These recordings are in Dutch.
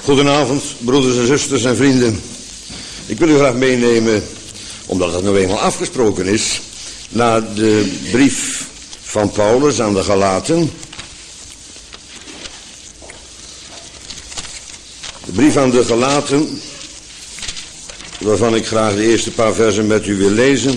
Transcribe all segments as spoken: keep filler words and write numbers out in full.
Goedenavond, broeders en zusters en vrienden. Ik wil u graag meenemen, omdat het nou eenmaal afgesproken is, naar de brief van Paulus aan de Galaten. De brief aan de Galaten, waarvan ik graag de eerste paar versen met u wil lezen.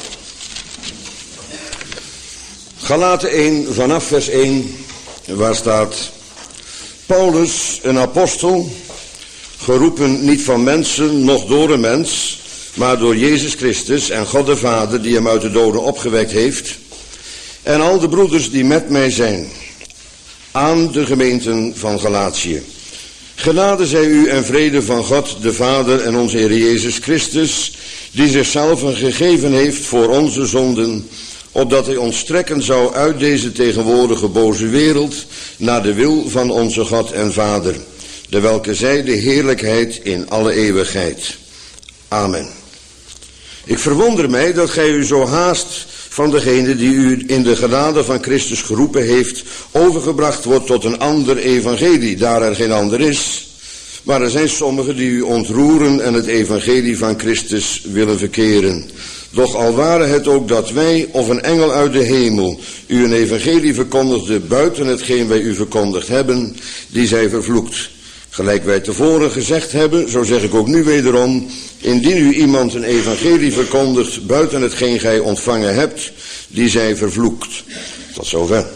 Galaten één, vanaf vers één, waar staat: Paulus, een apostel, geroepen niet van mensen, noch door een mens, maar door Jezus Christus en God de Vader, die hem uit de doden opgewekt heeft, en al de broeders die met mij zijn, aan de gemeenten van Galatië. Genade zij u en vrede van God de Vader en onze Heer Jezus Christus, die zichzelf gegeven heeft voor onze zonden, opdat hij ons trekken zou uit deze tegenwoordige boze wereld naar de wil van onze God en Vader, de welke zij de heerlijkheid in alle eeuwigheid. Amen. Ik verwonder mij dat gij u zo haast van degene die u in de genade van Christus geroepen heeft, overgebracht wordt tot een ander evangelie, daar er geen ander is. Maar er zijn sommigen die u ontroeren en het evangelie van Christus willen verkeren. Doch al ware het ook dat wij of een engel uit de hemel u een evangelie verkondigde buiten hetgeen wij u verkondigd hebben, die zij vervloekt. Gelijk wij tevoren gezegd hebben, zo zeg ik ook nu wederom, indien u iemand een evangelie verkondigt buiten hetgeen gij ontvangen hebt, die zij vervloekt. Tot zover.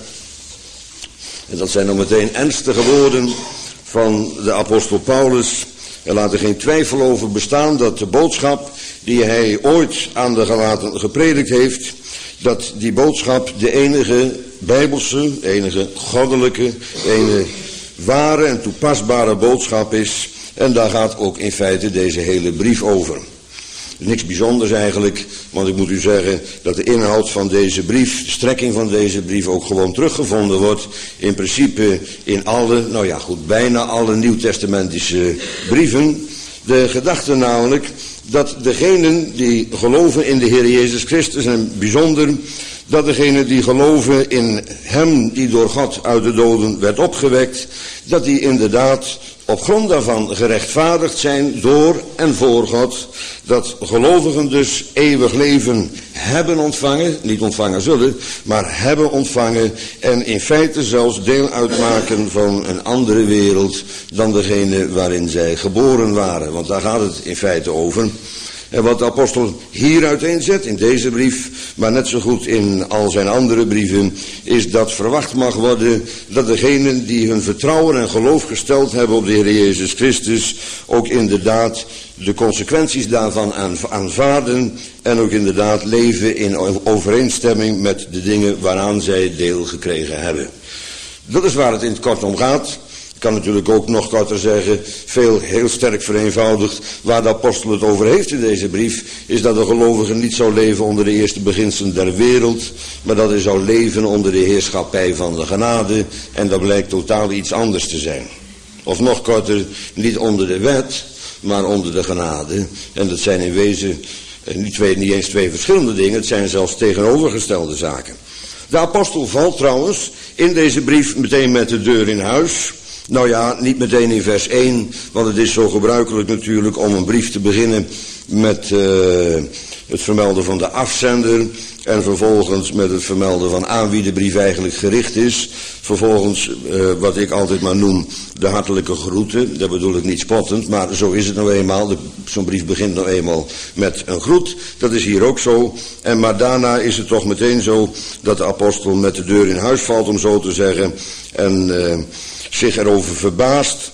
En dat zijn nog meteen ernstige woorden van de apostel Paulus. Er laat er geen twijfel over bestaan dat de boodschap die hij ooit aan de Galaten gepredikt heeft, dat die boodschap de enige bijbelse, de enige goddelijke, de enige ware en toepasbare boodschap is. En daar gaat ook in feite deze hele brief over. Niks bijzonders eigenlijk, want ik moet u zeggen dat de inhoud van deze brief, de strekking van deze brief ook gewoon teruggevonden wordt. In principe in alle, nou ja goed, bijna alle nieuwtestamentische brieven. De gedachte namelijk dat degenen die geloven in de Heer Jezus Christus, en bijzonder dat degenen die geloven in hem die door God uit de doden werd opgewekt, dat die inderdaad op grond daarvan gerechtvaardigd zijn door en voor God. Dat gelovigen dus eeuwig leven hebben ontvangen, niet ontvangen zullen, maar hebben ontvangen en in feite zelfs deel uitmaken van een andere wereld dan degene waarin zij geboren waren. Want daar gaat het in feite over. En wat de apostel hier uiteenzet in deze brief, maar net zo goed in al zijn andere brieven, is dat verwacht mag worden dat degenen die hun vertrouwen en geloof gesteld hebben op de Heer Jezus Christus ook inderdaad de consequenties daarvan aanvaarden en ook inderdaad leven in overeenstemming met de dingen waaraan zij deel gekregen hebben. Dat is waar het in het kort om gaat. Ik kan natuurlijk ook nog korter zeggen, veel heel sterk vereenvoudigd, waar de apostel het over heeft in deze brief, is dat de gelovige niet zou leven onder de eerste beginselen der wereld, maar dat hij zou leven onder de heerschappij van de genade, en dat blijkt totaal iets anders te zijn. Of nog korter, niet onder de wet, maar onder de genade. En dat zijn in wezen niet, twee, niet eens twee verschillende dingen, het zijn zelfs tegenovergestelde zaken. De apostel valt trouwens in deze brief meteen met de deur in huis. Nou ja, niet meteen in vers één, want het is zo gebruikelijk natuurlijk om een brief te beginnen met uh, het vermelden van de afzender en vervolgens met het vermelden van aan wie de brief eigenlijk gericht is. Vervolgens uh, wat ik altijd maar noem de hartelijke groeten, dat bedoel ik niet spottend, maar zo is het nou eenmaal. Zo'n brief begint nou eenmaal met een groet, dat is hier ook zo. En maar daarna is het toch meteen zo dat de apostel met de deur in huis valt, om zo te zeggen, en uh, zich erover verbaast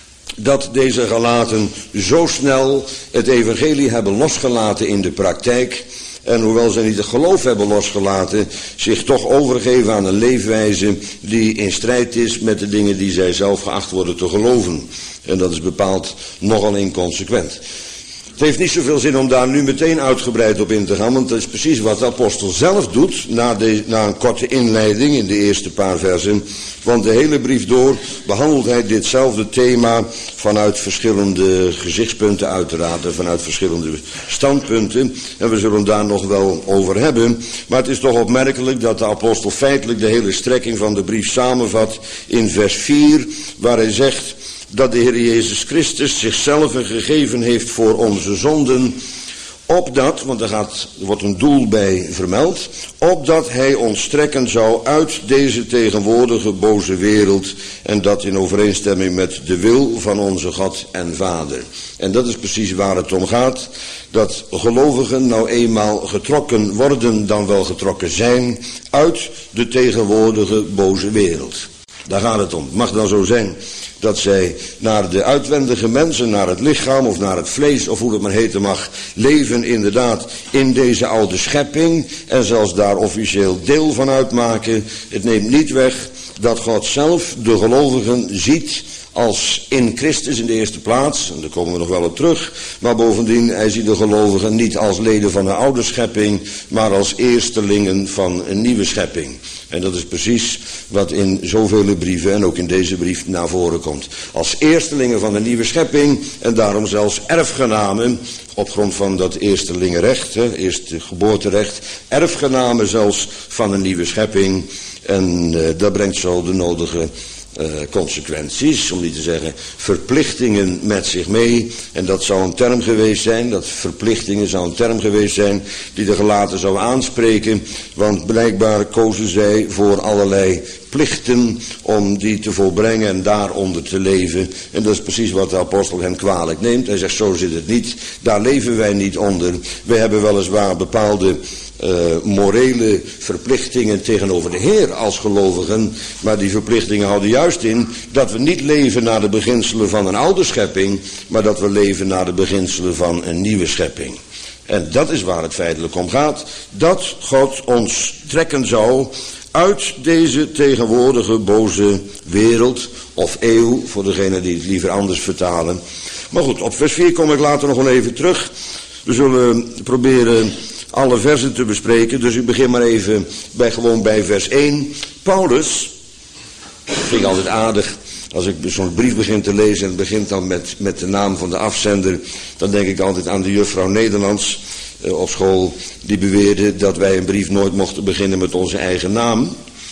dat deze Galaten zo snel het evangelie hebben losgelaten in de praktijk. En hoewel zij niet het geloof hebben losgelaten, zich toch overgeven aan een leefwijze die in strijd is met de dingen die zij zelf geacht worden te geloven. En dat is bepaald nogal inconsequent. Het heeft niet zoveel zin om daar nu meteen uitgebreid op in te gaan, want dat is precies wat de apostel zelf doet na, de, na een korte inleiding in de eerste paar versen. Want de hele brief door behandelt hij ditzelfde thema vanuit verschillende gezichtspunten uiteraard en vanuit verschillende standpunten. En we zullen daar nog wel over hebben. Maar het is toch opmerkelijk dat de apostel feitelijk de hele strekking van de brief samenvat in vers vier, waar hij zegt: dat de Heer Jezus Christus zichzelf gegeven heeft voor onze zonden, opdat, want er, gaat, er wordt een doel bij vermeld, opdat hij ons trekken zou uit deze tegenwoordige boze wereld, en dat in overeenstemming met de wil van onze God en Vader. En dat is precies waar het om gaat, dat gelovigen nou eenmaal getrokken worden, dan wel getrokken zijn, uit de tegenwoordige boze wereld. Daar gaat het om. Het mag dan zo zijn dat zij naar de uitwendige mensen, naar het lichaam of naar het vlees, of hoe het maar heten mag, leven inderdaad in deze oude schepping en zelfs daar officieel deel van uitmaken. Het neemt niet weg dat God zelf de gelovigen ziet als in Christus in de eerste plaats, en daar komen we nog wel op terug, maar bovendien, hij ziet de gelovigen niet als leden van een oude schepping, maar als eerstelingen van een nieuwe schepping. En dat is precies wat in zoveel brieven en ook in deze brief naar voren komt. Als eerstelingen van een nieuwe schepping en daarom zelfs erfgenamen op grond van dat eerstelingenrecht, hè, eerste geboorterecht, erfgenamen zelfs van een nieuwe schepping. En uh, dat brengt zo de nodige Uh, consequenties, om niet te zeggen verplichtingen met zich mee. En dat zou een term geweest zijn, dat verplichtingen zou een term geweest zijn die de gelaten zou aanspreken, want blijkbaar kozen zij voor allerlei plichten om die te volbrengen en daaronder te leven. En dat is precies wat de apostel hen kwalijk neemt. Hij zegt, zo zit het niet, daar leven wij niet onder. Wij hebben weliswaar bepaalde Uh, morele verplichtingen tegenover de Heer als gelovigen, maar die verplichtingen houden juist in dat we niet leven naar de beginselen van een oude schepping, maar dat we leven naar de beginselen van een nieuwe schepping. En dat is waar het feitelijk om gaat, dat God ons trekken zou uit deze tegenwoordige boze wereld of eeuw, voor degenen die het liever anders vertalen. Maar goed, op vers vier kom ik later nog wel even terug. We zullen proberen alle versen te bespreken, dus ik begin maar even bij, gewoon bij vers één. Paulus, dat vind ik altijd aardig, als ik zo'n brief begin te lezen en het begint dan met, met de naam van de afzender, dan denk ik altijd aan de juffrouw Nederlands uh, op school, die beweerde dat wij een brief nooit mochten beginnen met onze eigen naam.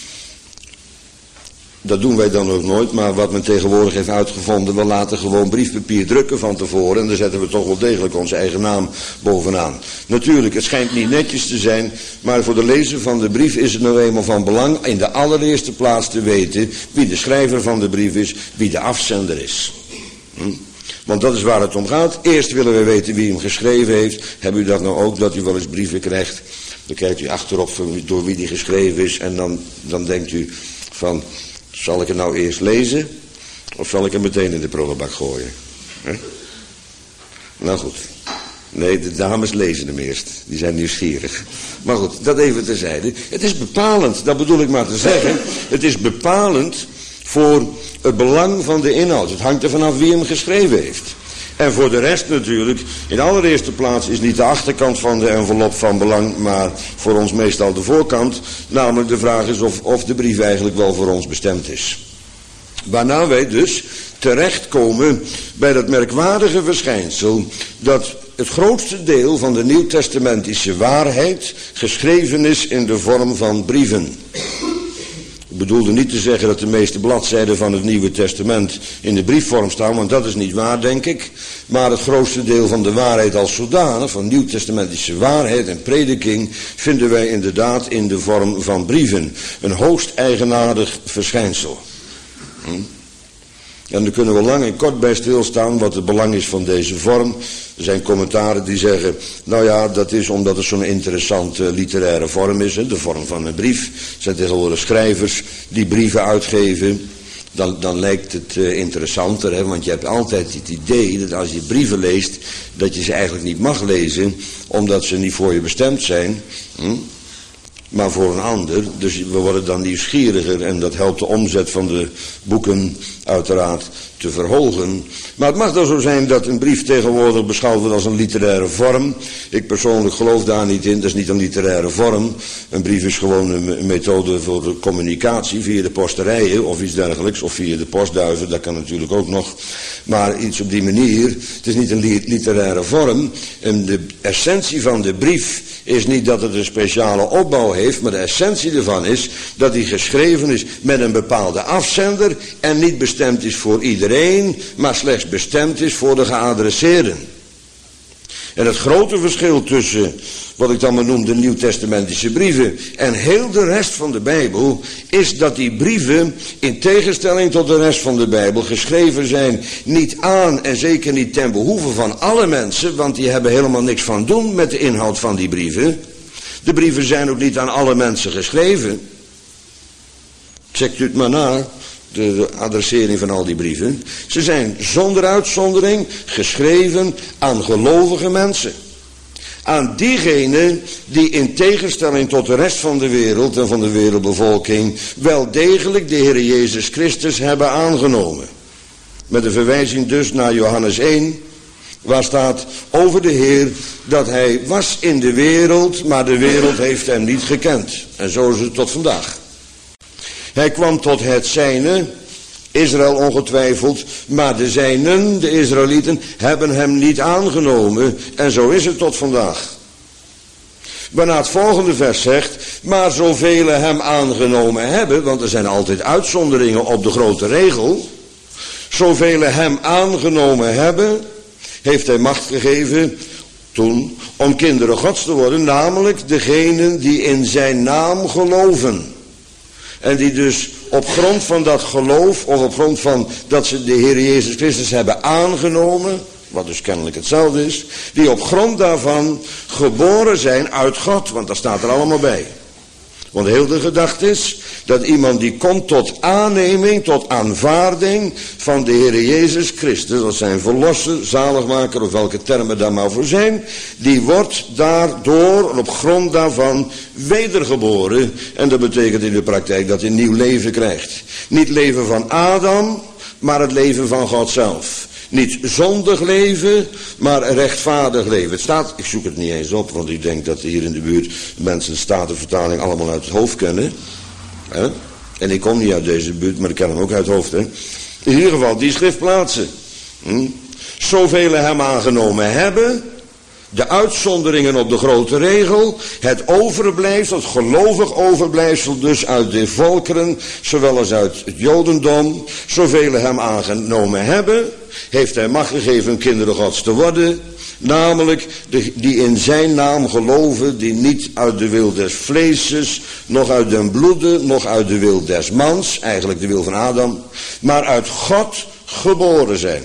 Dat doen wij dan ook nooit, maar wat men tegenwoordig heeft uitgevonden, we laten gewoon briefpapier drukken van tevoren en dan zetten we toch wel degelijk onze eigen naam bovenaan. Natuurlijk, het schijnt niet netjes te zijn, maar voor de lezer van de brief is het nou eenmaal van belang in de allereerste plaats te weten wie de schrijver van de brief is, wie de afzender is. Hm? Want dat is waar het om gaat. Eerst willen we weten wie hem geschreven heeft. Hebben u dat nou ook, dat u wel eens brieven krijgt? Dan kijkt u achterop door wie die geschreven is en dan, dan denkt u van, zal ik het nou eerst lezen of zal ik hem meteen in de prullenbak gooien? He? Nou goed. Nee, de dames lezen hem eerst. Die zijn nieuwsgierig. Maar goed, dat even terzijde. Het is bepalend, dat bedoel ik maar te zeggen. Het is bepalend voor het belang van de inhoud. Het hangt er vanaf wie hem geschreven heeft. En voor de rest natuurlijk, in de allereerste plaats is niet de achterkant van de envelop van belang, maar voor ons meestal de voorkant. Namelijk de vraag is of, of de brief eigenlijk wel voor ons bestemd is. Waarna wij dus terechtkomen bij dat merkwaardige verschijnsel dat het grootste deel van de nieuwtestamentische waarheid geschreven is in de vorm van brieven. Ik bedoelde niet te zeggen dat de meeste bladzijden van het Nieuwe Testament in de briefvorm staan, want dat is niet waar, denk ik. Maar het grootste deel van de waarheid als zodanig, van nieuwtestamentische waarheid en prediking, vinden wij inderdaad in de vorm van brieven. Een hoogst eigenaardig verschijnsel. Hm? En daar kunnen we lang en kort bij stilstaan wat het belang is van deze vorm. Er zijn commentaren die zeggen, nou ja, dat is omdat het zo'n interessante literaire vorm is, hè, de vorm van een brief. Er zijn tegenwoordig schrijvers die brieven uitgeven. Dan, dan lijkt het uh, interessanter, hè, want je hebt altijd het idee dat als je brieven leest, dat je ze eigenlijk niet mag lezen, omdat ze niet voor je bestemd zijn. Hm? Maar voor een ander, dus we worden dan nieuwsgieriger en dat helpt de omzet van de boeken uiteraard te verhogen. Maar het mag dan zo zijn dat een brief tegenwoordig beschouwd wordt als een literaire vorm. Ik persoonlijk geloof daar niet in, dat is niet een literaire vorm. Een brief is gewoon een methode voor de communicatie via de posterijen of iets dergelijks. Of via de postduiven, dat kan natuurlijk ook nog. Maar iets op die manier, het is niet een literaire vorm. En de essentie van de brief is niet dat het een speciale opbouw heeft, maar de essentie ervan is dat hij geschreven is met een bepaalde afzender en niet bestemd is voor iedereen, maar slechts bestemd is voor de geadresseerden. En het grote verschil tussen wat ik dan maar noem de nieuwtestamentische brieven en heel de rest van de Bijbel is dat die brieven in tegenstelling tot de rest van de Bijbel geschreven zijn niet aan en zeker niet ten behoeve van alle mensen, want die hebben helemaal niks van doen met de inhoud van die brieven. De brieven zijn ook niet aan alle mensen geschreven. Checkt u het maar na. De, de adressering van al die brieven. Ze zijn zonder uitzondering geschreven aan gelovige mensen. Aan diegenen die in tegenstelling tot de rest van de wereld en van de wereldbevolking wel degelijk de Heer Jezus Christus hebben aangenomen. Met een verwijzing dus naar Johannes één, waar staat over de Heer dat hij was in de wereld, maar de wereld heeft hem niet gekend. En zo is het tot vandaag. Hij kwam tot het zijne, Israël ongetwijfeld, maar de zijnen, de Israëlieten, hebben hem niet aangenomen. En zo is het tot vandaag. Waarna het volgende vers zegt, maar zoveel hem aangenomen hebben, want er zijn altijd uitzonderingen op de grote regel. Zoveel hem aangenomen hebben, heeft hij macht gegeven toen om kinderen Gods te worden, namelijk degenen die in zijn naam geloven. En die dus op grond van dat geloof, of op grond van dat ze de Heer Jezus Christus hebben aangenomen, wat dus kennelijk hetzelfde is, die op grond daarvan geboren zijn uit God, want dat staat er allemaal bij. Want heel de gedachte is dat iemand die komt tot aanneming, tot aanvaarding van de Heer Jezus Christus, dat zijn verlosser, zaligmaker of welke termen daar maar voor zijn, die wordt daardoor op grond daarvan wedergeboren. En dat betekent in de praktijk dat hij een nieuw leven krijgt. Niet leven van Adam, maar het leven van God zelf. Niet zondig leven, maar rechtvaardig leven. Het staat, ik zoek het niet eens op, want ik denk dat hier in de buurt mensen de Statenvertaling allemaal uit het hoofd kennen. He? En ik kom niet uit deze buurt, maar ik ken hem ook uit het hoofd. He? In ieder geval, die schriftplaatsen. Hm? Zoveel hem aangenomen hebben, de uitzonderingen op de grote regel, het overblijfsel, het gelovig overblijfsel dus uit de volkeren, zowel als uit het Jodendom, zoveel hem aangenomen hebben, heeft hij macht gegeven kinderen Gods te worden, namelijk de, die in zijn naam geloven, die niet uit de wil des vleeses, nog uit den bloede, nog uit de wil des mans, eigenlijk de wil van Adam, maar uit God geboren zijn.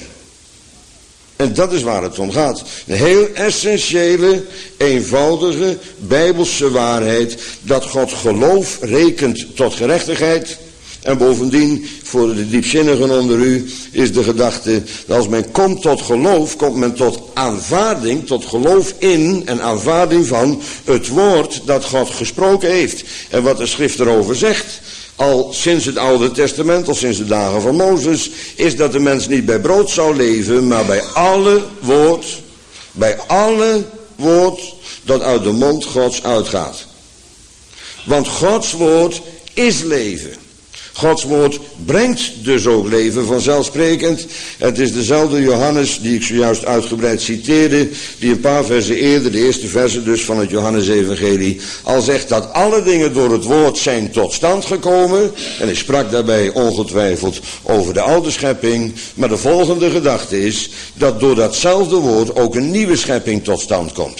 En dat is waar het om gaat. Een heel essentiële, eenvoudige, bijbelse waarheid, dat God geloof rekent tot gerechtigheid. En bovendien, voor de diepzinnigen onder u, is de gedachte, dat als men komt tot geloof, komt men tot aanvaarding, tot geloof in en aanvaarding van het woord dat God gesproken heeft. En wat de schrift erover zegt, al sinds het Oude Testament, al sinds de dagen van Mozes, is dat de mens niet bij brood zou leven, maar bij alle woord, bij alle woord dat uit de mond Gods uitgaat. Want Gods woord is leven. Gods woord brengt dus ook leven vanzelfsprekend. Het is dezelfde Johannes die ik zojuist uitgebreid citeerde, die een paar versen eerder, de eerste versen dus van het Johannes-evangelie, al zegt dat alle dingen door het woord zijn tot stand gekomen. En hij sprak daarbij ongetwijfeld over de oude schepping. Maar de volgende gedachte is dat door datzelfde woord ook een nieuwe schepping tot stand komt.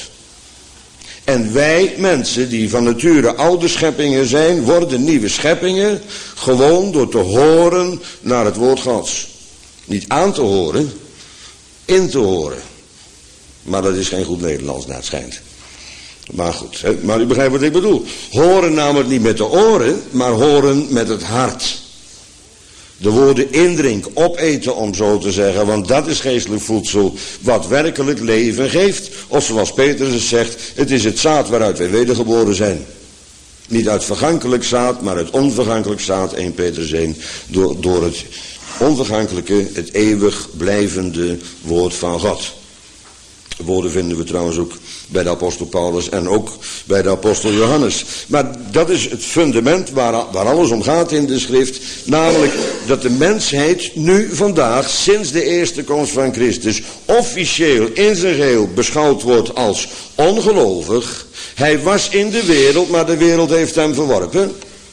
En wij mensen die van nature oude scheppingen zijn, worden nieuwe scheppingen gewoon door te horen naar het woord Gods. Niet aan te horen, in te horen. Maar dat is geen goed Nederlands naar het schijnt. Maar goed, hè? Maar u begrijpt wat ik bedoel. Horen namelijk niet met de oren, maar horen met het hart. De woorden indrink, opeten om zo te zeggen, want dat is geestelijk voedsel wat werkelijk leven geeft. Of zoals Petrus het zegt, het is het zaad waaruit wij wedergeboren zijn. Niet uit vergankelijk zaad, maar uit onvergankelijk zaad, eerste Petrus één, door, door het onvergankelijke, het eeuwig blijvende woord van God. Woorden vinden we trouwens ook bij de apostel Paulus en ook bij de apostel Johannes. Maar dat is het fundament waar, waar alles om gaat in de schrift. Namelijk dat de mensheid nu vandaag, sinds de eerste komst van Christus, officieel in zijn geheel beschouwd wordt als ongelovig. Hij was in de wereld, maar de wereld heeft hem verworpen.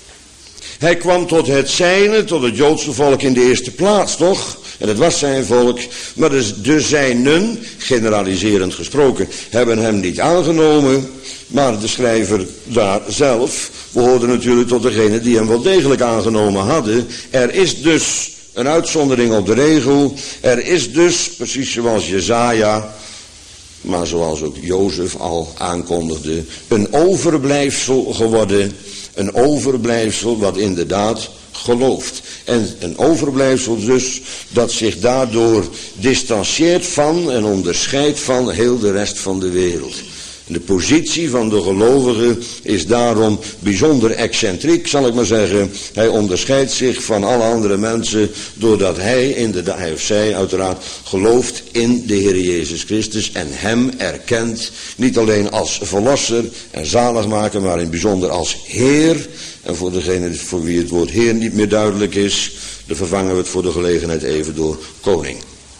Hij kwam tot het zijne, tot het Joodse volk in de eerste plaats, toch? En het was zijn volk, maar de, de zijnen, generaliserend gesproken, hebben hem niet aangenomen. Maar de schrijver daar zelf behoorde natuurlijk tot degenen die hem wel degelijk aangenomen hadden. Er is dus een uitzondering op de regel. Er is dus, precies zoals Jesaja, maar zoals ook Jozef al aankondigde, een overblijfsel geworden. Een overblijfsel wat inderdaad gelooft. En een overblijfsel dus dat zich daardoor distancieert van en onderscheidt van heel de rest van de wereld. De positie van de gelovige is daarom bijzonder excentriek, zal ik maar zeggen. Hij onderscheidt zich van alle andere mensen doordat hij, inderdaad, hij of zij uiteraard, gelooft in de Heer Jezus Christus en hem erkent, niet alleen als verlosser en zaligmaker, maar in het bijzonder als Heer. En voor degene voor wie het woord Heer niet meer duidelijk is, dan vervangen we het voor de gelegenheid even door koning.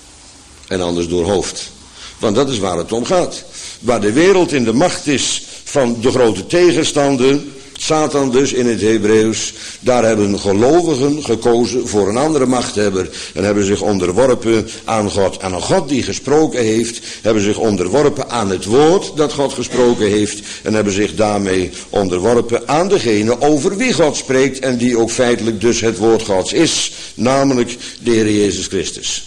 En anders door hoofd. Want dat is waar het om gaat. Waar de wereld in de macht is van de grote tegenstander, Satan dus in het Hebreeuws, daar hebben gelovigen gekozen voor een andere machthebber en hebben zich onderworpen aan God. En een God die gesproken heeft, hebben zich onderworpen aan het woord dat God gesproken heeft en hebben zich daarmee onderworpen aan degene over wie God spreekt en die ook feitelijk dus het woord Gods is, namelijk de Heer Jezus Christus.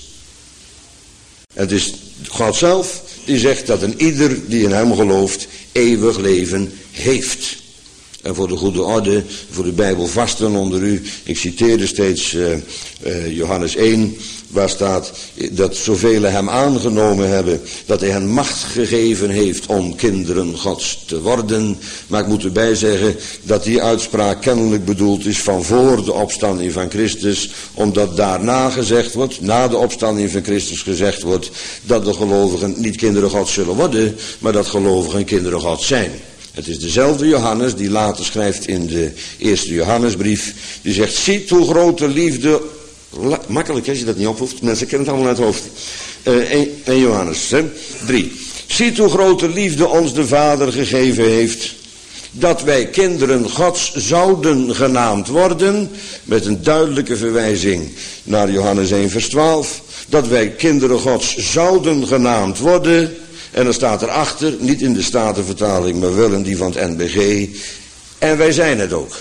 Het is God zelf die zegt dat een ieder die in hem gelooft eeuwig leven heeft. En voor de goede orde, voor de Bijbelvasten onder u, ik citeerde steeds uh, uh, Johannes één, waar staat dat zoveel hem aangenomen hebben, dat hij hen macht gegeven heeft om kinderen Gods te worden. Maar ik moet erbij zeggen dat die uitspraak kennelijk bedoeld is van voor de opstanding van Christus, omdat daarna gezegd wordt, na de opstanding van Christus gezegd wordt, dat de gelovigen niet kinderen Gods zullen worden, maar dat gelovigen kinderen Gods zijn. Het is dezelfde Johannes die later schrijft in de eerste Johannesbrief, die zegt, ziet hoe grote liefde, makkelijk als je dat niet ophoeft, mensen kennen het allemaal uit het hoofd. Uh, en Johannes, hè? drie. Ziet hoe grote liefde ons de Vader gegeven heeft, dat wij kinderen Gods zouden genaamd worden, met een duidelijke verwijzing naar Johannes één vers twaalf, dat wij kinderen Gods zouden genaamd worden. En dan staat erachter, niet in de Statenvertaling, maar wel in die van het N B G. En wij zijn het ook.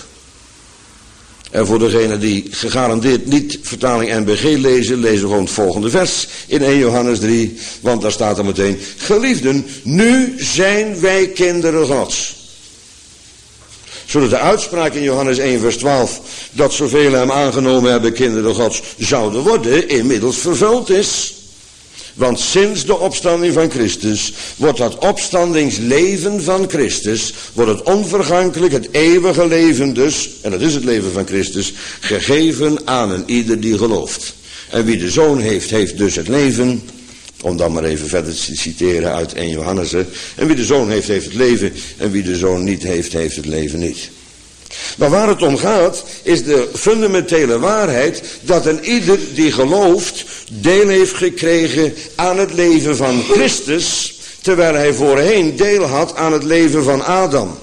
En voor degenen die gegarandeerd niet vertaling N B G lezen, lezen we gewoon het volgende vers in één Johannes drie. Want daar staat er meteen, geliefden, nu zijn wij kinderen Gods. Zodat de uitspraak in Johannes één vers twaalf, dat zoveel hem aangenomen hebben kinderen Gods zouden worden, inmiddels vervuld is. Want sinds de opstanding van Christus wordt dat opstandingsleven van Christus, wordt het onvergankelijk, het eeuwige leven dus, en dat is het leven van Christus, gegeven aan een ieder die gelooft. En wie de Zoon heeft, heeft dus het leven, om dan maar even verder te citeren uit één Johannes. En wie de Zoon heeft, heeft het leven, en wie de Zoon niet heeft, heeft het leven niet. Maar waar het om gaat, is de fundamentele waarheid dat een ieder die gelooft, deel heeft gekregen aan het leven van Christus, terwijl hij voorheen deel had aan het leven van Adam.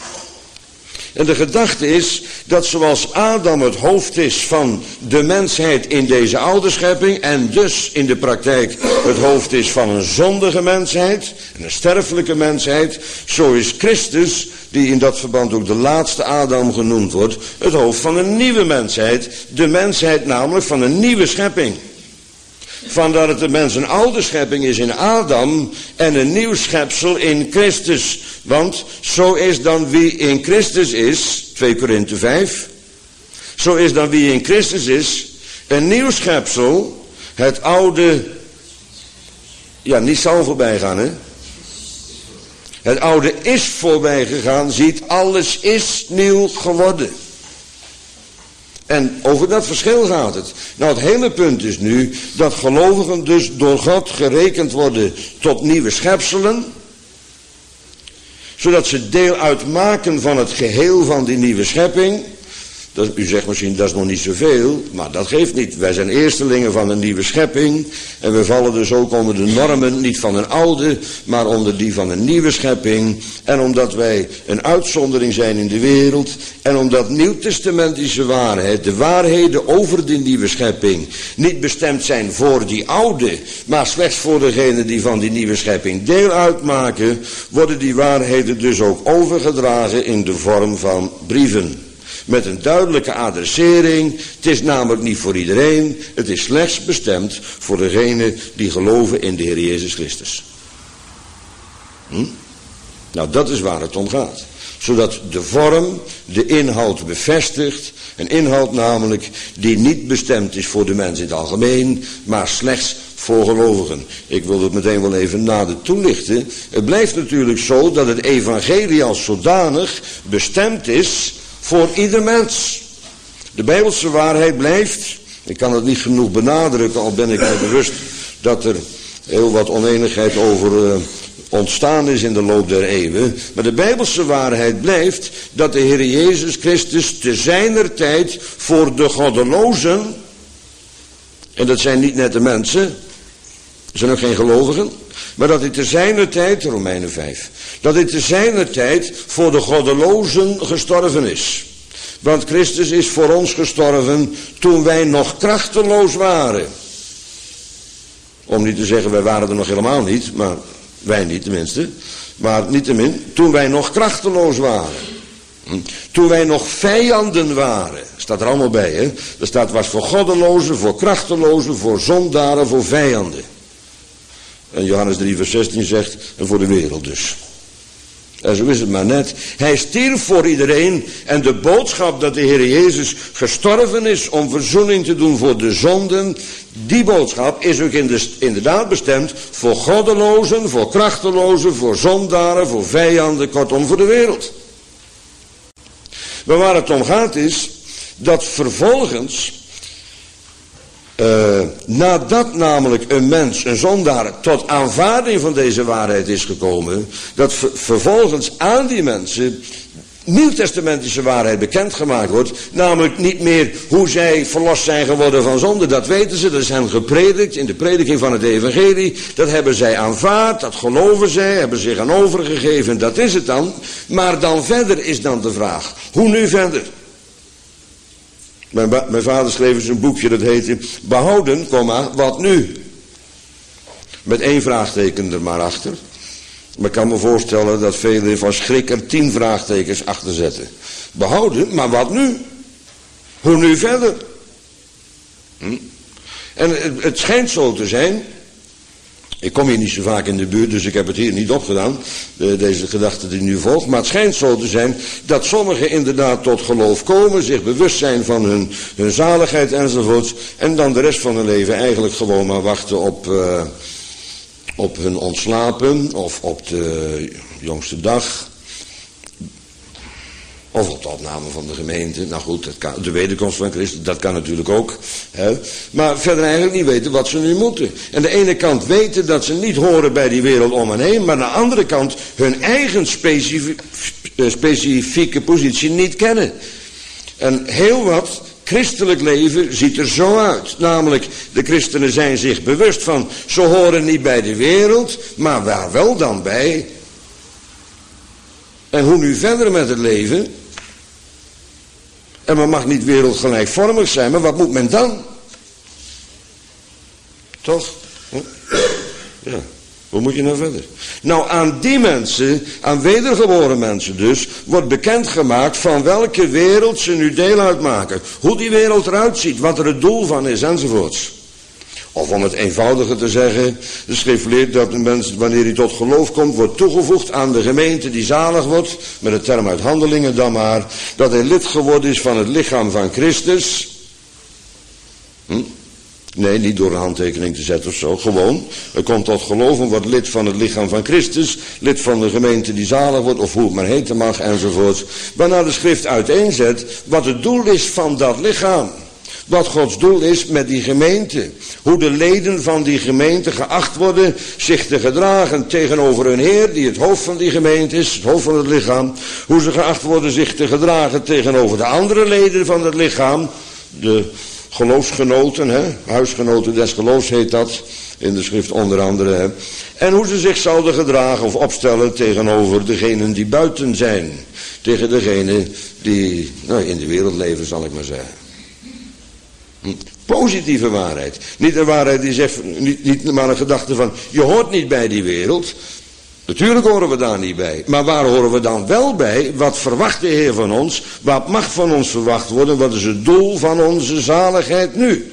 En de gedachte is dat zoals Adam het hoofd is van de mensheid in deze oude schepping en dus in de praktijk het hoofd is van een zondige mensheid, een sterfelijke mensheid, zo is Christus, die in dat verband ook de laatste Adam genoemd wordt, het hoofd van een nieuwe mensheid, de mensheid namelijk van een nieuwe schepping. Vandaar dat de mens een oude schepping is in Adam en een nieuw schepsel in Christus. Want zo is dan wie in Christus is, twee Korinthe vijf, zo is dan wie in Christus is, een nieuw schepsel, het oude, ja niet zal voorbij gaan hè. Het oude is voorbij gegaan, ziet alles is nieuw geworden. En over dat verschil gaat het. Nou, het hele punt is nu dat gelovigen dus door God gerekend worden tot nieuwe schepselen, zodat ze deel uitmaken van het geheel van die nieuwe schepping. Dat, u zegt misschien, dat is nog niet zoveel, maar dat geeft niet. Wij zijn eerstelingen van een nieuwe schepping en we vallen dus ook onder de normen, niet van een oude, maar onder die van een nieuwe schepping. En omdat wij een uitzondering zijn in de wereld en omdat nieuwtestamentische waarheid, de waarheden over die nieuwe schepping, niet bestemd zijn voor die oude, maar slechts voor degenen die van die nieuwe schepping deel uitmaken, worden die waarheden dus ook overgedragen in de vorm van brieven. Met een duidelijke adressering. Het is namelijk niet voor iedereen. Het is slechts bestemd voor degenen die geloven in de Heer Jezus Christus. Hm? Nou, dat is waar het om gaat. Zodat de vorm de inhoud bevestigt. Een inhoud namelijk die niet bestemd is voor de mens in het algemeen, maar slechts voor gelovigen. Ik wil het meteen wel even nader toelichten. Het blijft natuurlijk zo dat het evangelie als zodanig bestemd is voor ieder mens. De Bijbelse waarheid blijft, ik kan het niet genoeg benadrukken, al ben ik me bewust dat er heel wat oneenigheid over uh, ontstaan is in de loop der eeuwen. Maar de Bijbelse waarheid blijft dat de Heer Jezus Christus te zijner tijd voor de goddelozen, en dat zijn niet net de mensen, er zijn ook geen gelovigen, maar dat hij te zijner tijd, Romeinen vijf, dat hij te zijner tijd voor de goddelozen gestorven is. Want Christus is voor ons gestorven toen wij nog krachteloos waren. Om niet te zeggen, wij waren er nog helemaal niet, maar wij niet tenminste. Maar niettemin, toen wij nog krachteloos waren. Toen wij nog vijanden waren. Staat er allemaal bij, hè. Er staat was voor goddelozen, voor krachtelozen, voor zondaren, voor vijanden. En Johannes drie vers zestien zegt, en voor de wereld dus. En zo is het maar net. Hij stierf voor iedereen. En de boodschap dat de Heer Jezus gestorven is om verzoening te doen voor de zonden, die boodschap is ook inderdaad bestemd voor goddelozen, voor krachtelozen, voor zondaren, voor vijanden, kortom voor de wereld. Maar waar het om gaat is dat vervolgens, Uh, nadat namelijk een mens, een zondaar, tot aanvaarding van deze waarheid is gekomen, dat ver, vervolgens aan die mensen nieuwtestamentische waarheid bekendgemaakt wordt, namelijk niet meer hoe zij verlost zijn geworden van zonde, dat weten ze, dat is hen gepredikt in de prediking van het evangelie, dat hebben zij aanvaard, dat geloven zij, hebben zich aan overgegeven, dat is het dan. Maar dan verder is dan de vraag, hoe nu verder? Mijn, mijn vader schreef eens een boekje dat heette Behouden, komma, wat nu? Met één vraagteken er maar achter. Maar ik kan me voorstellen dat velen van schrik er tien vraagtekens achter zetten. Behouden, maar wat nu? Hoe nu verder? Hm? En het, het schijnt zo te zijn. Ik kom hier niet zo vaak in de buurt, dus ik heb het hier niet opgedaan, de, deze gedachte die nu volgt. Maar het schijnt zo te zijn dat sommigen inderdaad tot geloof komen, zich bewust zijn van hun, hun zaligheid enzovoorts. En dan de rest van hun leven eigenlijk gewoon maar wachten op, uh, op hun ontslapen of op de jongste dag. Of op de opname van de gemeente. Nou goed, dat kan, de wederkomst van Christus, dat kan natuurlijk ook. Hè. Maar verder eigenlijk niet weten wat ze nu moeten. En de ene kant weten dat ze niet horen bij die wereld om hen heen. Maar aan de andere kant hun eigen specifie, specifieke positie niet kennen. En heel wat christelijk leven ziet er zo uit. Namelijk, de christenen zijn zich bewust van, ze horen niet bij de wereld, maar waar wel dan bij? En hoe nu verder met het leven? En men mag niet wereldgelijkvormig zijn, maar wat moet men dan? Toch? Ja, hoe moet je nou verder? Nou, aan die mensen, aan wedergeboren mensen dus, wordt bekendgemaakt van welke wereld ze nu deel uitmaken. Hoe die wereld eruit ziet, wat er het doel van is, enzovoorts. Of om het eenvoudiger te zeggen, de schrift leert dat een mens, wanneer hij tot geloof komt, wordt toegevoegd aan de gemeente die zalig wordt, met de term uit Handelingen dan maar, dat hij lid geworden is van het lichaam van Christus. Hm? Nee, niet door een handtekening te zetten of zo. Gewoon, er komt tot geloof en wordt lid van het lichaam van Christus. Lid van de gemeente die zalig wordt, of hoe het maar heten mag, enzovoort. Waarna de schrift uiteenzet wat het doel is van dat lichaam. Wat Gods doel is met die gemeente. Hoe de leden van die gemeente geacht worden zich te gedragen tegenover hun Heer, die het hoofd van die gemeente is, het hoofd van het lichaam. Hoe ze geacht worden zich te gedragen tegenover de andere leden van het lichaam. De geloofsgenoten, hè? Huisgenoten des geloofs heet dat in de schrift onder andere. Hè? En hoe ze zich zouden gedragen of opstellen tegenover degenen die buiten zijn. Tegen degenen die nou, in de wereld leven, zal ik maar zeggen. Positieve waarheid. Niet een waarheid die zegt, niet, niet maar een gedachte van, je hoort niet bij die wereld. Natuurlijk horen we daar niet bij. Maar waar horen we dan wel bij? Wat verwacht de Heer van ons? Wat mag van ons verwacht worden? Wat is het doel van onze zaligheid nu?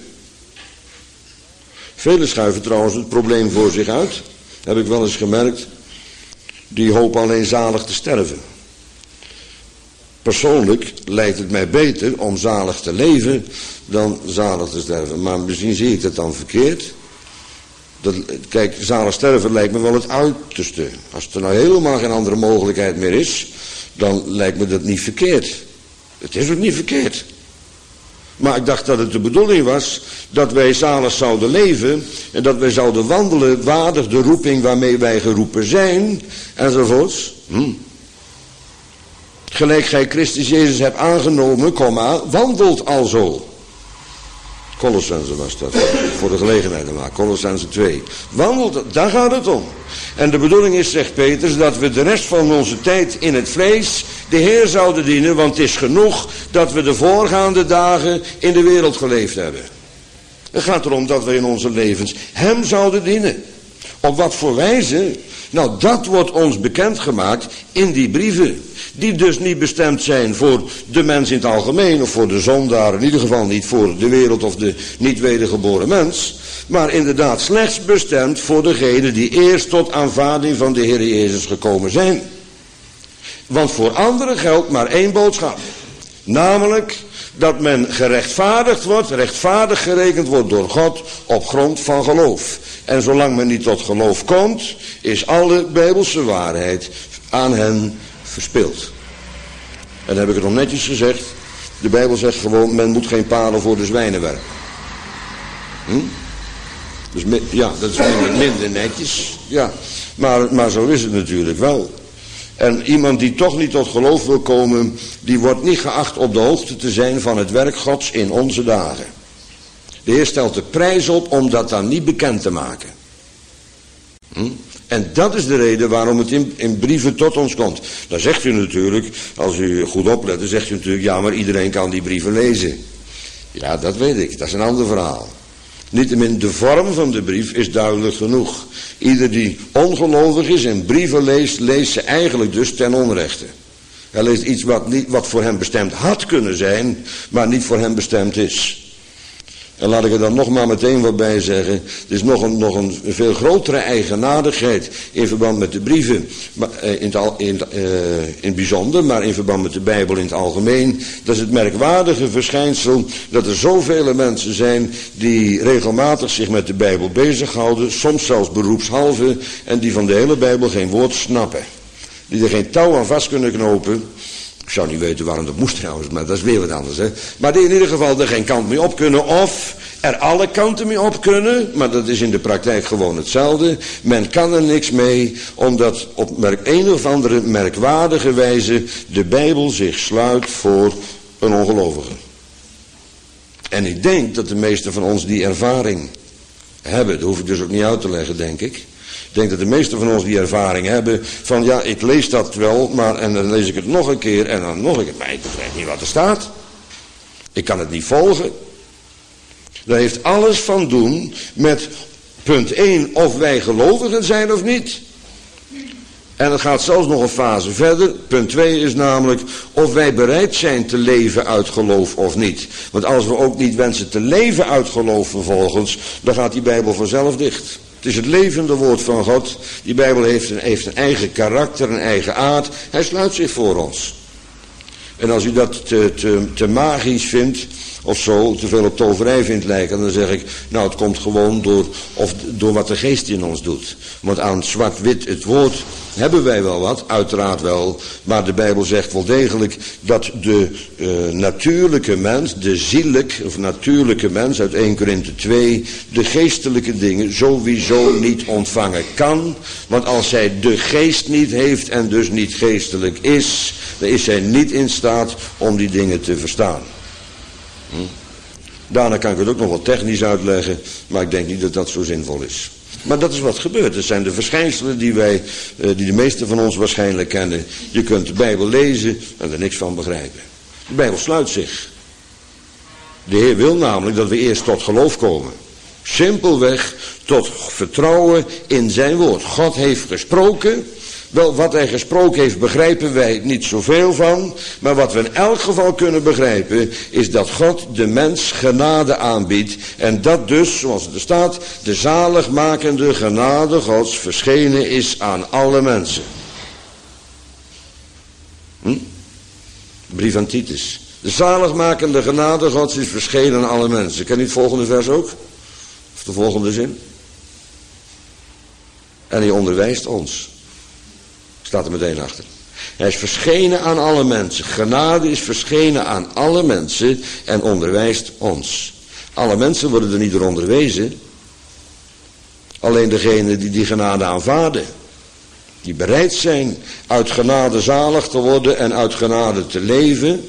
Velen schuiven trouwens het probleem voor zich uit. Heb ik wel eens gemerkt. Die hopen alleen zalig te sterven. Persoonlijk lijkt het mij beter om zalig te leven dan zalig te sterven. Maar misschien zie ik dat dan verkeerd. Dat, kijk, zalig sterven lijkt me wel het uiterste. Als er nou helemaal geen andere mogelijkheid meer is, dan lijkt me dat niet verkeerd. Het is ook niet verkeerd. Maar ik dacht dat het de bedoeling was dat wij zalig zouden leven en dat wij zouden wandelen waardig de roeping waarmee wij geroepen zijn, enzovoorts. Hm. Gelijk gij Christus Jezus hebt aangenomen, komma, wandelt alzo. Colossense was dat, voor de gelegenheid te maken. Colossense twee. Wandelt, daar gaat het om. En de bedoeling is, zegt Petrus, dat we de rest van onze tijd in het vlees de Heer zouden dienen, want het is genoeg dat we de voorgaande dagen in de wereld geleefd hebben. Het gaat erom dat we in onze levens Hem zouden dienen. Op wat voor wijze? Nou, dat wordt ons bekendgemaakt in die brieven. Die dus niet bestemd zijn voor de mens in het algemeen of voor de zondaar. In ieder geval niet voor de wereld of de niet wedergeboren mens. Maar inderdaad slechts bestemd voor degenen die eerst tot aanvaarding van de Heer Jezus gekomen zijn. Want voor anderen geldt maar één boodschap. Namelijk dat men gerechtvaardigd wordt, rechtvaardig gerekend wordt door God op grond van geloof. En zolang men niet tot geloof komt, is alle bijbelse waarheid aan hen verspild. En dan heb ik het nog netjes gezegd. De Bijbel zegt gewoon, men moet geen palen voor de zwijnen werpen. Hm? Dus ja, dat is minder, minder netjes. Ja, maar, maar zo is het natuurlijk wel. En iemand die toch niet tot geloof wil komen, die wordt niet geacht op de hoogte te zijn van het werk Gods in onze dagen. De Heer stelt de prijs op om dat dan niet bekend te maken. Hm? En dat is de reden waarom het in, in brieven tot ons komt. Dan zegt u natuurlijk, als u goed oplet, dan zegt u natuurlijk, ja, maar iedereen kan die brieven lezen. Ja, dat weet ik, dat is een ander verhaal. Niettemin, de vorm van de brief is duidelijk genoeg. Ieder die ongelovig is en brieven leest, leest ze eigenlijk dus ten onrechte. Hij leest iets wat, niet, wat voor hem bestemd had kunnen zijn, maar niet voor hem bestemd is. En laat ik er dan nog maar meteen wat bij zeggen. Er is nog een, nog een veel grotere eigenaardigheid in verband met de brieven. In het, al, in, uh, in het bijzonder, maar in verband met de Bijbel in het algemeen. Dat is het merkwaardige verschijnsel dat er zoveel mensen zijn die regelmatig zich met de Bijbel bezighouden. Soms zelfs beroepshalve. En die van de hele Bijbel geen woord snappen. Die er geen touw aan vast kunnen knopen. Ik zou niet weten waarom dat moest trouwens, maar dat is weer wat anders. Hè? Maar die in ieder geval er geen kant mee op kunnen of er alle kanten mee op kunnen. Maar dat is in de praktijk gewoon hetzelfde. Men kan er niks mee, omdat op merk, een of andere merkwaardige wijze de Bijbel zich sluit voor een ongelovige. En ik denk dat de meesten van ons die ervaring hebben. Dat hoef ik dus ook niet uit te leggen, denk ik. Ik denk dat de meesten van ons die ervaring hebben van ja, ik lees dat wel, maar en dan lees ik het nog een keer en dan nog een keer. Maar ik weet niet wat er staat. Ik kan het niet volgen. Dat heeft alles van doen met punt één, of wij gelovigen zijn of niet. En het gaat zelfs nog een fase verder. Punt twee is namelijk of wij bereid zijn te leven uit geloof of niet. Want als we ook niet wensen te leven uit geloof vervolgens, dan gaat die Bijbel vanzelf dicht. Het is het levende woord van God. Die Bijbel heeft een, heeft een eigen karakter, een eigen aard. Hij sluit zich voor ons. En als u dat te, te, te magisch vindt, of zo te veel op toverij vindt lijken, dan zeg ik, nou het komt gewoon door, of door wat de geest in ons doet. Want aan zwart-wit het woord hebben wij wel wat, uiteraard wel, maar de Bijbel zegt wel degelijk dat de uh, natuurlijke mens, de ziellijk of natuurlijke mens uit eerste Korinthe twee, de geestelijke dingen sowieso niet ontvangen kan. Want als hij de geest niet heeft en dus niet geestelijk is, dan is hij niet in staat om die dingen te verstaan. Hm? Daarna kan ik het ook nog wat technisch uitleggen, maar ik denk niet dat dat zo zinvol is. Maar dat is wat gebeurt. Dat zijn de verschijnselen die wij, die de meesten van ons waarschijnlijk kennen. Je kunt de Bijbel lezen en er niks van begrijpen. De Bijbel sluit zich. De Heer wil namelijk dat we eerst tot geloof komen. Simpelweg tot vertrouwen in zijn woord. God heeft gesproken. Wel, wat hij gesproken heeft begrijpen wij niet zoveel van. Maar wat we in elk geval kunnen begrijpen is dat God de mens genade aanbiedt. En dat dus, zoals het er staat, de zaligmakende genade Gods verschenen is aan alle mensen. Hm? Brief aan Titus. De zaligmakende genade Gods is verschenen aan alle mensen. Ken je het volgende vers ook? Of de volgende zin? En hij onderwijst ons. Staat er meteen achter. Hij is verschenen aan alle mensen. Genade is verschenen aan alle mensen en onderwijst ons. Alle mensen worden er niet door onderwezen. Alleen degenen die die genade aanvaarden. Die bereid zijn uit genade zalig te worden en uit genade te leven.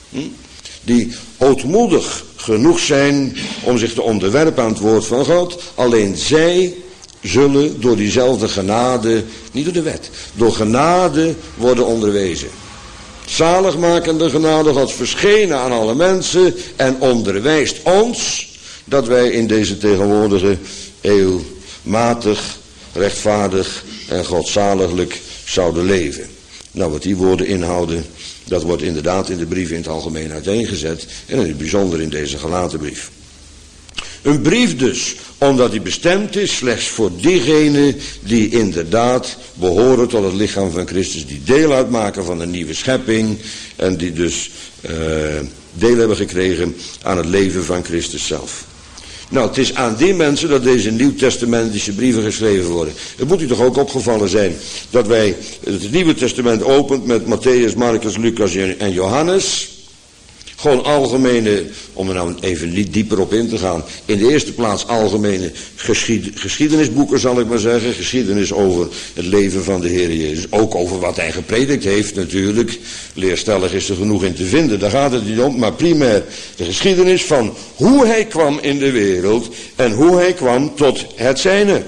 Die ootmoedig genoeg zijn om zich te onderwerpen aan het woord van God. Alleen zij zullen door diezelfde genade, niet door de wet, door genade worden onderwezen. Zaligmakende genade Gods verschenen aan alle mensen en onderwijst ons dat wij in deze tegenwoordige eeuw matig, rechtvaardig en godzaliglijk zouden leven. Nou, wat die woorden inhouden, dat wordt inderdaad in de brief in het algemeen uiteengezet en in het bijzonder in deze Galatenbrief. Een brief dus, omdat die bestemd is slechts voor diegenen die inderdaad behoren tot het lichaam van Christus, die deel uitmaken van een nieuwe schepping en die dus uh, deel hebben gekregen aan het leven van Christus zelf. Nou, het is aan die mensen dat deze nieuwtestamentische brieven geschreven worden. Het moet u toch ook opgevallen zijn dat wij het Nieuwe Testament opent met Mattheüs, Marcus, Lucas en Johannes. Gewoon algemene, om er nou even niet dieper op in te gaan. In de eerste plaats algemene geschied, geschiedenisboeken zal ik maar zeggen. Geschiedenis over het leven van de Heer Jezus. Ook over wat hij gepredikt heeft natuurlijk. Leerstellig is er genoeg in te vinden. Daar gaat het niet om. Maar primair de geschiedenis van hoe hij kwam in de wereld. En hoe hij kwam tot het zijne.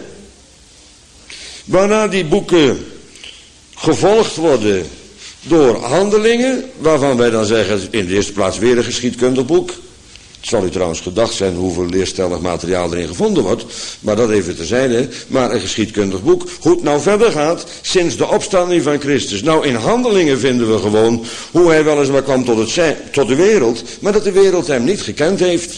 Waarna die boeken gevolgd worden door handelingen, waarvan wij dan zeggen, in de eerste plaats weer een geschiedkundig boek. Het zal u trouwens gedacht zijn hoeveel leerstellig materiaal erin gevonden wordt, maar dat even terzijde, maar een geschiedkundig boek. Hoe het nou verder gaat, sinds de opstanding van Christus. Nou, in handelingen vinden we gewoon hoe hij weliswaar kwam tot, het zijn, tot de wereld, maar dat de wereld hem niet gekend heeft.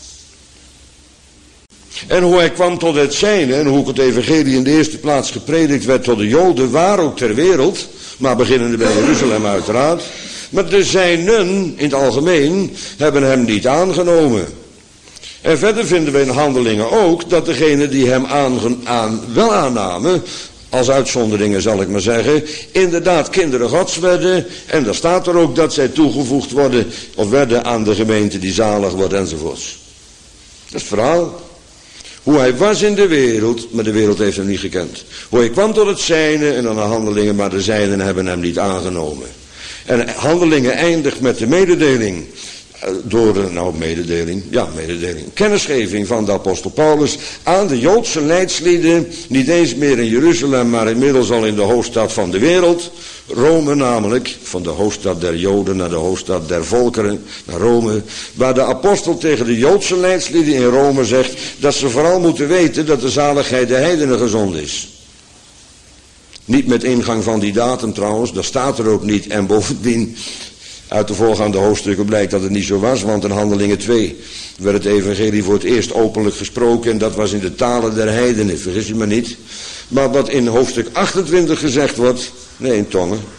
En hoe hij kwam tot het zijne, en hoe het evangelie in de eerste plaats gepredikt werd tot de Joden, waar ook ter wereld, maar beginnende bij Jeruzalem uiteraard. Maar de zijnen, in het algemeen, hebben hem niet aangenomen. En verder vinden we in handelingen ook dat degenen die hem aan, aan, wel aannamen, als uitzonderingen zal ik maar zeggen, inderdaad kinderen Gods werden. En daar staat er ook dat zij toegevoegd worden, of werden aan de gemeente die zalig wordt enzovoorts. Dat is het verhaal. Hoe hij was in de wereld, maar de wereld heeft hem niet gekend. Hoe hij kwam tot het zijne en dan de handelingen, maar de zijnen hebben hem niet aangenomen. En handelingen eindigt met de mededeling, door de, nou mededeling, ja mededeling, kennisgeving van de apostel Paulus aan de Joodse leidslieden, niet eens meer in Jeruzalem, maar inmiddels al in de hoofdstad van de wereld, Rome namelijk, van de hoofdstad der Joden naar de hoofdstad der volkeren, naar Rome, waar de apostel tegen de Joodse leidslieden in Rome zegt dat ze vooral moeten weten dat de zaligheid de heidenen gezond is. Niet met ingang van die datum trouwens, dat staat er ook niet. En bovendien, uit de voorgaande hoofdstukken blijkt dat het niet zo was, want in Handelingen twee werd het evangelie voor het eerst openlijk gesproken en dat was in de talen der heidenen, vergis u maar niet. Maar wat in hoofdstuk achtentwintig gezegd wordt, nee in tongen,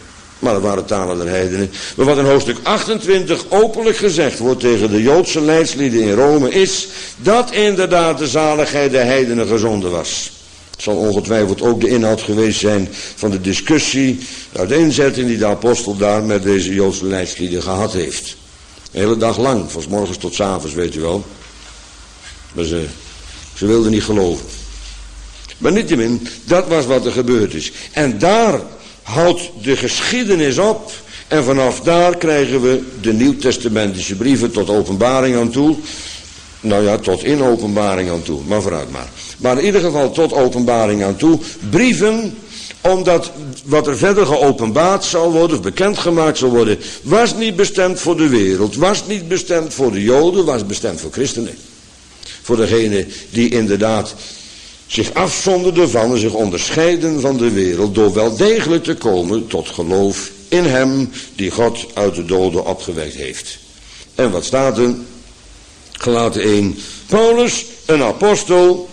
Maar dat waren talen der heidenen. Maar wat in hoofdstuk achtentwintig openlijk gezegd wordt tegen de Joodse leidslieden in Rome is dat inderdaad de zaligheid der heidenen gezonden was. Het zal ongetwijfeld ook de inhoud geweest zijn van de discussie, de uiteenzetting die de apostel daar met deze Joodse leidslieden gehad heeft. Een hele dag lang, van 's morgens tot 's avonds, weet u wel. Maar ze, ze wilden niet geloven. Maar niettemin, dat was wat er gebeurd is. En daar houdt de geschiedenis op. En vanaf daar krijgen we de nieuwtestamentische brieven tot openbaring aan toe. Nou ja, tot in openbaring aan toe. Maar vooruit maar. Maar in ieder geval tot openbaring aan toe. Brieven, omdat wat er verder geopenbaard zal worden, of bekendgemaakt zal worden, was niet bestemd voor de wereld. Was niet bestemd voor de Joden, was bestemd voor christenen. Voor degenen die inderdaad zich afzonderden van en zich onderscheiden van de wereld, door wel degelijk te komen tot geloof in hem die God uit de doden opgewekt heeft. En wat staat er? Galaten één. Paulus, een apostel,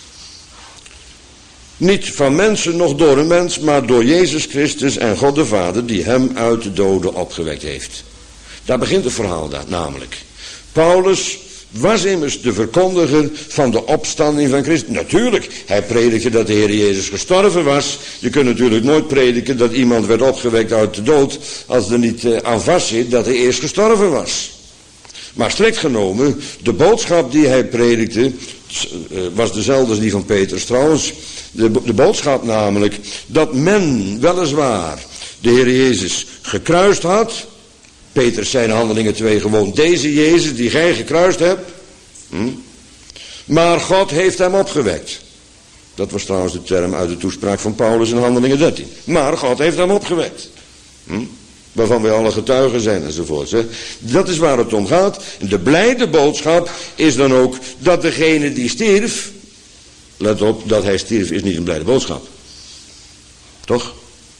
niet van mensen nog door een mens, maar door Jezus Christus en God de Vader die hem uit de doden opgewekt heeft. Daar begint het verhaal daar, namelijk. Paulus was immers de verkondiger van de opstanding van Christus. Natuurlijk, hij predikte dat de Heer Jezus gestorven was. Je kunt natuurlijk nooit prediken dat iemand werd opgewekt uit de dood als er niet uh, aan vast zit dat hij eerst gestorven was. Maar strikt genomen, de boodschap die hij predikte, uh, was dezelfde als die van Petrus trouwens. De, de boodschap namelijk dat men weliswaar de Heer Jezus gekruist had. Petrus zei in Handelingen twee gewoon, deze Jezus die gij gekruist hebt. Hm? Maar God heeft hem opgewekt. Dat was trouwens de term uit de toespraak van Paulus in Handelingen dertien. Maar God heeft hem opgewekt. Hm? Waarvan wij alle getuigen zijn enzovoort. Hè? Dat is waar het om gaat. De blijde boodschap is dan ook dat degene die stierf, let op, dat hij stierf is niet een blijde boodschap. Toch?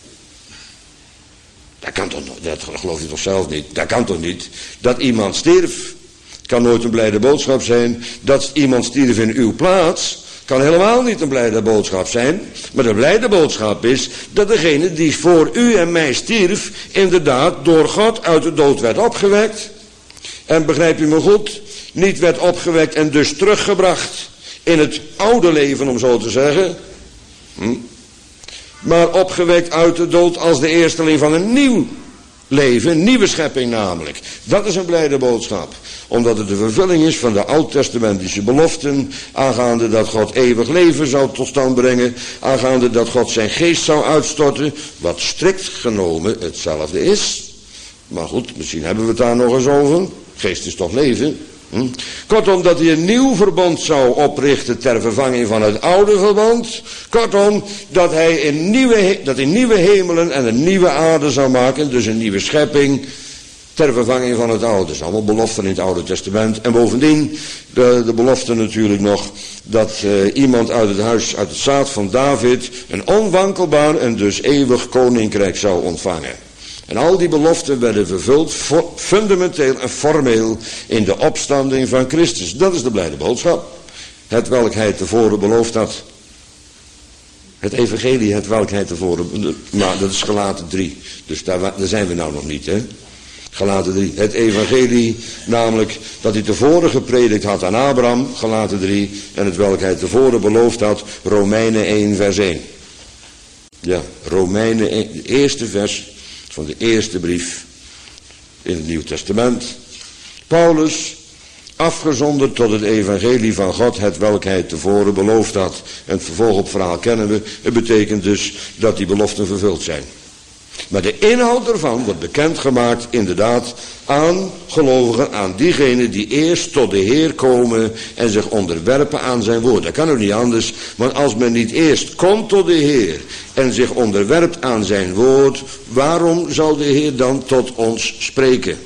Dat kan toch nog, dat geloof je toch zelf niet? Dat kan toch niet? Dat iemand stierf, kan nooit een blijde boodschap zijn. Dat iemand stierf in uw plaats, kan helemaal niet een blijde boodschap zijn. Maar de blijde boodschap is dat degene die voor u en mij stierf, inderdaad door God uit de dood werd opgewekt. En begrijp u me goed, niet werd opgewekt en dus teruggebracht in het oude leven, om zo te zeggen. Hm? Maar opgewekt uit de dood als de eersteling van een nieuw leven, een nieuwe schepping namelijk. Dat is een blijde boodschap. Omdat het de vervulling is van de oud-testamentische beloften, aangaande dat God eeuwig leven zou tot stand brengen, aangaande dat God zijn geest zou uitstorten, wat strikt genomen hetzelfde is. Maar goed, misschien hebben we het daar nog eens over. Geest is toch leven? Hm? Kortom, dat hij een nieuw verbond zou oprichten ter vervanging van het oude verbond. Kortom, dat hij een nieuwe, dat hij nieuwe hemelen en een nieuwe aarde zou maken, dus een nieuwe schepping ter vervanging van het oude. Dat is allemaal beloften in het Oude Testament. En bovendien de, de belofte natuurlijk nog dat uh, iemand uit het huis, uit het zaad van David, een onwankelbaar en dus eeuwig koninkrijk zou ontvangen. En al die beloften werden vervuld fundamenteel en formeel in de opstanding van Christus. Dat is de blijde boodschap. Het welk hij tevoren beloofd had. Het evangelie, het welk hij tevoren... Nou, dat is Galaten drie. Dus daar, daar zijn we nou nog niet, hè. Galaten drie. Het evangelie, namelijk dat hij tevoren gepredikt had aan Abraham, Galaten drie. En het welk hij tevoren beloofd had, Romeinen één vers één. Ja, Romeinen één, de eerste vers van de eerste brief in het Nieuw Testament. Paulus, afgezonderd tot het evangelie van God, het welk hij tevoren beloofd had. En het vervolg op het verhaal kennen we. Het betekent dus dat die beloften vervuld zijn. Maar de inhoud ervan wordt bekendgemaakt inderdaad aan gelovigen, aan diegenen die eerst tot de Heer komen en zich onderwerpen aan zijn woord. Dat kan ook niet anders, want als men niet eerst komt tot de Heer en zich onderwerpt aan zijn woord, waarom zal de Heer dan tot ons spreken?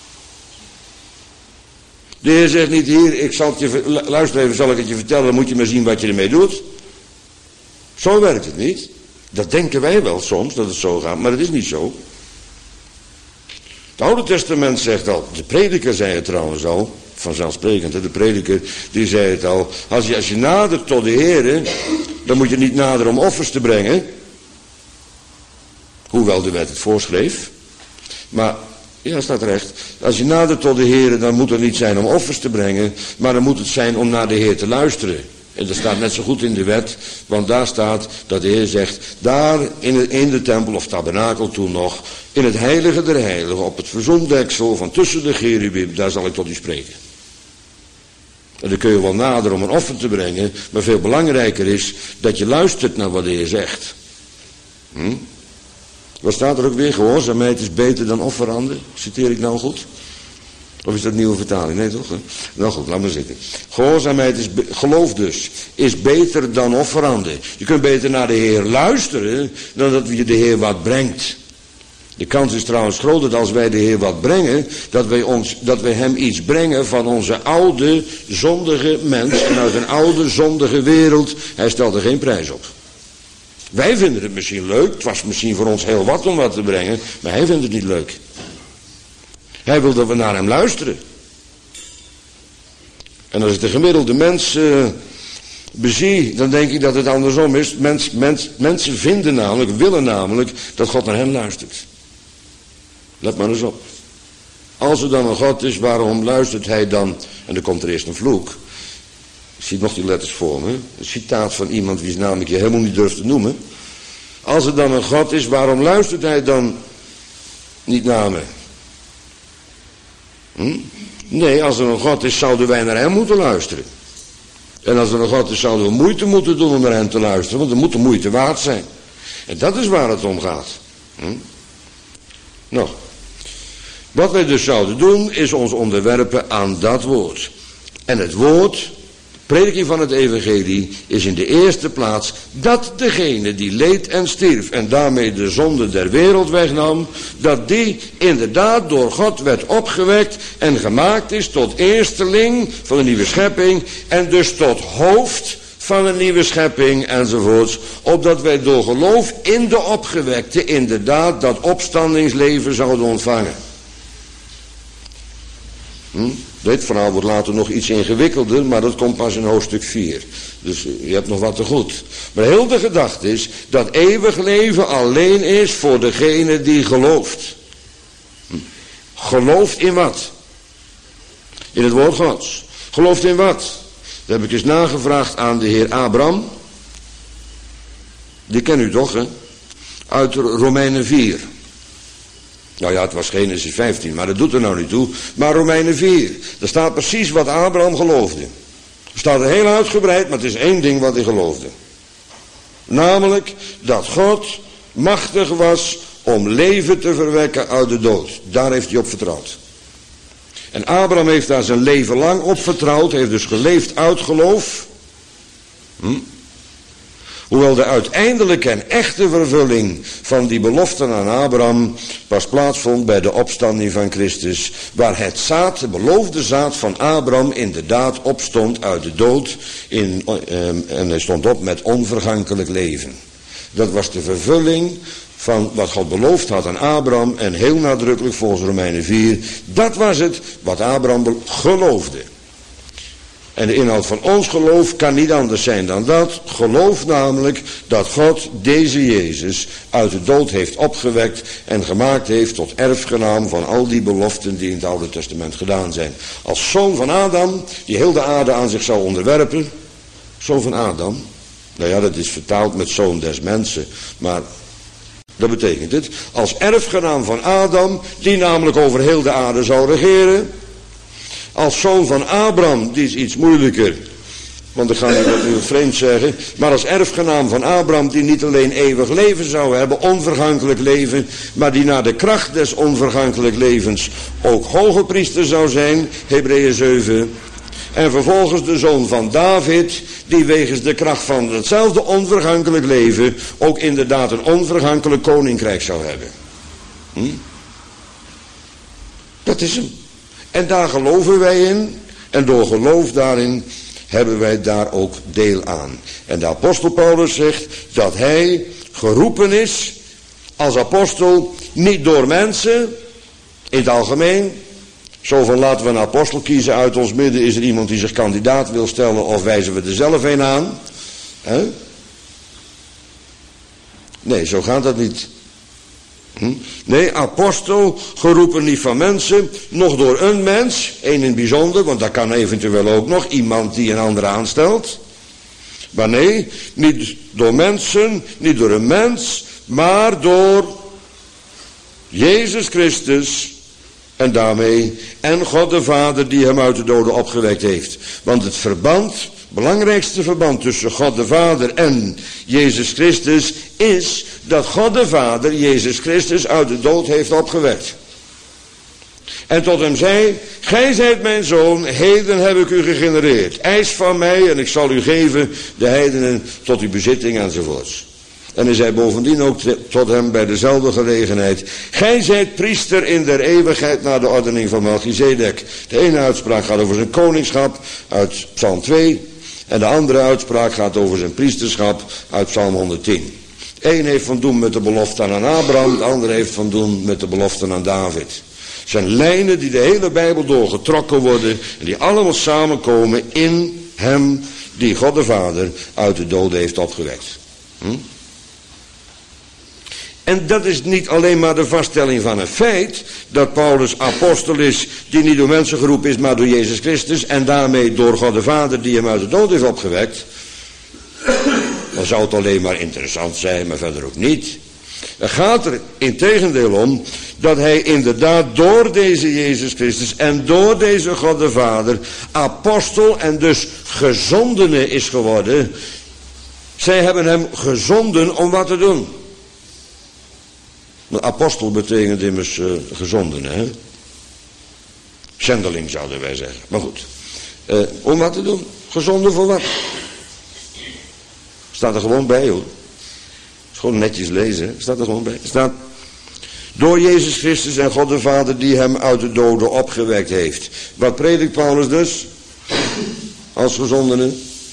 De Heer zegt niet, hier, ik zal het je, luister even, zal ik het je vertellen, dan moet je maar zien wat je ermee doet. Zo werkt het niet. Dat denken wij wel soms, dat het zo gaat, maar het is niet zo. Het Oude Testament zegt al, de prediker zei het trouwens al, vanzelfsprekend, de prediker, die zei het al, als je, als je nadert tot de Heer, dan moet je niet naderen om offers te brengen. Hoewel de wet het voorschreef. Maar, ja, staat recht. Als je nadert tot de Heer, dan moet het niet zijn om offers te brengen. Maar dan moet het zijn om naar de Heer te luisteren. En dat staat net zo goed in de wet. Want daar staat dat de Heer zegt. Daar in de, in de tempel of tabernakel toen nog. In het heilige der heiligen. Op het verzoendeksel van tussen de cherubim. Daar zal ik tot u spreken. En dan kun je wel naderen om een offer te brengen. Maar veel belangrijker is dat je luistert naar wat de Heer zegt. Hm? Wat staat er ook weer? Gehoorzaamheid is beter dan offeranden. Citeer ik nou goed? Of is dat nieuwe vertaling? Nee toch? Hè? Nou goed, laat maar zitten. Gehoorzaamheid is, geloof dus, is beter dan offeranden. Je kunt beter naar de Heer luisteren dan dat je de Heer wat brengt. De kans is trouwens groot dat als wij de Heer wat brengen, dat wij, ons, dat wij hem iets brengen van onze oude zondige mens en uit een oude zondige wereld. Hij stelt er geen prijs op. Wij vinden het misschien leuk, het was misschien voor ons heel wat om wat te brengen, maar hij vindt het niet leuk. Hij wil dat we naar hem luisteren. En als ik de gemiddelde mens uh, bezie, dan denk ik dat het andersom is. Mens, mens, mensen vinden namelijk, willen namelijk, dat God naar hen luistert. Let maar eens op. Als er dan een God is, waarom luistert hij dan? En dan komt er eerst een vloek. Ik zie nog die letters voor me. Een citaat van iemand wie zijn namelijk je helemaal niet durft te noemen. Als er dan een God is, waarom luistert hij dan niet naar me? Hm? Nee, als er een God is, zouden wij naar hem moeten luisteren. En als er een God is, zouden we moeite moeten doen om naar hem te luisteren. Want het moet de moeite waard zijn. En dat is waar het om gaat. Hm? Nou. Wat wij dus zouden doen, is ons onderwerpen aan dat woord. En het woord, prediking van het evangelie, is in de eerste plaats dat degene die leed en stierf en daarmee de zonde der wereld wegnam, dat die inderdaad door God werd opgewekt en gemaakt is tot eersteling van een nieuwe schepping en dus tot hoofd van een nieuwe schepping enzovoorts, opdat wij door geloof in de opgewekte inderdaad dat opstandingsleven zouden ontvangen. Hm? Dit verhaal wordt later nog iets ingewikkelder, maar dat komt pas in hoofdstuk vier. Dus je hebt nog wat te goed. Maar heel de gedachte is dat eeuwig leven alleen is voor degene die gelooft. Hm? Gelooft in wat? In het woord Gods. Gelooft in wat? Dat heb ik eens nagevraagd aan de heer Abraham. Die ken u toch, hè? Uit Romeinen vier. Nou ja, het was Genesis vijftien, maar dat doet er nou niet toe. Maar Romeinen vier, daar staat precies wat Abraham geloofde. Er staat er heel uitgebreid, maar het is één ding wat hij geloofde. Namelijk dat God machtig was om leven te verwekken uit de dood. Daar heeft hij op vertrouwd. En Abraham heeft daar zijn leven lang op vertrouwd, heeft dus geleefd uit geloof. Hm? Hoewel de uiteindelijke en echte vervulling van die beloften aan Abraham pas plaatsvond bij de opstanding van Christus, waar het zaad, de beloofde zaad van Abraham inderdaad opstond uit de dood in, en hij stond op met onvergankelijk leven. Dat was de vervulling van wat God beloofd had aan Abraham en heel nadrukkelijk volgens Romeinen vier, dat was het wat Abraham geloofde. En de inhoud van ons geloof kan niet anders zijn dan dat. Geloof namelijk dat God deze Jezus uit de dood heeft opgewekt en gemaakt heeft tot erfgenaam van al die beloften die in het Oude Testament gedaan zijn. Als zoon van Adam, die heel de aarde aan zich zou onderwerpen. Zoon van Adam. Nou ja, dat is vertaald met zoon des mensen. Maar dat betekent het. Als erfgenaam van Adam, die namelijk over heel de aarde zou regeren. Als zoon van Abraham, die is iets moeilijker, want ik ga niet wat nu vreemd zeggen, maar als erfgenaam van Abraham, die niet alleen eeuwig leven zou hebben, onvergankelijk leven, maar die naar de kracht des onvergankelijk levens ook hoge priester zou zijn, Hebreeën zeven. En vervolgens de zoon van David, die wegens de kracht van hetzelfde onvergankelijk leven ook inderdaad een onvergankelijk koninkrijk zou hebben. Hm? Dat is hem. En daar geloven wij in. En door geloof daarin hebben wij daar ook deel aan. En de apostel Paulus zegt dat hij geroepen is als apostel niet door mensen in het algemeen. Zo van laten we een apostel kiezen uit ons midden. Is er iemand die zich kandidaat wil stellen of wijzen we er zelf een aan? He? Nee, zo gaat dat niet. Hm? Nee, apostel, geroepen niet van mensen, nog door een mens, één in het bijzonder, want dat kan eventueel ook nog, iemand die een ander aanstelt. Maar nee, niet door mensen, niet door een mens, maar door Jezus Christus en daarmee en God de Vader die hem uit de doden opgewekt heeft. Want het verband, belangrijkste verband tussen God de Vader en Jezus Christus is dat God de Vader Jezus Christus uit de dood heeft opgewekt. En tot hem zei, gij zijt mijn zoon, heden heb ik u gegenereerd. Eis van mij en ik zal u geven de heidenen tot uw bezitting enzovoorts. En hij zei bovendien ook tot hem bij dezelfde gelegenheid, gij zijt priester in der eeuwigheid naar de ordening van Melchizedek. De ene uitspraak gaat over zijn koningschap uit Psalm twee en de andere uitspraak gaat over zijn priesterschap uit Psalm honderdtien. De een heeft van doen met de belofte aan Abraham, de andere heeft van doen met de belofte aan David. Het zijn lijnen die de hele Bijbel doorgetrokken worden en die allemaal samenkomen in hem die God de Vader uit de doden heeft opgewekt. Hm? En dat is niet alleen maar de vaststelling van een feit, dat Paulus apostel is, die niet door mensen geroepen is, maar door Jezus Christus, en daarmee door God de Vader die hem uit de dood heeft opgewekt. Dan zou het alleen maar interessant zijn, maar verder ook niet. Het gaat er integendeel om dat hij inderdaad door deze Jezus Christus en door deze God de Vader apostel en dus gezondene is geworden. Zij hebben hem gezonden om wat te doen. Een apostel betekent immers uh, gezonden, hè? Zendeling zouden wij zeggen. Maar goed, uh, om wat te doen? Gezonden voor wat? Staat er gewoon bij, hoor. Is gewoon netjes lezen, staat er gewoon bij. Staat, door Jezus Christus en God de Vader die hem uit de doden opgewekt heeft. Wat predikt Paulus dus? Als gezondene?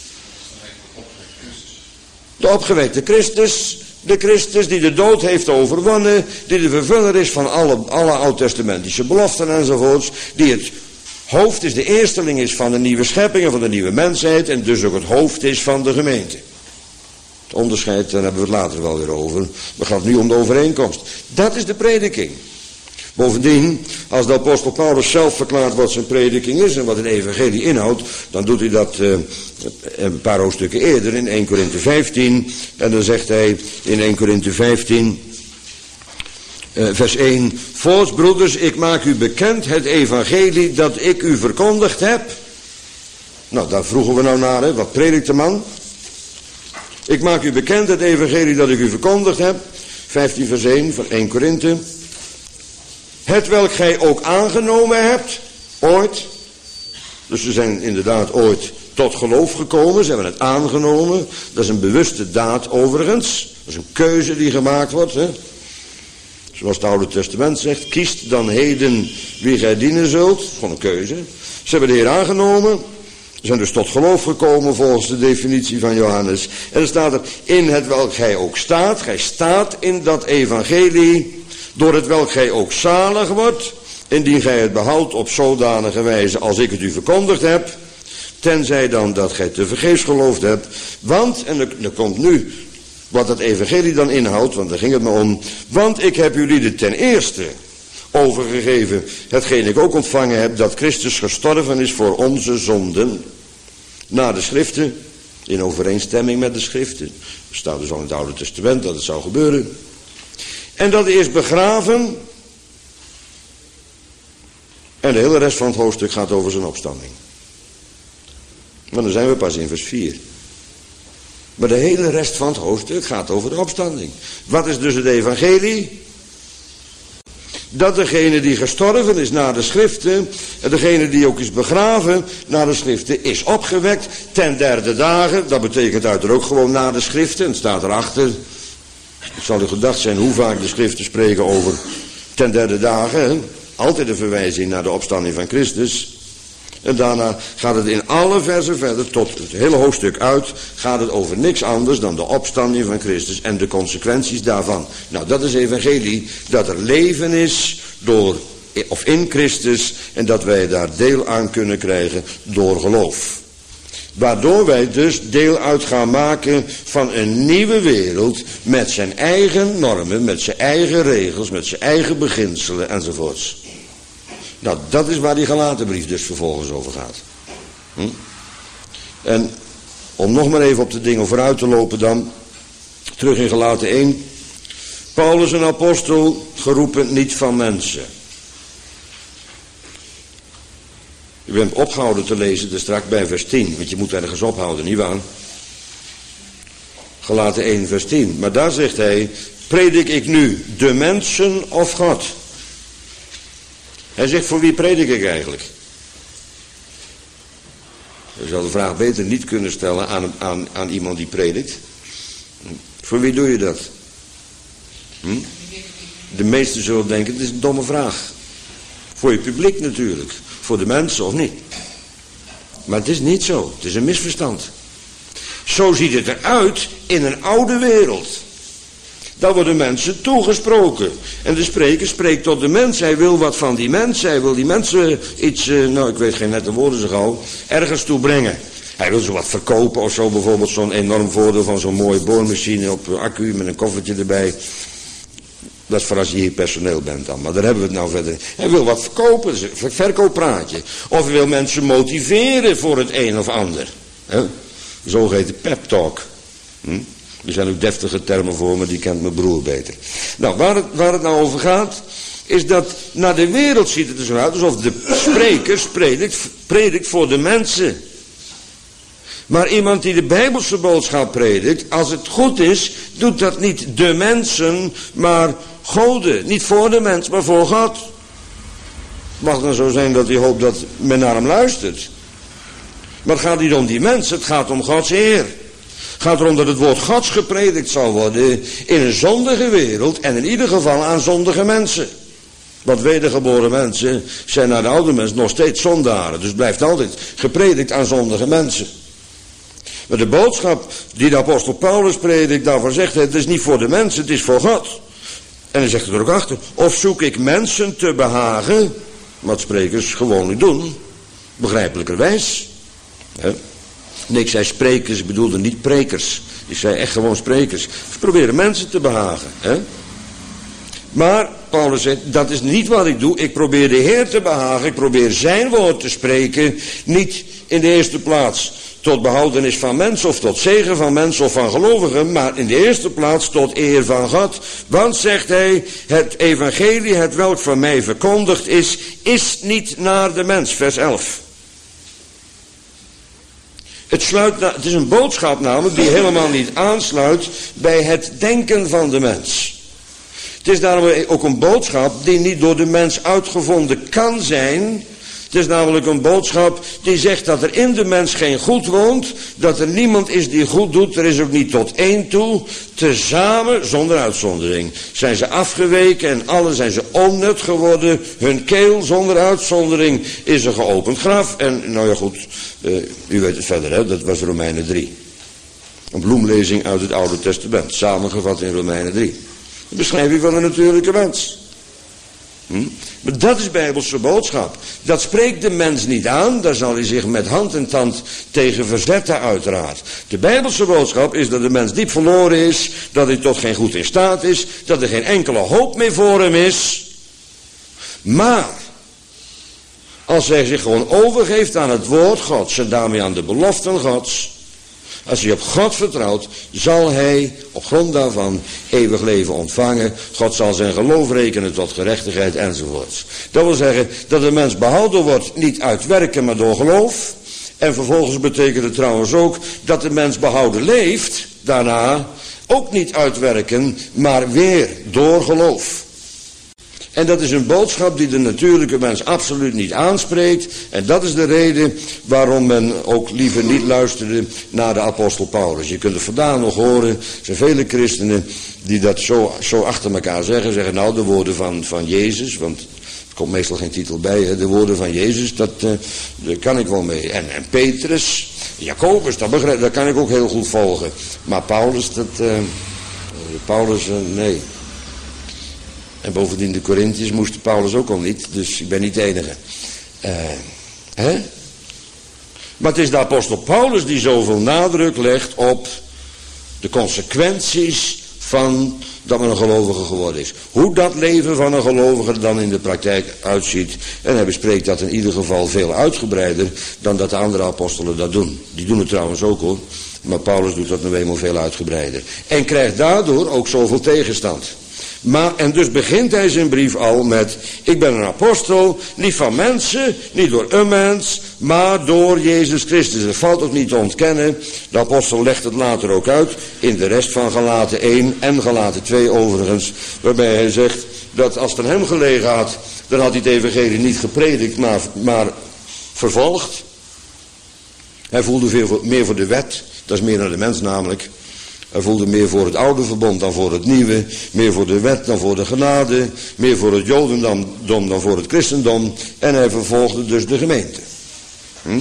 De opgewekte Christus. De Christus die de dood heeft overwonnen, die de vervuller is van alle, alle oud-testamentische beloften enzovoorts, die het hoofd is, de eersteling is van de nieuwe schepping en van de nieuwe mensheid en dus ook het hoofd is van de gemeente. Het onderscheid, daar hebben we het later wel weer over, maar gaat nu om de overeenkomst. Dat is de prediking. Bovendien, als de apostel Paulus zelf verklaart wat zijn prediking is en wat een evangelie inhoudt, dan doet hij dat uh, een paar hoofdstukken eerder in Eerste Korinthe vijftien. En dan zegt hij in Eerste Korinthe vijftien, uh, vers één. Voorts broeders, ik maak u bekend het evangelie dat ik u verkondigd heb. Nou, daar vroegen we nou naar, hè? Wat predikt de man? Ik maak u bekend het evangelie dat ik u verkondigd heb. vijftien vers één van Eerste Korinthe. Het welk gij ook aangenomen hebt, ooit. Dus ze zijn inderdaad ooit tot geloof gekomen, ze hebben het aangenomen. Dat is een bewuste daad overigens. Dat is een keuze die gemaakt wordt. Hè? Zoals het Oude Testament zegt, kiest dan heden wie gij dienen zult. Gewoon een keuze. Ze hebben de Heer aangenomen. Ze zijn dus tot geloof gekomen volgens de definitie van Johannes. En er staat er, in het welk gij ook staat. Gij staat in dat evangelie. Door het welk gij ook zalig wordt, indien gij het behoudt op zodanige wijze als ik het u verkondigd heb, tenzij dan dat gij te vergeefs geloofd hebt. Want, en er, er komt nu wat het evangelie dan inhoudt, want daar ging het me om, want ik heb jullie ten eerste overgegeven, hetgeen ik ook ontvangen heb, dat Christus gestorven is voor onze zonden, na de schriften, in overeenstemming met de schriften. Er staat dus al in het Oude Testament dat het zou gebeuren. En dat is begraven. En de hele rest van het hoofdstuk gaat over zijn opstanding. Maar dan zijn we pas in vers vier. Maar de hele rest van het hoofdstuk gaat over de opstanding. Wat is dus het evangelie? Dat degene die gestorven is na de schriften, en degene die ook is begraven na de schriften, is opgewekt ten derde dagen. Dat betekent uiteraard ook gewoon na de schriften. Het staat erachter. Het zal u gedacht zijn hoe vaak de schriften spreken over ten derde dagen. Hè? Altijd een verwijzing naar de opstanding van Christus. En daarna gaat het in alle versen verder, tot het hele hoofdstuk uit, gaat het over niks anders dan de opstanding van Christus en de consequenties daarvan. Nou, dat is evangelie, dat er leven is door, of in Christus, en dat wij daar deel aan kunnen krijgen door geloof. Waardoor wij dus deel uit gaan maken van een nieuwe wereld met zijn eigen normen, met zijn eigen regels, met zijn eigen beginselen enzovoorts. Nou, dat is waar die Galatenbrief dus vervolgens over gaat. Hm? En om nog maar even op de dingen vooruit te lopen dan, terug in Galaten één. Paulus een apostel, geroepen niet van mensen. U bent opgehouden te lezen, dus straks bij vers tien, want je moet ergens ophouden, nietwaar? Galaten één vers tien, maar daar zegt hij, predik ik nu de mensen of God? Hij zegt, voor wie predik ik eigenlijk? Je zou de vraag beter niet kunnen stellen aan, aan, aan iemand die predikt. Voor wie doe je dat? Hm? De meesten zullen denken, het is een domme vraag. Voor je publiek natuurlijk. Voor de mensen of niet. Maar het is niet zo. Het is een misverstand. Zo ziet het eruit in een oude wereld. Daar worden mensen toegesproken. En de spreker spreekt tot de mens. Hij wil wat van die mens. Hij wil die mensen iets, uh, nou ik weet geen nette woorden zo gauw, ergens toe brengen. Hij wil zo wat verkopen of zo. Bijvoorbeeld zo'n enorm voordeel van zo'n mooie boormachine op accu met een koffertje erbij. Dat is voor als je hier personeel bent dan. Maar daar hebben we het nou verder. Hij wil wat verkopen. Een verkooppraatje. Of hij wil mensen motiveren voor het een of ander. He? Zogeheten pep talk. Hm? Er zijn ook deftige termen voor, maar die kent mijn broer beter. Nou, waar het, waar het nou over gaat, is dat naar de wereld ziet het er zo uit, alsof de spreker predikt, predikt voor de mensen. Maar iemand die de Bijbelse boodschap predikt, als het goed is, doet dat niet de mensen, maar goden. Niet voor de mens, maar voor God. Het mag dan zo zijn dat hij hoopt dat men naar hem luistert. Maar het gaat niet om die mensen, het gaat om Gods eer. Het gaat erom dat het woord Gods gepredikt zal worden in een zondige wereld en in ieder geval aan zondige mensen. Want wedergeboren mensen zijn naar de oude mens nog steeds zondaren. Dus het blijft altijd gepredikt aan zondige mensen. Maar de boodschap die de apostel Paulus predikt, daarvan zegt hij, het is niet voor de mensen, het is voor God. En hij zegt er ook achter, of zoek ik mensen te behagen, wat sprekers gewoonlijk doen, begrijpelijkerwijs. He? Nee, ik zei sprekers, ik bedoelde niet prekers. Ik zei echt gewoon sprekers. Ze proberen mensen te behagen. Hè? Maar Paulus zegt, dat is niet wat ik doe. Ik probeer de Heer te behagen. Ik probeer zijn woord te spreken. Niet in de eerste plaats tot behoudenis van mensen of tot zegen van mensen of van gelovigen. Maar in de eerste plaats tot eer van God. Want, zegt hij, het evangelie, het welk van mij verkondigd is, is niet naar de mens. Vers elf. Het, sluit, het is een boodschap namelijk die helemaal niet aansluit bij het denken van de mens. Het is daarom ook een boodschap die niet door de mens uitgevonden kan zijn. Het is namelijk een boodschap die zegt dat er in de mens geen goed woont. Dat er niemand is die goed doet. Er is ook niet tot één toe. Tezamen, zonder uitzondering, zijn ze afgeweken en alle zijn ze onnut geworden. Hun keel, zonder uitzondering, is een geopend graf. En nou ja goed, uh, u weet het verder, hè? Dat was Romeinen drie. Een bloemlezing uit het Oude Testament, samengevat in Romeinen drie. Een beschrijving van de natuurlijke mens. Hm? Maar dat is Bijbelse boodschap. Dat spreekt de mens niet aan. Daar zal hij zich met hand en tand tegen verzetten uiteraard. De Bijbelse boodschap is dat de mens diep verloren is. Dat hij tot geen goed in staat is. Dat er geen enkele hoop meer voor hem is. Maar als hij zich gewoon overgeeft aan het woord Gods en daarmee aan de beloften Gods. Als hij op God vertrouwt, zal hij op grond daarvan eeuwig leven ontvangen. God zal zijn geloof rekenen tot gerechtigheid enzovoorts. Dat wil zeggen dat de mens behouden wordt niet uit werken maar door geloof. En vervolgens betekent het trouwens ook dat de mens behouden leeft, daarna ook niet uit werken maar weer door geloof. En dat is een boodschap die de natuurlijke mens absoluut niet aanspreekt. En dat is de reden waarom men ook liever niet luisterde naar de apostel Paulus. Je kunt het vandaan nog horen. Er zijn vele christenen die dat zo, zo achter elkaar zeggen. Zeggen nou de woorden van, van Jezus. Want er komt meestal geen titel bij. Hè? De woorden van Jezus, dat, uh, daar kan ik wel mee. En, en Petrus, Jacobus, dat, begrijp, dat kan ik ook heel goed volgen. Maar Paulus, dat... Uh, Paulus, uh, nee... En bovendien de Corinthiërs moesten Paulus ook al niet. Dus ik ben niet de enige. Uh, hè? Maar het is de apostel Paulus die zoveel nadruk legt op de consequenties van dat men een gelovige geworden is. Hoe dat leven van een gelovige er dan in de praktijk uitziet. En hij bespreekt dat in ieder geval veel uitgebreider dan dat de andere apostelen dat doen. Die doen het trouwens ook hoor. Maar Paulus doet dat nu eenmaal veel uitgebreider. En krijgt daardoor ook zoveel tegenstand. Maar, en dus begint hij zijn brief al met: ik ben een apostel, niet van mensen, niet door een mens, maar door Jezus Christus. Het valt ook niet te ontkennen. De apostel legt het later ook uit in de rest van Galaten één en Galaten twee overigens. Waarbij hij zegt dat als het aan hem gelegen had, dan had hij het evangelie niet gepredikt, maar, maar vervolgd. Hij voelde veel, meer voor de wet, dat is meer naar de mens namelijk. Hij voelde meer voor het oude verbond dan voor het nieuwe. Meer voor de wet dan voor de genade. Meer voor het jodendom dan voor het christendom. En hij vervolgde dus de gemeente. Hm?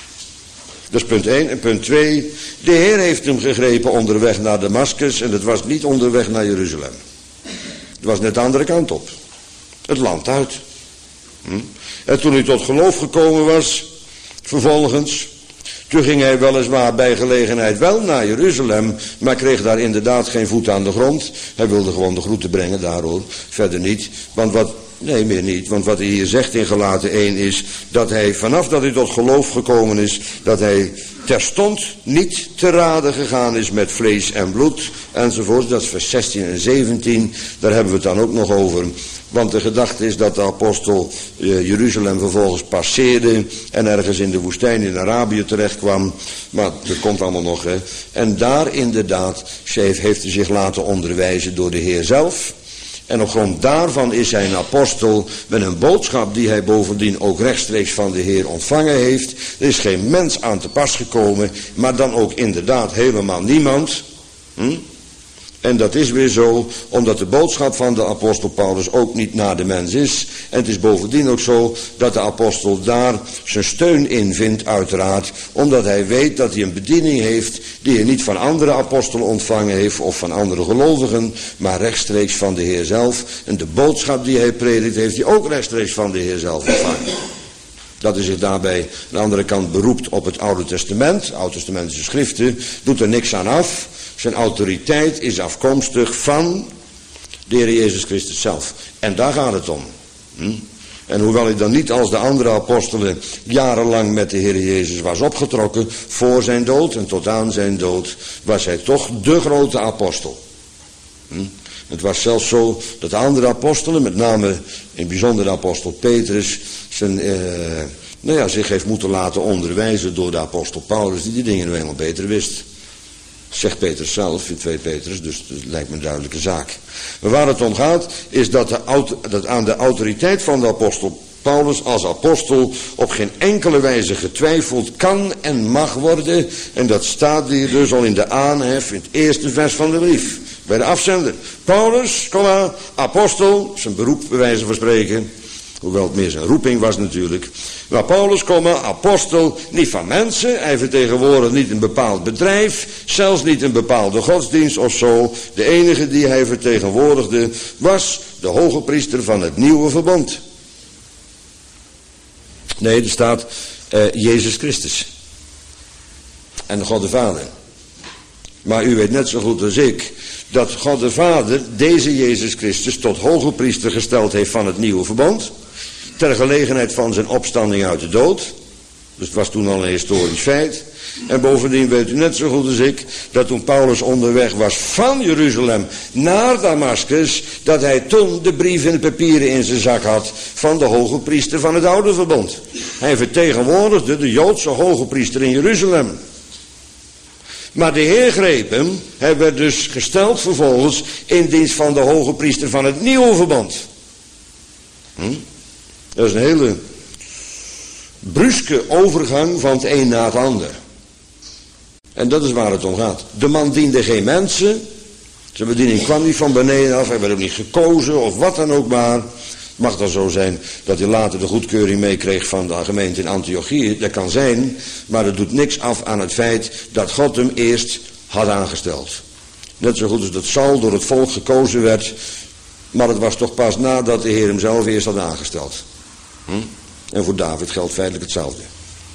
Dat is punt één. En punt twee. De Heer heeft hem gegrepen onderweg naar Damascus. En het was niet onderweg naar Jeruzalem. Het was net de andere kant op. Het land uit. Hm? En toen hij tot geloof gekomen was. Vervolgens. Toen ging hij weliswaar bij gelegenheid wel naar Jeruzalem, maar kreeg daar inderdaad geen voet aan de grond. Hij wilde gewoon de groeten brengen daar hoor, verder niet. Want wat, nee meer niet, want wat hij hier zegt in Galaten één is dat hij vanaf dat hij tot geloof gekomen is, dat hij terstond niet te raden gegaan is met vlees en bloed enzovoort. Dat is vers zestien en zeventien, daar hebben we het dan ook nog over. Want de gedachte is dat de apostel uh, Jeruzalem vervolgens passeerde en ergens in de woestijn in Arabië terecht kwam. Maar dat komt allemaal nog, hè. En daar inderdaad heeft hij zich laten onderwijzen door de Heer zelf. En op grond daarvan is hij een apostel met een boodschap die hij bovendien ook rechtstreeks van de Heer ontvangen heeft. Er is geen mens aan te pas gekomen, maar dan ook inderdaad helemaal niemand. Hm? En dat is weer zo, omdat de boodschap van de apostel Paulus ook niet naar de mens is. En het is bovendien ook zo dat de apostel daar zijn steun in vindt, uiteraard. Omdat hij weet dat hij een bediening heeft die hij niet van andere apostelen ontvangen heeft of van andere gelovigen, maar rechtstreeks van de Heer zelf. En de boodschap die hij predikt heeft hij ook rechtstreeks van de Heer zelf ontvangen. Dat hij zich daarbij aan de andere kant beroept op het Oude Testament, Oud-testamentische schriften, doet er niks aan af. Zijn autoriteit is afkomstig van de Heer Jezus Christus zelf. En daar gaat het om. Hm? En hoewel hij dan niet als de andere apostelen jarenlang met de Heer Jezus was opgetrokken, voor zijn dood en tot aan zijn dood, was hij toch de grote apostel. Hm? Het was zelfs zo dat de andere apostelen, met name in het bijzonder de apostel Petrus, zijn, eh, nou ja, zich heeft moeten laten onderwijzen door de apostel Paulus, die die dingen nu helemaal beter wist. Zegt Petrus zelf in twee Petrus, dus dat lijkt me een duidelijke zaak. Maar waar het om gaat, is dat, de, dat aan de autoriteit van de apostel Paulus als apostel op geen enkele wijze getwijfeld kan en mag worden. En dat staat hier dus al in de aanhef, in het eerste vers van de brief. Bij de afzender. Paulus, komma, apostel, zijn beroep bij wijze van spreken. Hoewel het meer zijn roeping was natuurlijk. Maar Paulus, komma, apostel, niet van mensen. Hij vertegenwoordigt niet een bepaald bedrijf. Zelfs niet een bepaalde godsdienst of zo. De enige die hij vertegenwoordigde was de hoge priester van het nieuwe verbond. Nee, er staat uh, Jezus Christus. En God de Vader. Maar u weet net zo goed als ik dat God de Vader deze Jezus Christus tot hoge priester gesteld heeft van het nieuwe verbond. Ter gelegenheid van zijn opstanding uit de dood. Dus het was toen al een historisch feit. En bovendien weet u net zo goed als ik dat toen Paulus onderweg was van Jeruzalem naar Damascus, dat hij toen de brieven en papieren in zijn zak had van de hoge priester van het oude verbond. Hij vertegenwoordigde de Joodse hoge priester in Jeruzalem. Maar de Heer greep hem, hij werd dus gesteld vervolgens in dienst van de hoge priester van het nieuwe verbond. Hm? Dat is een hele bruske overgang van het een naar het ander. En dat is waar het om gaat. De man diende geen mensen. Zijn bediening kwam niet van beneden af. Hij werd ook niet gekozen of wat dan ook maar. Het mag dan zo zijn dat hij later de goedkeuring meekreeg van de gemeente in Antiochië. Dat kan zijn. Maar dat doet niks af aan het feit dat God hem eerst had aangesteld. Net zo goed als dat Saul door het volk gekozen werd. Maar het was toch pas nadat de Heer hem zelf eerst had aangesteld. Hm? En voor David geldt feitelijk hetzelfde.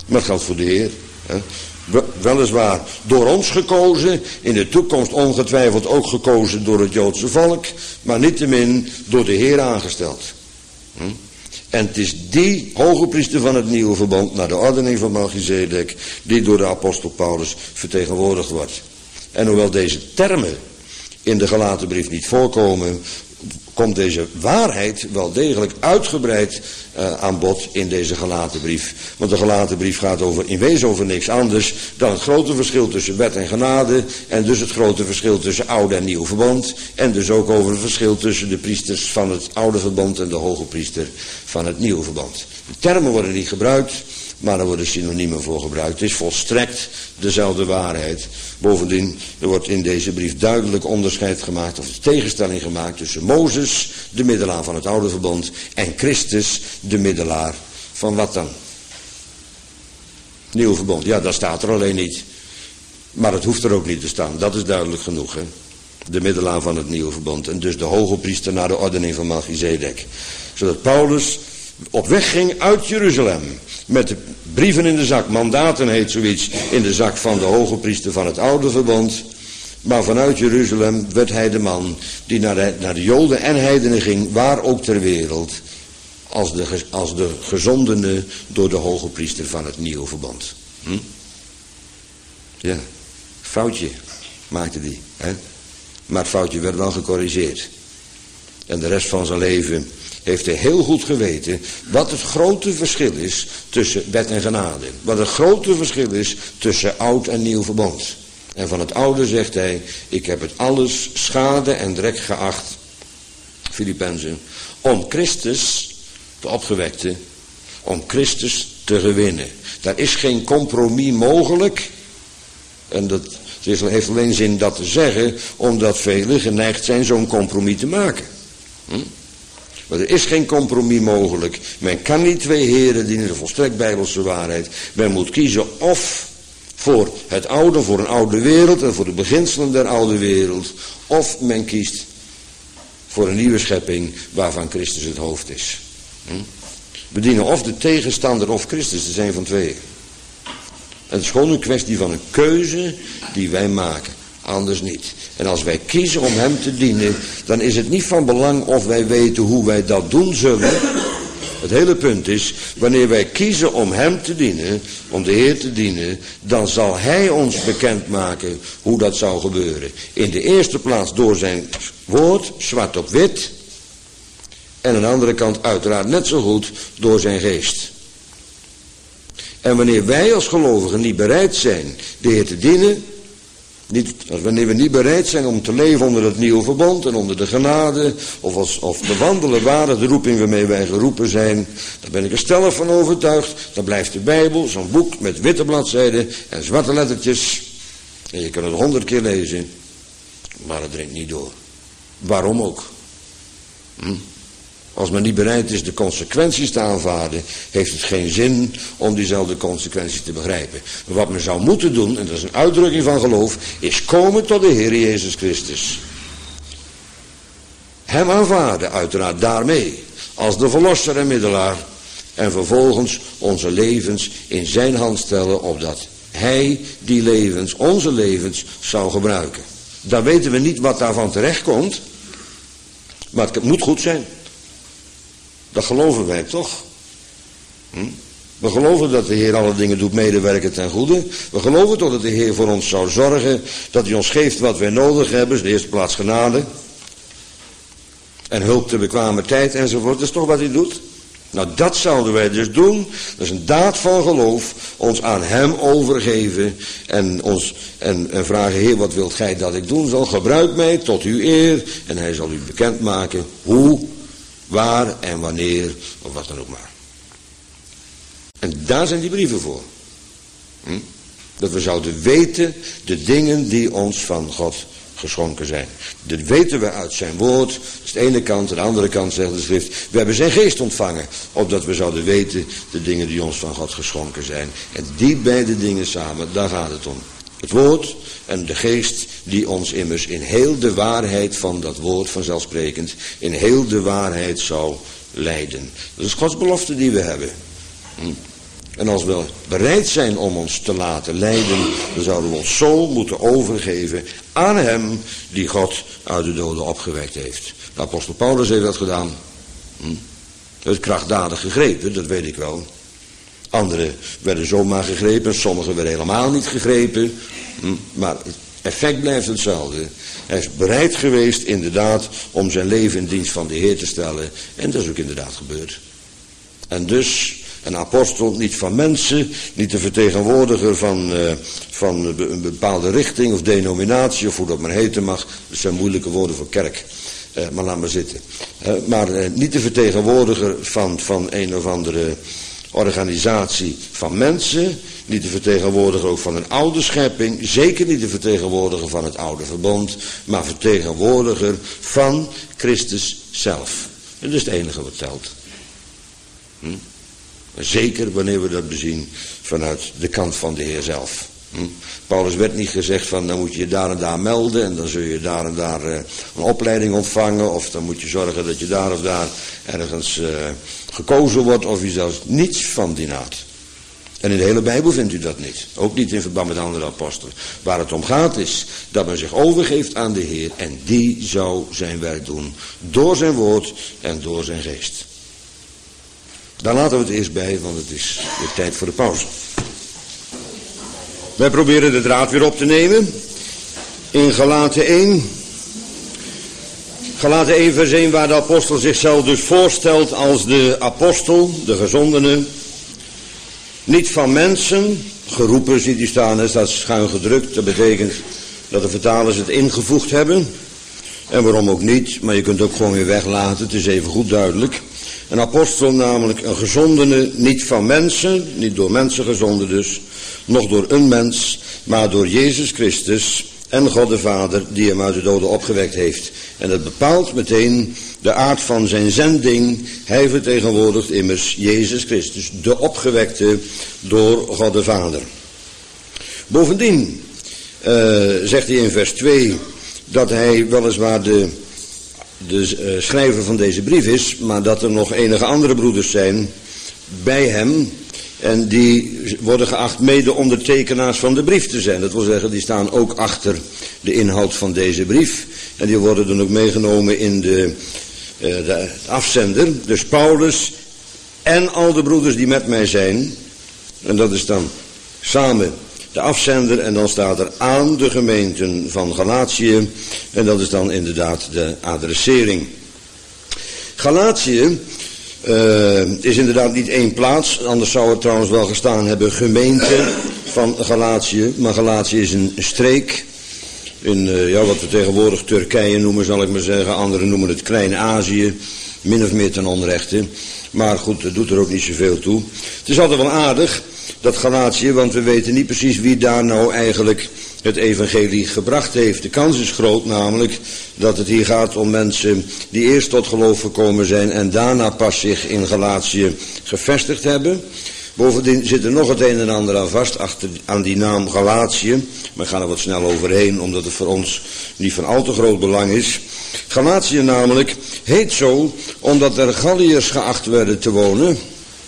Maar het geldt voor de Heer. Hè. Weliswaar door ons gekozen, in de toekomst ongetwijfeld ook gekozen door het Joodse volk, maar niettemin door de Heer aangesteld. Hm? En het is die hoge priester van het nieuwe verbond, naar de ordening van Melchizedek, die door de apostel Paulus vertegenwoordigd wordt. En hoewel deze termen in de Galatenbrief niet voorkomen, komt deze waarheid wel degelijk uitgebreid uh, aan bod in deze Galatenbrief. Want de Galatenbrief gaat over, in wezen over niks anders dan het grote verschil tussen wet en genade, en dus het grote verschil tussen oude en nieuw verbond, en dus ook over het verschil tussen de priesters van het oude verbond en de hoge priester van het nieuwe verbond. De termen worden niet gebruikt, maar er worden synoniemen voor gebruikt. Het is volstrekt dezelfde waarheid. Bovendien, er wordt in deze brief duidelijk onderscheid gemaakt, of tegenstelling gemaakt tussen Mozes, de middelaar van het oude verbond, en Christus, de middelaar van wat dan? Nieuw verbond. Ja, dat staat er alleen niet. Maar het hoeft er ook niet te staan. Dat is duidelijk genoeg, hè? De middelaar van het nieuwe verbond. En dus de hoge priester naar de ordening van Melchizedek. Zodat Paulus op weg ging uit Jeruzalem. Met de brieven in de zak. Mandaten heet zoiets. In de zak van de hoge priester van het oude verbond. Maar vanuit Jeruzalem werd hij de man die naar de, naar de Joden en heidenen ging. Waar ook ter wereld. Als de, als de gezondene door de hoge priester van het nieuwe verbond. Hm? Ja. Foutje maakte die. Hè? Maar het foutje werd wel gecorrigeerd. En de rest van zijn leven heeft hij heel goed geweten wat het grote verschil is tussen wet en genade. Wat het grote verschil is tussen oud en nieuw verbond. En van het oude zegt hij, ik heb het alles schade en drek geacht, Filippenzen, om Christus, de opgewekte, om Christus te gewinnen. Daar is geen compromis mogelijk. En dat heeft alleen zin dat te zeggen, omdat velen geneigd zijn zo'n compromis te maken. Hm? Maar er is geen compromis mogelijk. Men kan niet twee heren dienen, de volstrekt bijbelse waarheid. Men moet kiezen of voor het oude, voor een oude wereld en voor de beginselen der oude wereld. Of men kiest voor een nieuwe schepping waarvan Christus het hoofd is. Hm? We dienen of de tegenstander of Christus, er zijn van twee. Het is gewoon een kwestie van een keuze die wij maken. Anders niet. En als wij kiezen om hem te dienen, dan is het niet van belang of wij weten hoe wij dat doen zullen. Het hele punt is, wanneer wij kiezen om hem te dienen, om de Heer te dienen, dan zal hij ons bekendmaken hoe dat zou gebeuren. In de eerste plaats door zijn woord, zwart op wit. En aan de andere kant uiteraard net zo goed door zijn geest. En wanneer wij als gelovigen niet bereid zijn de Heer te dienen, niet, als wanneer we niet bereid zijn om te leven onder het nieuwe verbond en onder de genade, of, als, of te wandelen waar de roeping waarmee wij geroepen zijn, daar ben ik er stellig van overtuigd, dan blijft de Bijbel zo'n boek met witte bladzijden en zwarte lettertjes, en je kan het honderd keer lezen, maar het dringt niet door. Waarom ook? Hm? Als men niet bereid is de consequenties te aanvaarden, heeft het geen zin om diezelfde consequenties te begrijpen. Maar wat men zou moeten doen, en dat is een uitdrukking van geloof, is komen tot de Heer Jezus Christus. Hem aanvaarden, uiteraard daarmee, als de verlosser en middelaar. En vervolgens onze levens in zijn hand stellen, opdat hij die levens, onze levens, zou gebruiken. Dan weten we niet wat daarvan terechtkomt, maar het moet goed zijn. Dat geloven wij toch? Hm? We geloven dat de Heer alle dingen doet medewerken ten goede. We geloven toch dat de Heer voor ons zou zorgen, dat hij ons geeft wat wij nodig hebben. Dus de eerste plaats genade. En hulp te bekwame tijd enzovoort. Dat is toch wat hij doet? Nou, dat zouden wij dus doen. Dat is een daad van geloof. Ons aan hem overgeven. En, ons, en, en vragen, Heer, wat wilt gij dat ik doen zal? Gebruik mij tot uw eer. En hij zal u bekendmaken hoe, waar en wanneer, of wat dan ook maar. En daar zijn die brieven voor. Hm? Dat we zouden weten de dingen die ons van God geschonken zijn. Dat weten we uit zijn woord. Dat is de ene kant. Aan de andere kant zegt de schrift, we hebben zijn geest ontvangen. Opdat we zouden weten de dingen die ons van God geschonken zijn. En die beide dingen samen, daar gaat het om. Het woord en de geest die ons immers in heel de waarheid van dat woord vanzelfsprekend, in heel de waarheid zou leiden. Dat is Gods belofte die we hebben. Hm. En als we bereid zijn om ons te laten leiden, dan zouden we ons zo moeten overgeven aan hem die God uit de doden opgewekt heeft. De apostel Paulus heeft dat gedaan. Hm? Het krachtdadig gegrepen, dat weet ik wel. Anderen werden zomaar gegrepen, sommigen werden helemaal niet gegrepen. Hm? Maar het effect blijft hetzelfde. Hij is bereid geweest inderdaad om zijn leven in dienst van de Heer te stellen. En dat is ook inderdaad gebeurd. En dus een apostel, niet van mensen, niet de vertegenwoordiger van, uh, van een bepaalde richting of denominatie of hoe dat maar heten mag. Dat zijn moeilijke woorden voor kerk. Uh, maar laat maar zitten. Uh, maar uh, niet de vertegenwoordiger van, van een of andere organisatie van mensen. Niet de vertegenwoordiger ook van een oude schepping. Zeker niet de vertegenwoordiger van het oude verbond. Maar vertegenwoordiger van Christus zelf. En dat is het enige wat telt. Hm? Zeker wanneer we dat bezien vanuit de kant van de Heer zelf. Hm? Paulus werd niet gezegd van dan moet je je daar en daar melden en dan zul je daar en daar uh, een opleiding ontvangen of dan moet je zorgen dat je daar of daar ergens uh, gekozen wordt of je zelfs niets van die naad. En in de hele Bijbel vindt u dat niet. Ook niet in verband met andere apostelen. Waar het om gaat is dat men zich overgeeft aan de Heer en die zou zijn werk doen. Door zijn woord en door zijn geest. Daar laten we het eerst bij, want het is weer tijd voor de pauze. Wij proberen de draad weer op te nemen. In Galaten één. Galaten één vers één, waar de apostel zichzelf dus voorstelt als de apostel, de gezondene. Niet van mensen, geroepen ziet u staan, er staat schuin gedrukt. Dat betekent dat de vertalers het ingevoegd hebben. En waarom ook niet, maar je kunt het ook gewoon weer weglaten, het is even goed duidelijk. Een apostel namelijk een gezondene, niet van mensen, niet door mensen gezonden dus, nog door een mens, maar door Jezus Christus en God de Vader die hem uit de doden opgewekt heeft. En dat bepaalt meteen de aard van zijn zending. Hij vertegenwoordigt immers Jezus Christus, de opgewekte door God de Vader. Bovendien uh, zegt hij in vers twee dat hij weliswaar de... de uh, schrijver van deze brief is, maar dat er nog enige andere broeders zijn bij hem en die worden geacht mede ondertekenaars van de brief te zijn. Dat wil zeggen, die staan ook achter de inhoud van deze brief en die worden dan ook meegenomen in de, uh, de afzender. Dus Paulus en al de broeders die met mij zijn, en dat is dan samen de afzender en dan staat er aan de gemeenten van Galatië en dat is dan inderdaad de adressering. Galatië uh, is inderdaad niet één plaats, anders zou het trouwens wel gestaan hebben gemeente van Galatië, maar Galatië is een streek in uh, ja, wat we tegenwoordig Turkije noemen zal ik maar zeggen, anderen noemen het Klein-Azië, min of meer ten onrechte, maar goed, dat doet er ook niet zoveel toe. Het is altijd wel aardig dat Galatië, want we weten niet precies wie daar nou eigenlijk het evangelie gebracht heeft. De kans is groot namelijk dat het hier gaat om mensen die eerst tot geloof gekomen zijn en daarna pas zich in Galatië gevestigd hebben. Bovendien zit er nog het een en ander aan vast achter, aan die naam Galatië. We gaan er wat snel overheen omdat het voor ons niet van al te groot belang is. Galatië namelijk heet zo omdat er Galliërs geacht werden te wonen.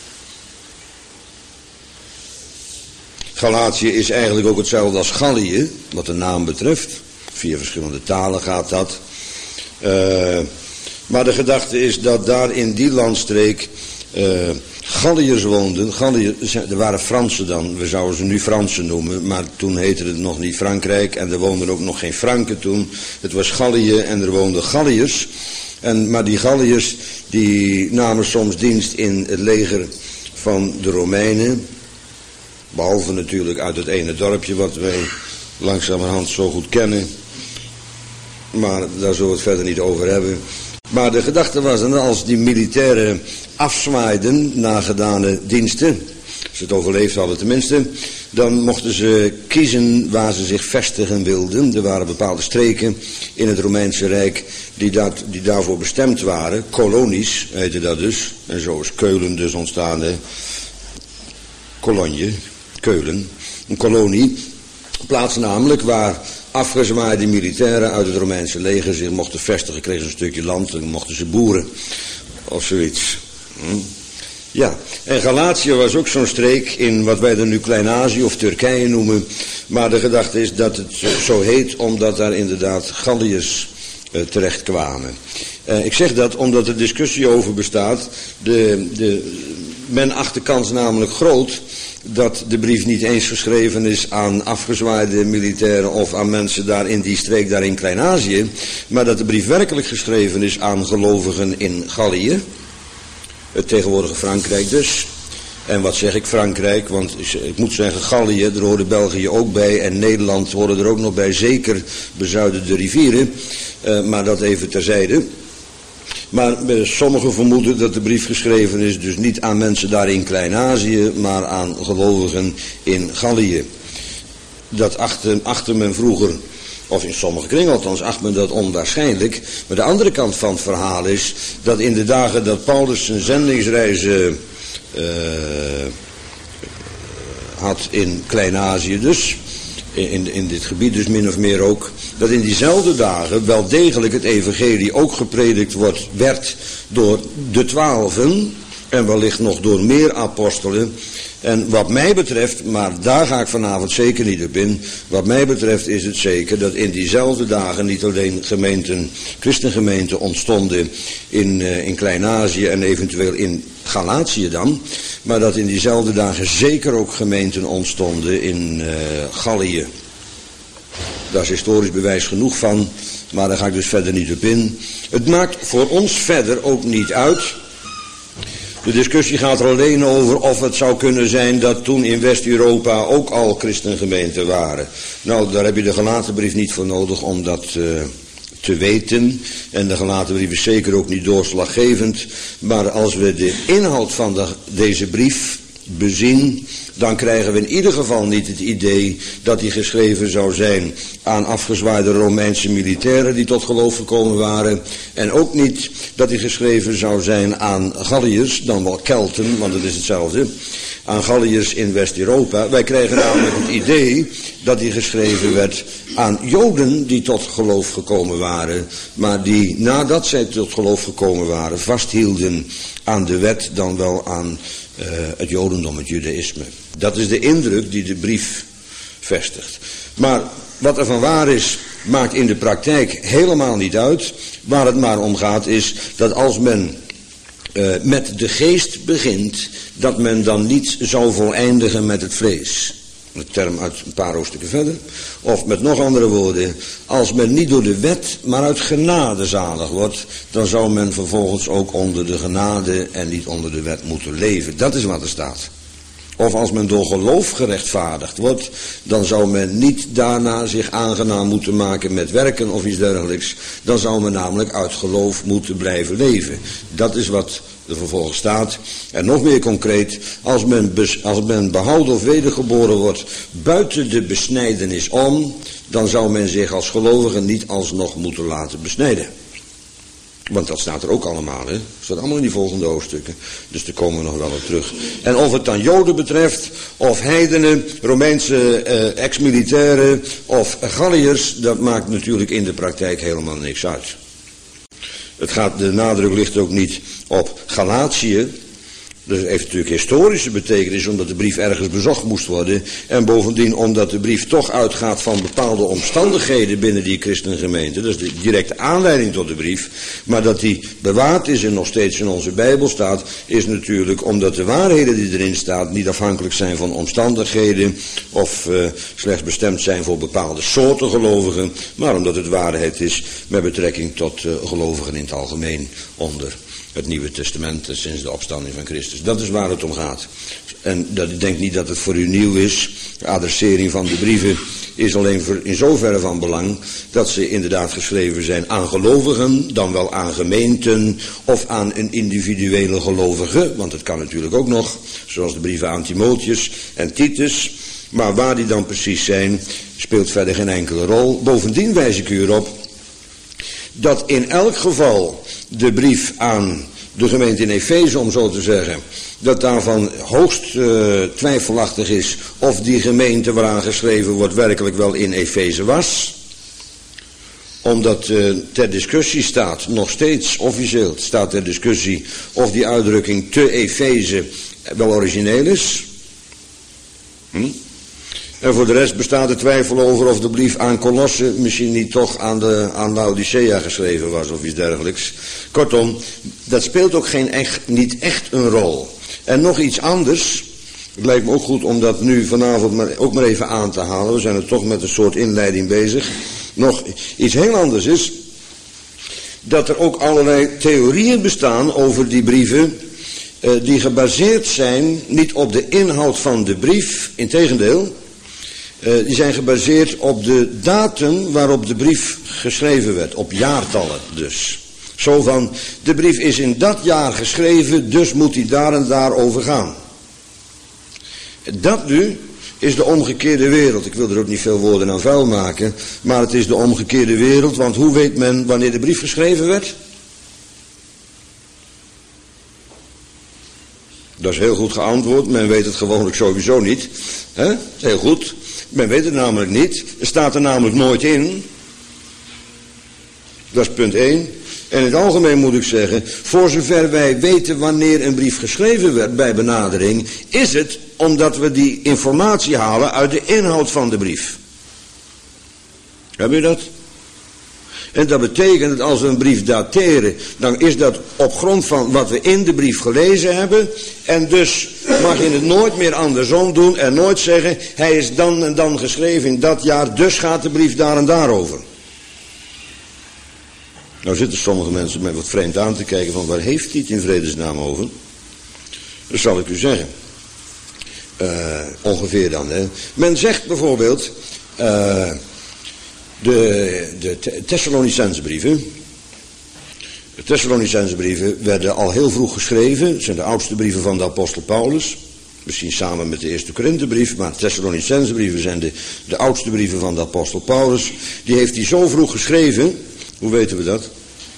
Galatië is eigenlijk ook hetzelfde als Gallië, wat de naam betreft. Via verschillende talen gaat dat. Uh, maar de gedachte is dat daar in die landstreek uh, Galliërs woonden. Galliërs, er waren Fransen dan, we zouden ze nu Fransen noemen. Maar toen heette het nog niet Frankrijk en er woonden ook nog geen Franken toen. Het was Gallië en er woonden Galliërs. En, maar die Galliërs die namen soms dienst in het leger van de Romeinen. Behalve natuurlijk uit het ene dorpje wat wij langzamerhand zo goed kennen. Maar daar zullen we het verder niet over hebben. Maar de gedachte was dan als die militairen afzwaaiden na gedane diensten, ze het overleefd hadden tenminste, dan mochten ze kiezen waar ze zich vestigen wilden. Er waren bepaalde streken in het Romeinse Rijk die, dat, die daarvoor bestemd waren. Kolonies heette dat dus. En zo is Keulen dus ontstaan. Hè. Cologne, Keulen, een kolonie. Plaats namelijk waar afgezwaaide militairen uit het Romeinse leger zich mochten vestigen. Kregen ze een stukje land en mochten ze boeren. Of zoiets. Hm. Ja, en Galatië was ook zo'n streek in wat wij dan nu Klein-Azië of Turkije noemen. Maar de gedachte is dat het zo heet omdat daar inderdaad Galliërs uh, terecht kwamen. Uh, ik zeg dat omdat er discussie over bestaat. De, de, men acht de kans namelijk groot dat de brief niet eens geschreven is aan afgezwaaide militairen of aan mensen daar in die streek, daar in Klein-Azië. Maar dat de brief werkelijk geschreven is aan gelovigen in Gallië. Het tegenwoordige Frankrijk dus. En wat zeg ik Frankrijk, want ik moet zeggen Gallië, er hoorde België ook bij en Nederland hoorde er ook nog bij, zeker bezuidende rivieren, uh, maar dat even terzijde. Maar uh, sommigen vermoeden dat de brief geschreven is dus niet aan mensen daar in Klein-Azië, maar aan gelovigen in Gallië. Dat achtte, achtte men vroeger, of in sommige kringen althans, acht men dat onwaarschijnlijk. Maar de andere kant van het verhaal is dat in de dagen dat Paulus zijn zendingsreizen uh, had in Klein-Azië dus, in, in dit gebied dus min of meer ook, dat in diezelfde dagen wel degelijk het evangelie ook gepredikt wordt, werd door de twaalfen en wellicht nog door meer apostelen. En wat mij betreft, maar daar ga ik vanavond zeker niet op in, wat mij betreft is het zeker dat in diezelfde dagen niet alleen gemeenten, christengemeenten ontstonden in, uh, in Klein-Azië en eventueel in Galatië dan, maar dat in diezelfde dagen zeker ook gemeenten ontstonden in uh, Gallië. Daar is historisch bewijs genoeg van, maar daar ga ik dus verder niet op in. Het maakt voor ons verder ook niet uit. De discussie gaat er alleen over of het zou kunnen zijn dat toen in West-Europa ook al christengemeenten waren. Nou, daar heb je de Galatenbrief niet voor nodig om dat uh, te weten. En de Galatenbrief is zeker ook niet doorslaggevend. Maar als we de inhoud van de, deze brief bezien, dan krijgen we in ieder geval niet het idee dat die geschreven zou zijn aan afgezwaaide Romeinse militairen die tot geloof gekomen waren. En ook niet dat die geschreven zou zijn aan Galliërs, dan wel Kelten, want het is hetzelfde, aan Galliërs in West-Europa. Wij krijgen namelijk het idee dat die geschreven werd aan Joden die tot geloof gekomen waren, maar die nadat zij tot geloof gekomen waren vasthielden aan de wet, dan wel aan uh, het Jodendom, het Judaïsme. Dat is de indruk die de brief vestigt. Maar wat er van waar is, maakt in de praktijk helemaal niet uit. Waar het maar om gaat is dat als men uh, met de geest begint, dat men dan niet zou voleindigen met het vlees. Een term uit een paar hoofdstukken verder. Of met nog andere woorden, als men niet door de wet, maar uit genade zalig wordt, dan zou men vervolgens ook onder de genade en niet onder de wet moeten leven. Dat is wat er staat. Of als men door geloof gerechtvaardigd wordt, dan zou men niet daarna zich aangenaam moeten maken met werken of iets dergelijks. Dan zou men namelijk uit geloof moeten blijven leven. Dat is wat er vervolgens staat. En nog meer concreet, als men, bes, als men behouden of wedergeboren wordt buiten de besnijdenis om, dan zou men zich als gelovige niet alsnog moeten laten besnijden. Want dat staat er ook allemaal, hè. Dat staat allemaal in die volgende hoofdstukken. Dus daar komen we nog wel op terug. En of het dan Joden betreft, of heidenen, Romeinse eh, ex-militairen, of Galliërs, dat maakt natuurlijk in de praktijk helemaal niks uit. Het gaat, de nadruk ligt ook niet op Galatië. Dat heeft natuurlijk historische betekenis, omdat de brief ergens bezocht moest worden. En bovendien omdat de brief toch uitgaat van bepaalde omstandigheden binnen die christengemeente. Dat is de directe aanleiding tot de brief. Maar dat die bewaard is en nog steeds in onze Bijbel staat, is natuurlijk omdat de waarheden die erin staan niet afhankelijk zijn van omstandigheden of uh, slechts bestemd zijn voor bepaalde soorten gelovigen. Maar omdat het waarheid is met betrekking tot uh, gelovigen in het algemeen onder het Nieuwe Testament sinds de opstanding van Christus. Dat is waar het om gaat. En dat, ik denk niet dat het voor u nieuw is. De adressering van de brieven is alleen voor, in zoverre van belang dat ze inderdaad geschreven zijn aan gelovigen, dan wel aan gemeenten of aan een individuele gelovige, want het kan natuurlijk ook nog, zoals de brieven aan Timotheus en Titus. Maar waar die dan precies zijn, speelt verder geen enkele rol. Bovendien wijs ik u erop dat in elk geval de brief aan de gemeente in Efeze, om zo te zeggen, dat daarvan hoogst uh, twijfelachtig is of die gemeente waaraan geschreven wordt werkelijk wel in Efeze was. omdat uh, ter discussie staat, nog steeds officieel staat ter discussie of die uitdrukking te Efeze wel origineel is. Hm? En voor de rest bestaat er twijfel over of de brief aan Colosse misschien niet toch aan de aan Laodicea geschreven was of iets dergelijks. Kortom, dat speelt ook geen echt, niet echt een rol. En nog iets anders, het lijkt me ook goed om dat nu vanavond maar, ook maar even aan te halen. We zijn er toch met een soort inleiding bezig. Nog iets heel anders is dat er ook allerlei theorieën bestaan over die brieven uh, die gebaseerd zijn niet op de inhoud van de brief, integendeel. Uh, die zijn gebaseerd op de datum waarop de brief geschreven werd, op jaartallen dus. Zo van, de brief is in dat jaar geschreven, dus moet hij daar en daar over gaan. Dat nu is de omgekeerde wereld. Ik wil er ook niet veel woorden aan vuil maken, maar het is de omgekeerde wereld, want hoe weet men wanneer de brief geschreven werd? Dat is heel goed geantwoord, men weet het gewoonlijk sowieso niet. He? Heel goed, men weet het namelijk niet. Er staat er namelijk nooit in. Dat is punt één. En in het algemeen moet ik zeggen, voor zover wij weten wanneer een brief geschreven werd bij benadering, is het omdat we die informatie halen uit de inhoud van de brief. Heb je dat? En dat betekent dat als we een brief dateren, dan is dat op grond van wat we in de brief gelezen hebben. En dus mag je het nooit meer andersom doen en nooit zeggen, hij is dan en dan geschreven in dat jaar, dus gaat de brief daar en daarover. Nou zitten sommige mensen mij wat vreemd aan te kijken van, waar heeft hij het in vredesnaam over? Dat zal ik u zeggen. Uh, ongeveer dan. Hè. Men zegt bijvoorbeeld, uh, de, de Thessalonicense brieven, de Thessalonicense brieven werden al heel vroeg geschreven. Het zijn de oudste brieven van de apostel Paulus. Misschien samen met de eerste Korinthebrief, maar de Thessalonicense brieven zijn de, de oudste brieven van de apostel Paulus. Die heeft hij zo vroeg geschreven. Hoe weten we dat?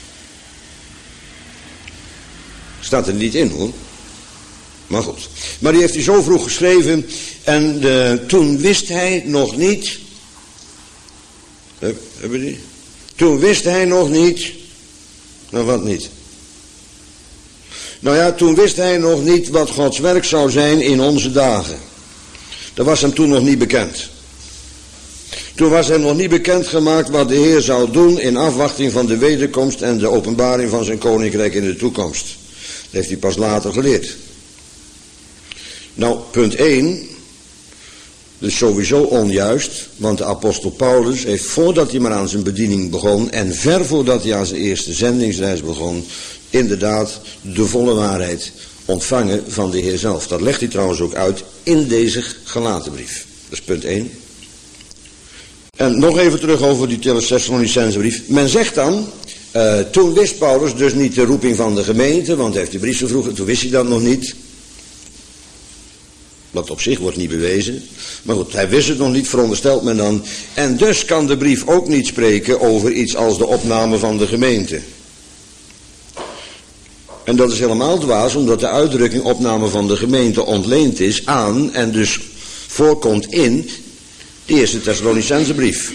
Staat er niet in hoor. Maar goed. Maar die heeft hij zo vroeg geschreven. En de, toen wist hij nog niet. Heb, hebben die? Toen wist hij nog niet. Nou wat niet? Nou ja, toen wist hij nog niet wat Gods werk zou zijn in onze dagen. Dat was hem toen nog niet bekend. Toen was hem nog niet bekendgemaakt wat de Heer zou doen in afwachting van de wederkomst en de openbaring van zijn koninkrijk in de toekomst. Dat heeft hij pas later geleerd. Nou, punt één, dus sowieso onjuist, want de apostel Paulus heeft voordat hij maar aan zijn bediening begon en ver voordat hij aan zijn eerste zendingsreis begon, inderdaad de volle waarheid ontvangen van de Heer zelf. Dat legt hij trouwens ook uit in deze Galatenbrief. Dat is punt één. En nog even terug over die Thessalonicense brief. Men zegt dan, uh, toen wist Paulus dus niet de roeping van de gemeente, want hij heeft de brief zo vroeg, toen wist hij dat nog niet. Wat op zich wordt niet bewezen. Maar goed, hij wist het nog niet, veronderstelt men dan. En dus kan de brief ook niet spreken over iets als de opname van de gemeente. En dat is helemaal dwaas, omdat de uitdrukking opname van de gemeente ontleend is aan en dus voorkomt in de eerste Thessalonicense brief.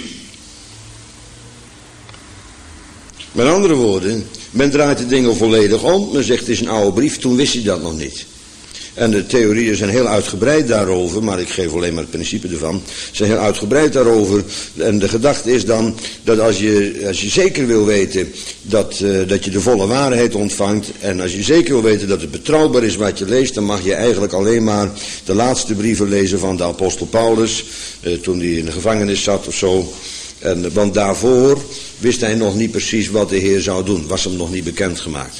Met andere woorden, men draait de dingen volledig om. Men zegt het is een oude brief, toen wist hij dat nog niet. En de theorieën zijn heel uitgebreid daarover, maar ik geef alleen maar het principe ervan. Ze zijn heel uitgebreid daarover. En de gedachte is dan dat als je, als je zeker wil weten dat, uh, dat je de volle waarheid ontvangt, en als je zeker wil weten dat het betrouwbaar is wat je leest, dan mag je eigenlijk alleen maar de laatste brieven lezen van de apostel Paulus, uh, toen hij in de gevangenis zat of zo. En, want daarvoor wist hij nog niet precies wat de Heer zou doen, was hem nog niet bekendgemaakt.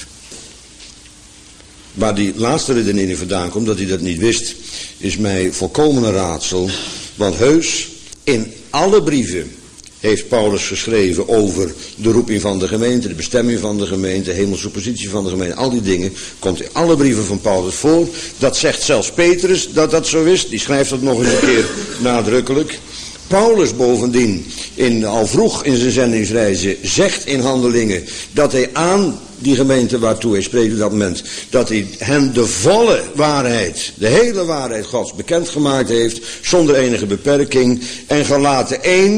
Waar die laatste redenering vandaan komt, dat hij dat niet wist, is mij volkomen een raadsel. Want heus, in alle brieven heeft Paulus geschreven over de roeping van de gemeente, de bestemming van de gemeente, de hemelse positie van de gemeente. Al die dingen komt in alle brieven van Paulus voor. Dat zegt zelfs Petrus dat dat zo is. Die schrijft dat nog eens een keer nadrukkelijk. Paulus bovendien, in, al vroeg in zijn zendingsreizen, zegt in Handelingen dat hij aan die gemeente waartoe hij spreekt op dat moment, dat hij hen de volle waarheid, de hele waarheid Gods bekendgemaakt heeft, zonder enige beperking. En Galaten één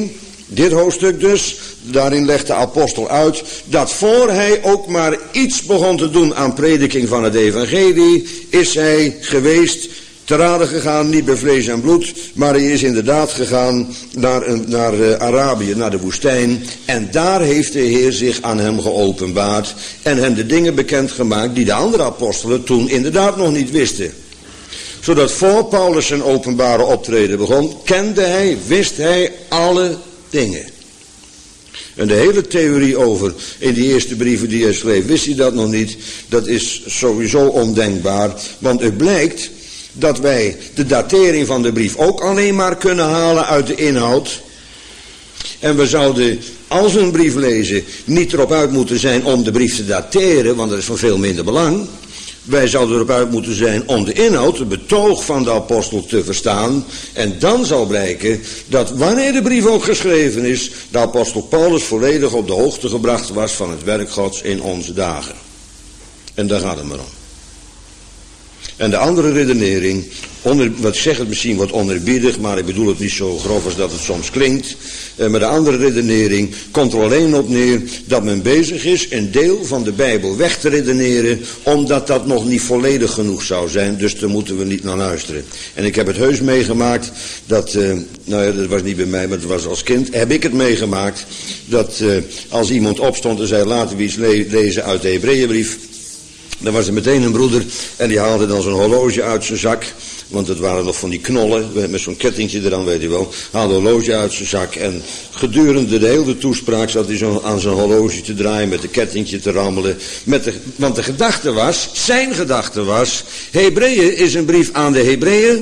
Dit hoofdstuk dus, daarin legt de apostel uit dat voor hij ook maar iets begon te doen aan prediking van het evangelie, is hij geweest, te rade gegaan, niet bij vlees en bloed, maar hij is inderdaad gegaan naar, naar uh, Arabië, naar de woestijn. En daar heeft de Heer zich aan hem geopenbaard en hem de dingen bekendgemaakt die de andere apostelen toen inderdaad nog niet wisten. Zodat voor Paulus zijn openbare optreden begon, kende hij, wist hij alle dingen. En de hele theorie over, in die eerste brieven die hij schreef, wist hij dat nog niet. Dat is sowieso ondenkbaar, want het blijkt dat wij de datering van de brief ook alleen maar kunnen halen uit de inhoud. En we zouden, als we een brief lezen, niet erop uit moeten zijn om de brief te dateren, want dat is van veel minder belang. Wij zouden erop uit moeten zijn om de inhoud, het betoog van de apostel te verstaan. En dan zal blijken dat wanneer de brief ook geschreven is, de apostel Paulus volledig op de hoogte gebracht was van het werk Gods in onze dagen. En daar gaat het maar om. En de andere redenering, onder, wat ik zeg het misschien wat onerbiedig, maar ik bedoel het niet zo grof als dat het soms klinkt. Eh, maar de andere redenering komt er alleen op neer dat men bezig is een deel van de Bijbel weg te redeneren, omdat dat nog niet volledig genoeg zou zijn, dus daar moeten we niet naar luisteren. En ik heb het heus meegemaakt, dat, eh, nou ja, dat was niet bij mij, maar het was als kind, heb ik het meegemaakt, dat eh, als iemand opstond en zei laten we iets le- lezen uit de Hebreeënbrief, dan was er meteen een broeder en die haalde dan zo'n horloge uit zijn zak. Want het waren nog van die knollen met zo'n kettingje eraan, weet je wel. Haalde een horloge uit zijn zak en gedurende de hele toespraak zat hij zo aan zijn horloge te draaien, met een kettingje te rammelen. Met de, want de gedachte was, zijn gedachte was, Hebreeën is een brief aan de Hebreeën.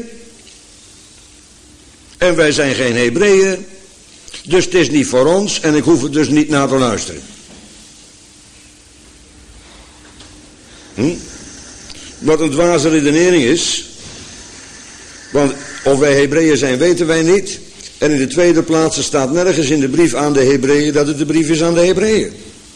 En wij zijn geen Hebreeën. Dus het is niet voor ons en ik hoef er dus niet naar te luisteren. Hm? Wat een dwaze redenering is. Want of wij Hebreeën zijn weten wij niet. En in de tweede plaats staat nergens in de brief aan de Hebreeën dat het de brief is aan de Hebreeën.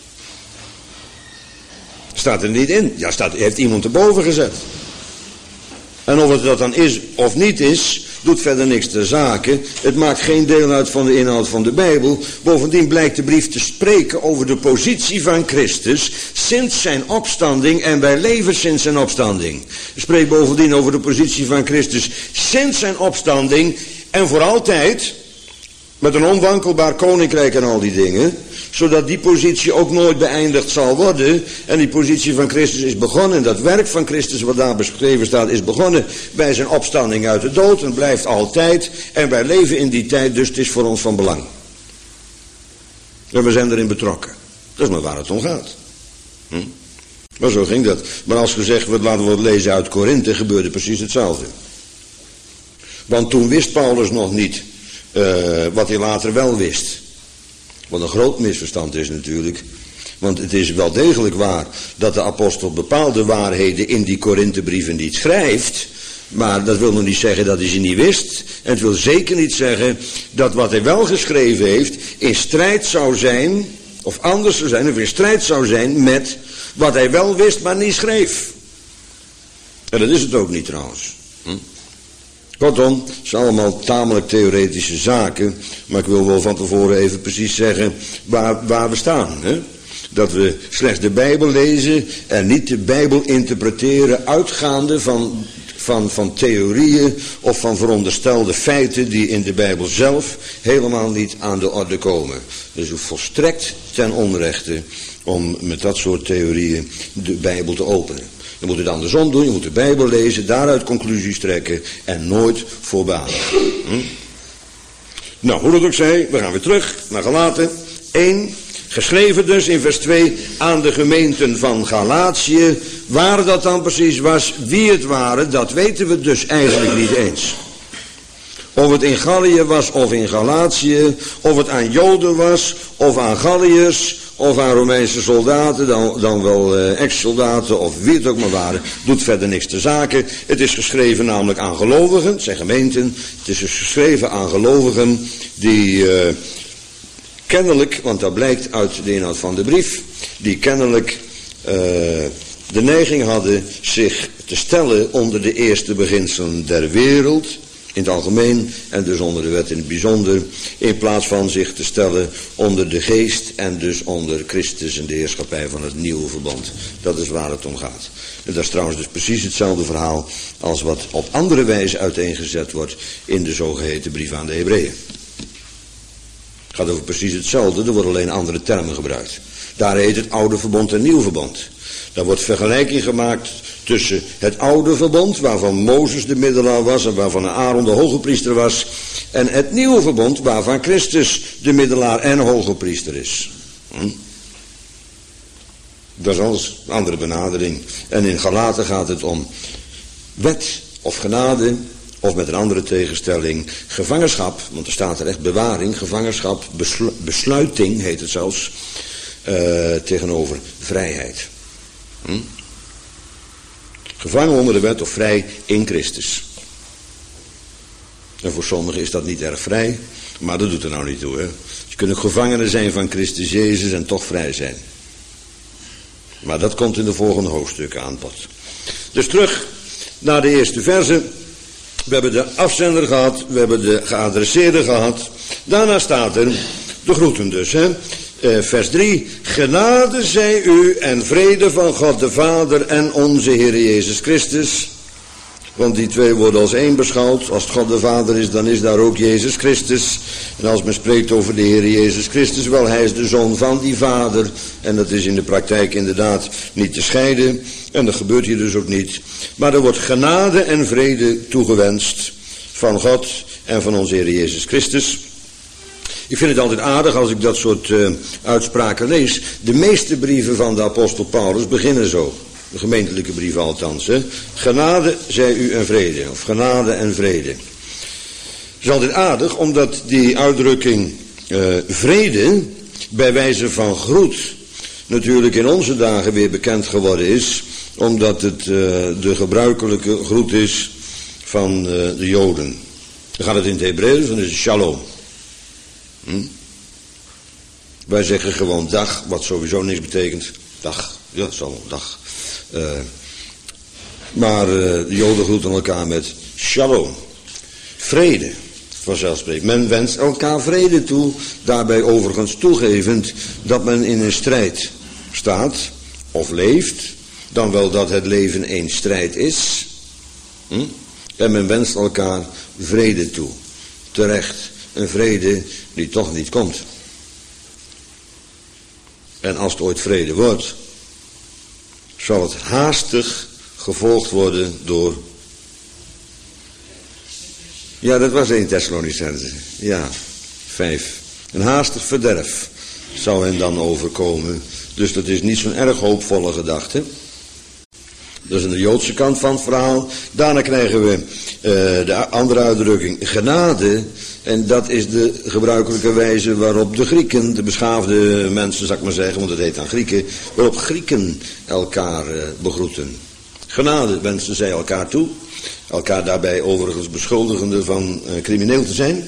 Staat er niet in. Ja, staat, heeft iemand erboven gezet. En of het dat dan is of niet is, doet verder niks ter zake. Het maakt geen deel uit van de inhoud van de Bijbel. Bovendien blijkt de brief te spreken over de positie van Christus sinds zijn opstanding en wij leven sinds zijn opstanding. Het spreekt bovendien over de positie van Christus sinds zijn opstanding en voor altijd, met een onwankelbaar koninkrijk en al die dingen, zodat die positie ook nooit beëindigd zal worden. En die positie van Christus is begonnen. En dat werk van Christus wat daar beschreven staat is begonnen bij zijn opstanding uit de dood. En blijft altijd. En wij leven in die tijd, dus het is voor ons van belang. En we zijn erin betrokken. Dat is maar waar het om gaat. Hm? Maar zo ging dat. Maar als gezegd wordt, laten we het lezen uit Korinthe, gebeurde precies hetzelfde. Want toen wist Paulus nog niet uh, wat hij later wel wist. Wat een groot misverstand is natuurlijk. Want het is wel degelijk waar dat de apostel bepaalde waarheden in die Korinthebrieven niet schrijft. Maar dat wil nog niet zeggen dat hij ze niet wist. En het wil zeker niet zeggen dat wat hij wel geschreven heeft in strijd zou zijn, of anders zou zijn, of in strijd zou zijn met wat hij wel wist maar niet schreef. En dat is het ook niet trouwens. Hm? Kortom, het zijn allemaal tamelijk theoretische zaken, maar ik wil wel van tevoren even precies zeggen waar, waar we staan. Hè? Dat we slechts de Bijbel lezen en niet de Bijbel interpreteren uitgaande van, van, van theorieën of van veronderstelde feiten die in de Bijbel zelf helemaal niet aan de orde komen. Dus volstrekt ten onrechte om met dat soort theorieën de Bijbel te openen. Je moet het andersom doen, je moet de Bijbel lezen, daaruit conclusies trekken en nooit voorbanen. Hm? Nou, hoe dat ook zij, we gaan weer terug naar Galaten één. Geschreven dus in vers twee aan de gemeenten van Galatië. Waar dat dan precies was, wie het waren, dat weten we dus eigenlijk niet eens. Of het in Gallië was of in Galatië, of het aan Joden was of aan Galliërs, of aan Romeinse soldaten, dan, dan wel uh, ex-soldaten of wie het ook maar waren, doet verder niks ter zake. Het is geschreven namelijk aan gelovigen, het zijn gemeenten, het is dus geschreven aan gelovigen die uh, kennelijk, want dat blijkt uit de inhoud van de brief, die kennelijk uh, de neiging hadden zich te stellen onder de eerste beginselen der wereld. In het algemeen en dus onder de wet in het bijzonder, in plaats van zich te stellen onder de geest en dus onder Christus en de heerschappij van het nieuwe verbond. Dat is waar het om gaat. En dat is trouwens dus precies hetzelfde verhaal als wat op andere wijze uiteengezet wordt in de zogeheten brief aan de Hebreeën. Het gaat over precies hetzelfde, er worden alleen andere termen gebruikt. Daar heet het oude verbond en nieuw verbond. Daar wordt vergelijking gemaakt tussen het oude verbond, waarvan Mozes de middelaar was en waarvan Aaron de hoge priester was, en het nieuwe verbond, waarvan Christus de middelaar en hoge priester is. Hm? Dat is alles een andere benadering. En in Galaten gaat het om wet of genade, of met een andere tegenstelling gevangenschap, want er staat er echt bewaring, gevangenschap, beslu- besluiting heet het zelfs, uh, tegenover vrijheid. Hm? Gevangen onder de wet of vrij in Christus. En voor sommigen is dat niet erg vrij, maar dat doet er nou niet toe. Hè? Je kunt ook gevangenen zijn van Christus Jezus en toch vrij zijn. Maar dat komt in de volgende hoofdstukken aan bod. Dus terug naar de eerste verse. We hebben de afzender gehad, we hebben de geadresseerde gehad. Daarna staat er, de groeten dus, hè. Uh, vers drie, genade zij u en vrede van God de Vader en onze Heer Jezus Christus. Want die twee worden als één beschouwd. Als het God de Vader is, dan is daar ook Jezus Christus. En als men spreekt over de Heer Jezus Christus, wel, hij is de zoon van die Vader. En dat is in de praktijk inderdaad niet te scheiden. En dat gebeurt hier dus ook niet. Maar er wordt genade en vrede toegewenst van God en van onze Heer Jezus Christus. Ik vind het altijd aardig als ik dat soort uh, uitspraken lees. De meeste brieven van de apostel Paulus beginnen zo. De gemeentelijke brieven althans. Hè. Genade zij u en vrede. Of genade en vrede. Het is altijd aardig omdat die uitdrukking uh, vrede bij wijze van groet natuurlijk in onze dagen weer bekend geworden is. Omdat het uh, de gebruikelijke groet is van uh, de Joden. Dan gaat het in het Hebreeuws, dan is het shalom. Hm? Wij zeggen gewoon dag, wat sowieso niks betekent. Dag, ja, shalom, dag. Uh, maar uh, de Joden groeten elkaar met shalom. Vrede, vanzelfsprekend. Men wenst elkaar vrede toe, daarbij overigens toegevend dat men in een strijd staat of leeft, dan wel dat het leven een strijd is. Hm? En men wenst elkaar vrede toe. Terecht, een vrede die toch niet komt. En als het ooit vrede wordt, zal het haastig gevolgd worden door... Ja, dat was één Thessalonicense. Ja, vijf. Een haastig verderf zou hen dan overkomen. Dus dat is niet zo'n erg hoopvolle gedachte. Dat is aan de Joodse kant van het verhaal. Daarna krijgen we uh, de andere uitdrukking genade. En dat is de gebruikelijke wijze waarop de Grieken, de beschaafde mensen, zal ik maar zeggen, want het heet aan Grieken, waarop Grieken elkaar uh, begroeten. Genade wensen zij elkaar toe. Elkaar daarbij overigens beschuldigende van uh, crimineel te zijn.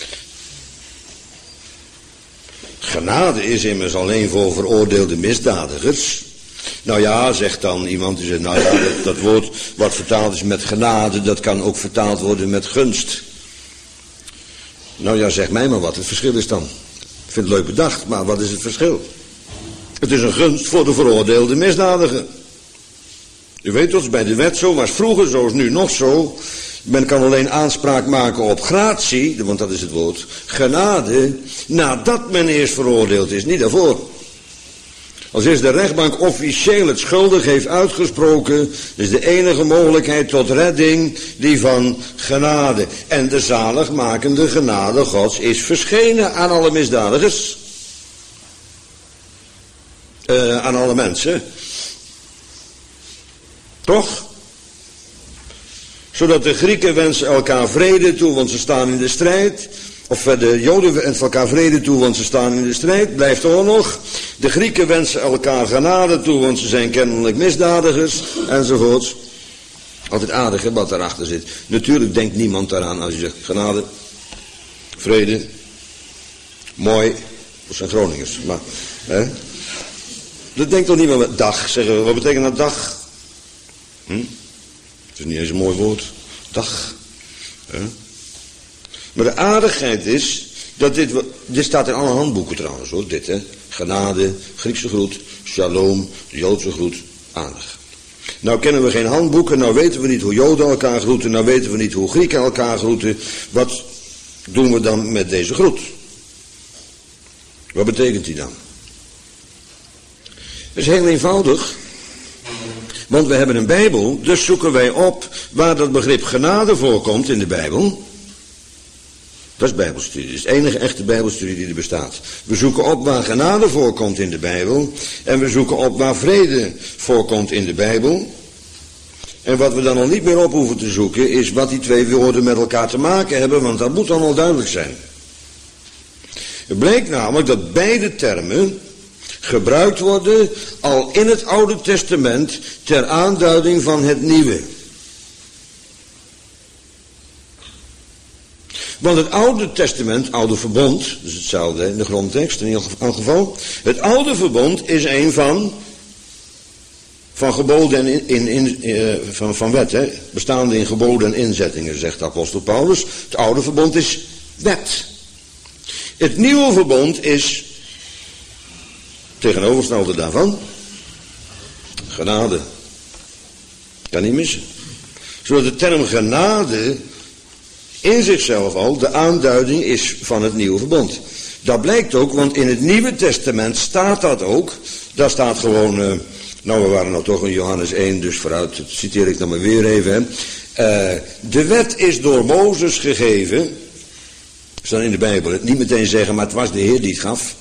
Genade is immers alleen voor veroordeelde misdadigers. Nou ja, zegt dan iemand die zegt, nou ja, dat, dat woord wat vertaald is met genade, dat kan ook vertaald worden met gunst. Nou ja, zeg mij maar wat het verschil is dan. Ik vind het leuk bedacht, maar wat is het verschil? Het is een gunst voor de veroordeelde misdadiger. U weet dat is bij de wet zo, was vroeger, zo is nu nog zo. Men kan alleen aanspraak maken op gratie, want dat is het woord, genade, nadat men eerst veroordeeld is, niet daarvoor. Als eerst de rechtbank officieel het schuldig heeft uitgesproken, is de enige mogelijkheid tot redding die van genade. En de zaligmakende genade Gods is verschenen aan alle misdadigers. Uh, aan alle mensen. Toch? Zodat de Grieken wensen elkaar vrede toe, want ze staan in de strijd. Of de Joden wensen elkaar vrede toe, want ze staan in de strijd. Blijft oorlog. De Grieken wensen elkaar genade toe, want ze zijn kennelijk misdadigers. Enzovoorts. Altijd aardig, hè, wat daarachter zit. Natuurlijk denkt niemand daaraan als je zegt genade, vrede. Mooi. Dat zijn Groningers. Maar, hè. Dat denkt toch niemand met dag, zeggen we. Wat betekent dat dag? Hm? Het is niet eens een mooi woord. Dag. Hè? Maar de aardigheid is, dat dit, dit staat in alle handboeken trouwens hoor, dit hè. Genade, Griekse groet, shalom, de Joodse groet, aardig. Nou kennen we geen handboeken, nou weten we niet hoe Joden elkaar groeten, nou weten we niet hoe Grieken elkaar groeten. Wat doen we dan met deze groet? Wat betekent die dan? Dat is heel eenvoudig. Want we hebben een Bijbel, dus zoeken wij op waar dat begrip genade voorkomt in de Bijbel. Dat is Bijbelstudie, dat is de enige echte Bijbelstudie die er bestaat. We zoeken op waar genade voorkomt in de Bijbel. En we zoeken op waar vrede voorkomt in de Bijbel. En wat we dan al niet meer op hoeven te zoeken is wat die twee woorden met elkaar te maken hebben, want dat moet dan al duidelijk zijn. Het blijkt namelijk dat beide termen gebruikt worden al in het Oude Testament ter aanduiding van het Nieuwe. Want het Oude Testament, Oude Verbond, dus hetzelfde in de grondtekst in ieder geval. Het Oude Verbond is een van, van geboden en in, in, in, van, van wet, hè, bestaande in geboden en inzettingen, zegt de apostel Paulus. Het Oude Verbond is wet. Het Nieuwe Verbond is tegenovergestelde daarvan genade. Kan niet missen. Zodat de term genade in zichzelf al de aanduiding is van het Nieuwe Verbond. Dat blijkt ook, want in het Nieuwe Testament staat dat ook. Daar staat gewoon, uh, nou we waren nou toch in Johannes één, dus vooruit, dat citeer ik dan maar weer even. Hè. Uh, de wet is door Mozes gegeven. Staat in de Bijbel. Het niet meteen zeggen, maar het was de Heer die het gaf.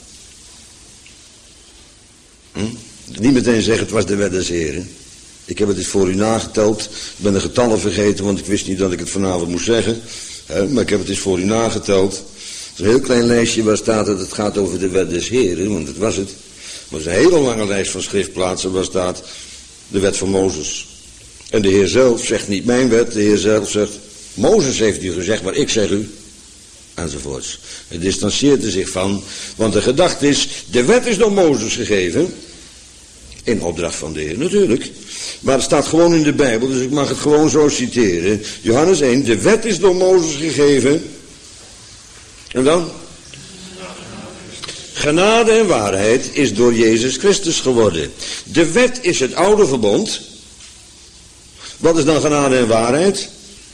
Hm? Niet meteen zeggen, het was de wet des Heren. Ik heb het eens voor u nageteld. Ik ben de getallen vergeten, want ik wist niet dat ik het vanavond moest zeggen. He, maar ik heb het eens voor u nageteld. Het is een heel klein lijstje waar staat dat het gaat over de wet des Heren, want dat was het. Maar het is een hele lange lijst van schriftplaatsen waar staat de wet van Mozes. En de Heer zelf zegt niet mijn wet, de Heer zelf zegt, Mozes heeft u gezegd, maar ik zeg u. Enzovoorts. Het distancieert er zich van, want de gedachte is, de wet is door Mozes gegeven. In opdracht van de Heer, natuurlijk. Maar het staat gewoon in de Bijbel, dus ik mag het gewoon zo citeren. Johannes één, de wet is door Mozes gegeven. En dan? Genade en waarheid is door Jezus Christus geworden. De wet is het oude verbond. Wat is dan genade en waarheid?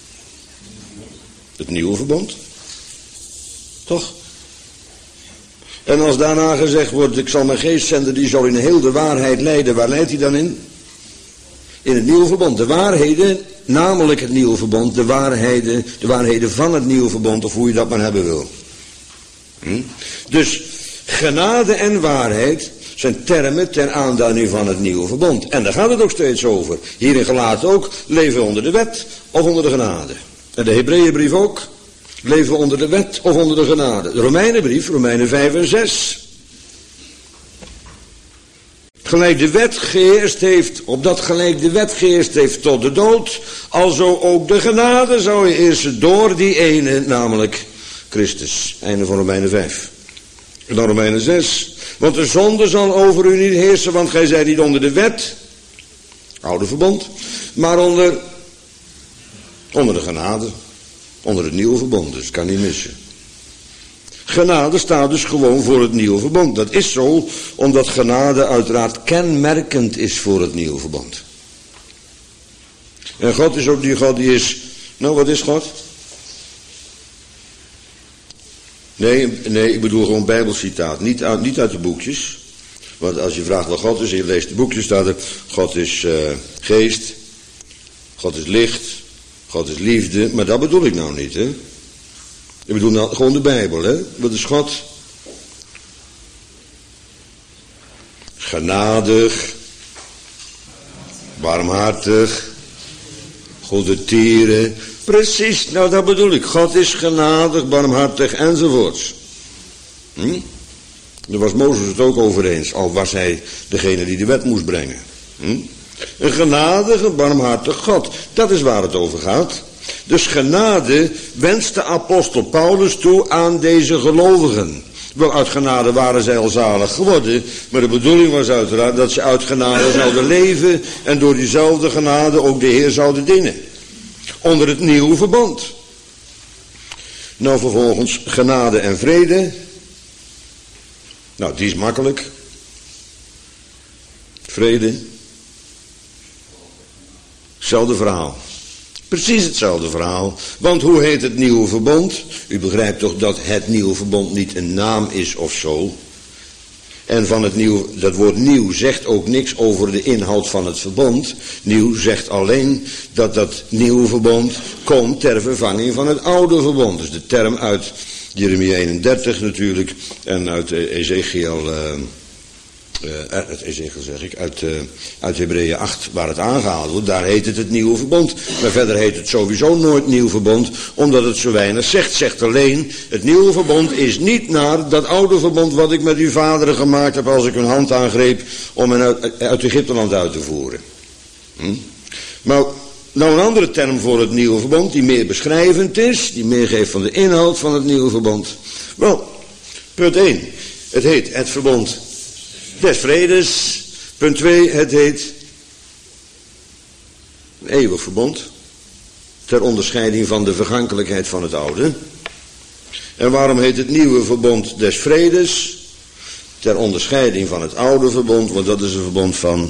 Het nieuwe verbond. Toch? En als daarna gezegd wordt, ik zal mijn geest zenden, die zal in heel de waarheid leiden. Waar leidt hij dan in? In het nieuwe verbond. De waarheden, namelijk het nieuwe verbond, de waarheden, de waarheden van het nieuwe verbond, of hoe je dat maar hebben wil. Hm? Dus genade en waarheid zijn termen ter aanduiding van het nieuwe verbond. En daar gaat het ook steeds over. Hier in Galaten ook, leven we onder de wet of onder de genade. En de Hebreeënbrief ook. Leven we onder de wet of onder de genade. De Romeinenbrief, Romeinen vijf en zes. Gelijk de wet geheerst heeft, opdat gelijk de wet geheerst heeft tot de dood, alzo ook de genade zou heersen door die ene, namelijk Christus. Einde van Romeinen vijf. En dan Romeinen zes. Want de zonde zal over u niet heersen, want gij zijt niet onder de wet, oude verbond, maar onder, onder de genade. Onder het nieuwe verbond, dus kan niet missen. Genade staat dus gewoon voor het nieuwe verbond. Dat is zo, omdat genade uiteraard kenmerkend is voor het nieuwe verbond. En God is ook die God die is... Nou, wat is God? Nee, nee, ik bedoel gewoon bijbelcitaat. Niet uit, niet uit de boekjes. Want als je vraagt wat God is en je leest de boekjes, staat er... God is uh, geest. God is licht. God is liefde, maar dat bedoel ik nou niet, hè. Ik bedoel nou gewoon de Bijbel, hè. Wat is God? Genadig, barmhartig, goede tieren. Precies, nou dat bedoel ik. God is genadig, barmhartig enzovoorts. Hm? Daar was Mozes het ook over eens, al was hij degene die de wet moest brengen. Hm? Een genadige, barmhartig God. Dat is waar het over gaat. Dus genade wenst de apostel Paulus toe aan deze gelovigen. Wel, uit genade waren zij al zalig geworden. Maar de bedoeling was uiteraard dat ze uit genade zouden leven. En door diezelfde genade ook de Heer zouden dienen. Onder het nieuwe verbond. Nou vervolgens genade en vrede. Nou, die is makkelijk. Vrede. Hetzelfde verhaal. Precies hetzelfde verhaal. Want hoe heet het nieuwe verbond? U begrijpt toch dat het nieuwe verbond niet een naam is of zo. En van het nieuw, dat woord nieuw zegt ook niks over de inhoud van het verbond. Nieuw zegt alleen dat dat nieuwe verbond komt ter vervanging van het oude verbond. Dus de term uit Jeremia eenendertig natuurlijk en uit Ezekiel, uh, uh, uit Ezekiel zeg ik, uit, uh, uit Hebreeën acht waar het aangehaald wordt. Daar heet het het nieuwe verbond. Maar verder heet het sowieso nooit nieuw verbond, omdat het zo weinig zegt. Zegt alleen, het nieuwe verbond is niet naar dat oude verbond wat ik met uw vaderen gemaakt heb als ik hun hand aangreep om hen uit, uit Egypteland uit te voeren. Hm? Maar nou een andere term voor het nieuwe verbond die meer beschrijvend is, die meer geeft van de inhoud van het nieuwe verbond. Wel, punt één, het heet het verbond des vredes. Punt twee, het heet een eeuwig verbond, ter onderscheiding van de vergankelijkheid van het oude. En waarom heet het nieuwe verbond des vredes? Ter onderscheiding van het oude verbond, want dat is een verbond van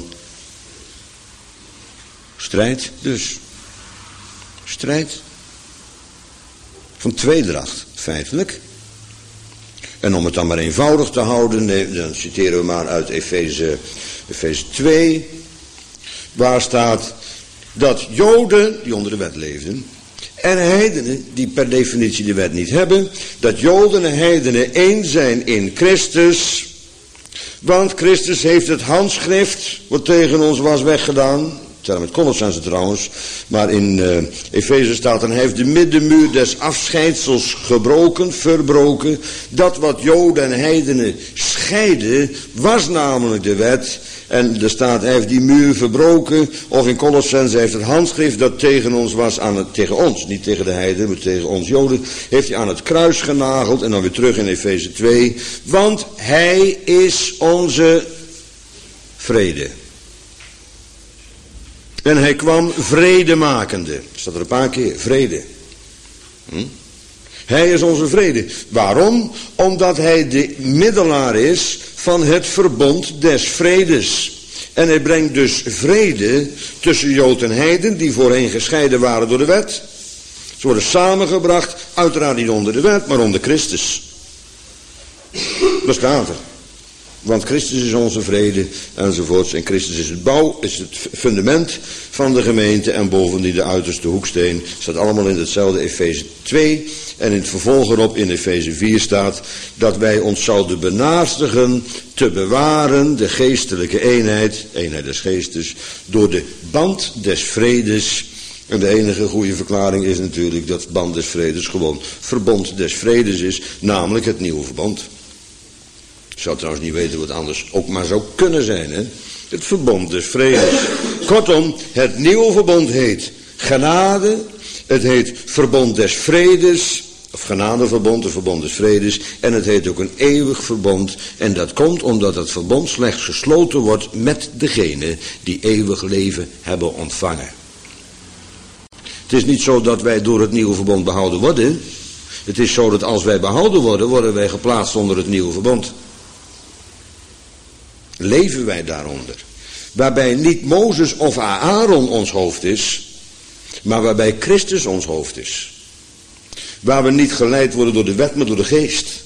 strijd dus. Strijd. Van tweedracht, feitelijk. En om het dan maar eenvoudig te houden, nee, dan citeren we maar uit Efeze, Efeze twee. Waar staat dat Joden, die onder de wet leefden, en heidenen, die per definitie de wet niet hebben, dat Joden en heidenen één zijn in Christus. Want Christus heeft het handschrift, wat tegen ons was, weggedaan. Terwijl met Colossenzen trouwens, maar in uh, Efeze staat, en hij heeft de middenmuur des afscheidsels gebroken, verbroken. Dat wat Joden en heidenen scheiden, was namelijk de wet. En er staat, hij heeft die muur verbroken, of in Colossenzen heeft het handschrift dat tegen ons was, aan het, tegen ons, niet tegen de heidenen, maar tegen ons Joden, heeft hij aan het kruis genageld. En dan weer terug in Efeze twee, want hij is onze vrede. En hij kwam vredemakende. Dat staat er een paar keer, vrede. Hm? Hij is onze vrede. Waarom? Omdat hij de middelaar is van het verbond des vredes. En hij brengt dus vrede tussen Jood en heiden, die voorheen gescheiden waren door de wet. Ze worden samengebracht, uiteraard niet onder de wet, maar onder Christus. Dat staat er. Want Christus is onze vrede, enzovoorts. En Christus is het bouw, is het fundament van de gemeente. En bovendien de uiterste hoeksteen. Staat allemaal in hetzelfde Efeze twee. En in het vervolg erop in Efeze vier staat dat wij ons zouden benaastigen te bewaren de geestelijke eenheid, eenheid des geestes, door de band des vredes. En de enige goede verklaring is natuurlijk dat band des vredes gewoon verbond des vredes is, namelijk het nieuwe verbond. Ik zou trouwens niet weten wat anders ook maar zou kunnen zijn, hè? Het verbond des vredes. Kortom, het nieuwe verbond heet genade. Het heet verbond des vredes. Of genadeverbond, het verbond des vredes. En het heet ook een eeuwig verbond. En dat komt omdat het verbond slechts gesloten wordt met degene die eeuwig leven hebben ontvangen. Het is niet zo dat wij door het nieuwe verbond behouden worden. Het is zo dat als wij behouden worden, worden wij geplaatst onder het nieuwe verbond. Leven wij daaronder. Waarbij niet Mozes of Aaron ons hoofd is, maar waarbij Christus ons hoofd is. Waar we niet geleid worden door de wet, maar door de geest. Dat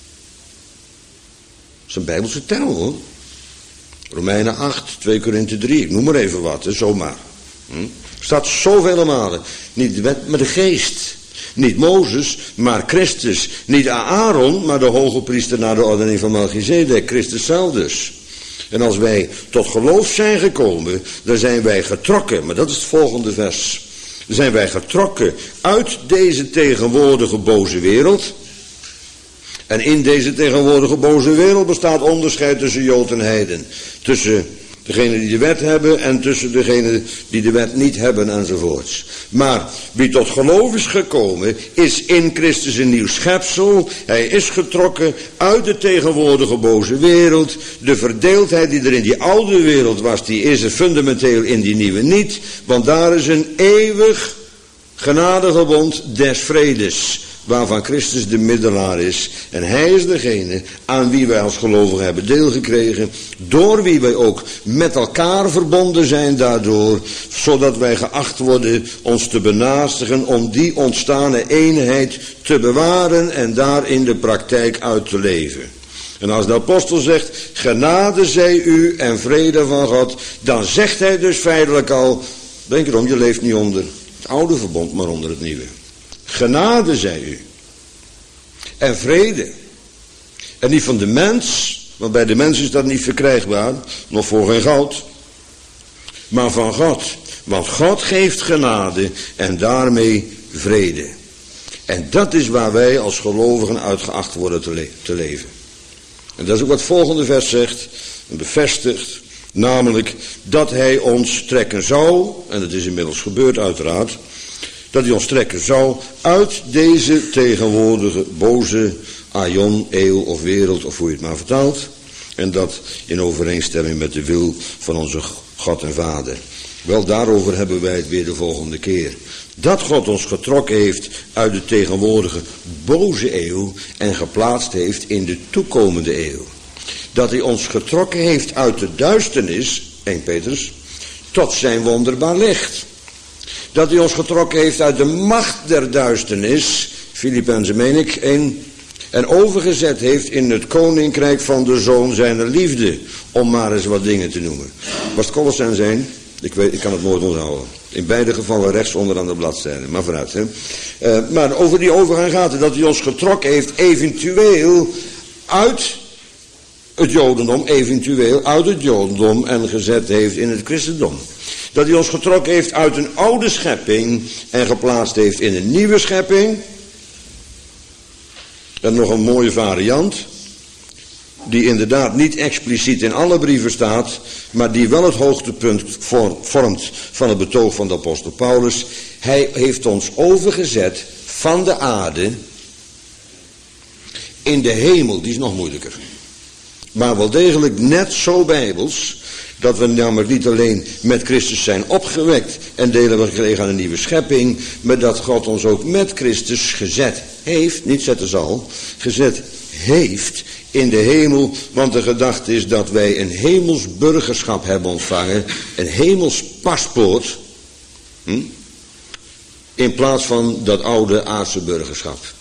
is een Bijbelse term, hoor. Romeinen acht, twee Korinthe drie, ik noem maar even wat, hè, zomaar. Hm? Staat zoveel malen. Niet de wet, maar de geest. Niet Mozes, maar Christus. Niet Aaron, maar de hoge priester naar de ordening van Melchizedek. Christus zelf dus. En als wij tot geloof zijn gekomen, dan zijn wij getrokken. Maar dat is het volgende vers. Dan zijn wij getrokken uit deze tegenwoordige boze wereld. En in deze tegenwoordige boze wereld bestaat onderscheid tussen Jood en heiden. Tussen degenen die de wet hebben en tussen degenen die de wet niet hebben enzovoorts. Maar wie tot geloof is gekomen, is in Christus een nieuw schepsel. Hij is getrokken uit de tegenwoordige boze wereld. De verdeeldheid die er in die oude wereld was, die is er fundamenteel in die nieuwe niet. Want daar is een eeuwig genadeverbond des vredes. waarvan Christus de middelaar is. En hij is degene aan wie wij als gelovigen hebben deel gekregen, door wie wij ook met elkaar verbonden zijn daardoor, zodat wij geacht worden ons te benaastigen om die ontstane eenheid te bewaren en daar in de praktijk uit te leven. En als de apostel zegt, genade zij u en vrede van God, dan zegt hij dus feitelijk al, denk erom, je leeft niet onder het oude verbond, maar onder het nieuwe. Genade zij u. En vrede. En niet van de mens, want bij de mens is dat niet verkrijgbaar, nog voor geen goud. Maar van God. Want God geeft genade en daarmee vrede. En dat is waar wij als gelovigen uitgeacht worden te, le- te leven. En dat is ook wat het volgende vers zegt en bevestigt. Namelijk dat hij ons trekken zou, en dat is inmiddels gebeurd uiteraard, dat hij ons trekken zou uit deze tegenwoordige boze aion, eeuw of wereld, of hoe je het maar vertaalt. En dat in overeenstemming met de wil van onze God en Vader. Wel, daarover hebben wij het weer de volgende keer. Dat God ons getrokken heeft uit de tegenwoordige boze eeuw en geplaatst heeft in de toekomende eeuw. Dat hij ons getrokken heeft uit de duisternis, Eerste Petrus, tot zijn wonderbaar licht. Dat hij ons getrokken heeft uit de macht der duisternis, Filippenzen meen ik, één, en overgezet heeft in het koninkrijk van de Zoon zijner liefde, om maar eens wat dingen te noemen. Was het Colossenzen zijn? Ik, weet, ik kan het nooit onthouden. In beide gevallen rechts onderaan de bladzijde, maar vooruit. Hè. Uh, maar over die overgang gaat het, dat hij ons getrokken heeft eventueel uit het Jodendom, eventueel uit het Jodendom en gezet heeft in het Christendom. Dat hij ons getrokken heeft uit een oude schepping en geplaatst heeft in een nieuwe schepping. En nog een mooie variant, die inderdaad niet expliciet in alle brieven staat, maar die wel het hoogtepunt vormt van het betoog van de apostel Paulus. Hij heeft ons overgezet van de aarde in de hemel, die is nog moeilijker. Maar wel degelijk net zo bijbels, dat we namelijk niet alleen met Christus zijn opgewekt en deel hebben gekregen aan een nieuwe schepping, maar dat God ons ook met Christus gezet heeft, niet zetten zal, gezet heeft in de hemel, want de gedachte is dat wij een hemels burgerschap hebben ontvangen, een hemels paspoort, hm, in plaats van dat oude aardse burgerschap.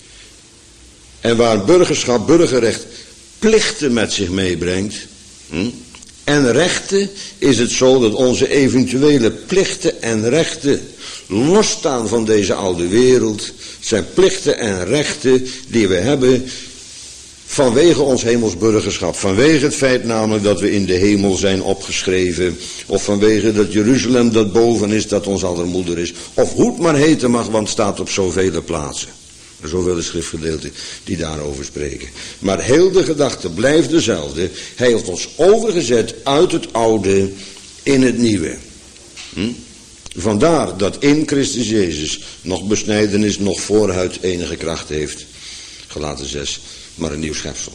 En waar burgerschap, burgerrecht, plichten met zich meebrengt, hm, en rechten, is het zo dat onze eventuele plichten en rechten losstaan van deze oude wereld, zijn plichten en rechten die we hebben vanwege ons hemelsburgerschap, vanwege het feit namelijk dat we in de hemel zijn opgeschreven, of vanwege dat Jeruzalem dat boven is, dat ons allermoeder is, of hoe het maar heten mag, want het staat op zoveel plaatsen. Zoveel schriftgedeelten die daarover spreken. Maar heel de gedachte blijft dezelfde. Hij heeft ons overgezet uit het oude in het nieuwe. Hm? Vandaar dat in Christus Jezus nog besnijdenis, nog voorhuid enige kracht heeft. Galaten zes, maar een nieuw schepsel.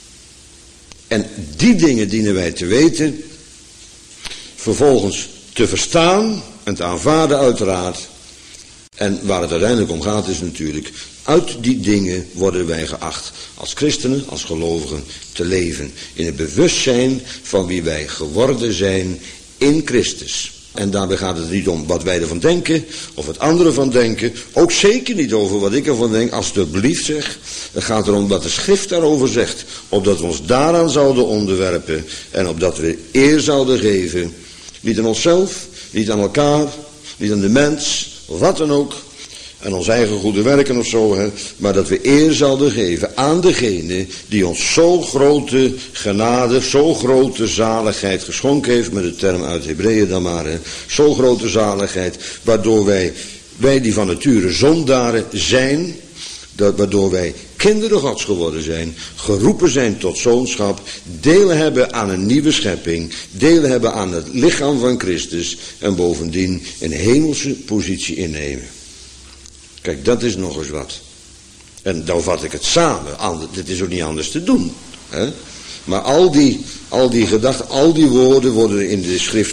En die dingen dienen wij te weten, vervolgens te verstaan en te aanvaarden uiteraard. En waar het uiteindelijk om gaat is natuurlijk, uit die dingen worden wij geacht als christenen, als gelovigen te leven. In het bewustzijn van wie wij geworden zijn in Christus. En daarbij gaat het niet om wat wij ervan denken, of wat anderen van denken. Ook zeker niet over wat ik ervan denk, alstublieft zeg. Het gaat erom wat de schrift daarover zegt. Opdat we ons daaraan zouden onderwerpen. En opdat we eer zouden geven. Niet aan onszelf, niet aan elkaar, niet aan de mens, wat dan ook. En ons eigen goede werken of zo, hè, maar dat we eer zouden geven aan degene die ons zo grote genade, zo grote zaligheid geschonken heeft, met de term uit Hebreeën dan maar, hè, zo grote zaligheid, waardoor wij, wij die van nature zondaren zijn, dat, waardoor wij kinderen Gods geworden zijn, geroepen zijn tot zoonschap, deel hebben aan een nieuwe schepping, deel hebben aan het lichaam van Christus en bovendien een hemelse positie innemen. Kijk, dat is nog eens wat. En dan vat ik het samen. Dit is ook niet anders te doen. Hè? Maar al die, al die gedachten, al die woorden worden in de schrift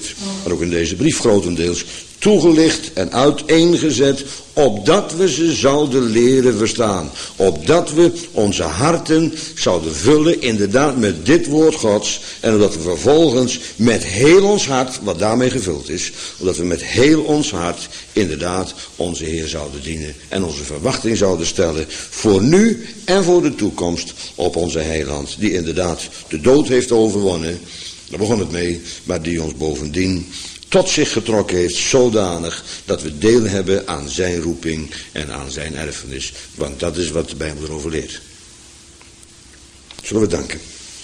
maar ook in deze brief grotendeels, toegelicht en uiteengezet, opdat we ze zouden leren verstaan. Opdat we onze harten zouden vullen inderdaad met dit woord Gods. En opdat we vervolgens met heel ons hart, wat daarmee gevuld is, opdat we met heel ons hart inderdaad onze Heer zouden dienen. En onze verwachting zouden stellen voor nu en voor de toekomst op onze heiland. Die inderdaad de dood heeft overwonnen. Daar begon het mee, maar die ons bovendien tot zich getrokken heeft, zodanig dat we deel hebben aan zijn roeping en aan zijn erfenis. Want dat is wat de Bijbel erover leert. Zullen we danken.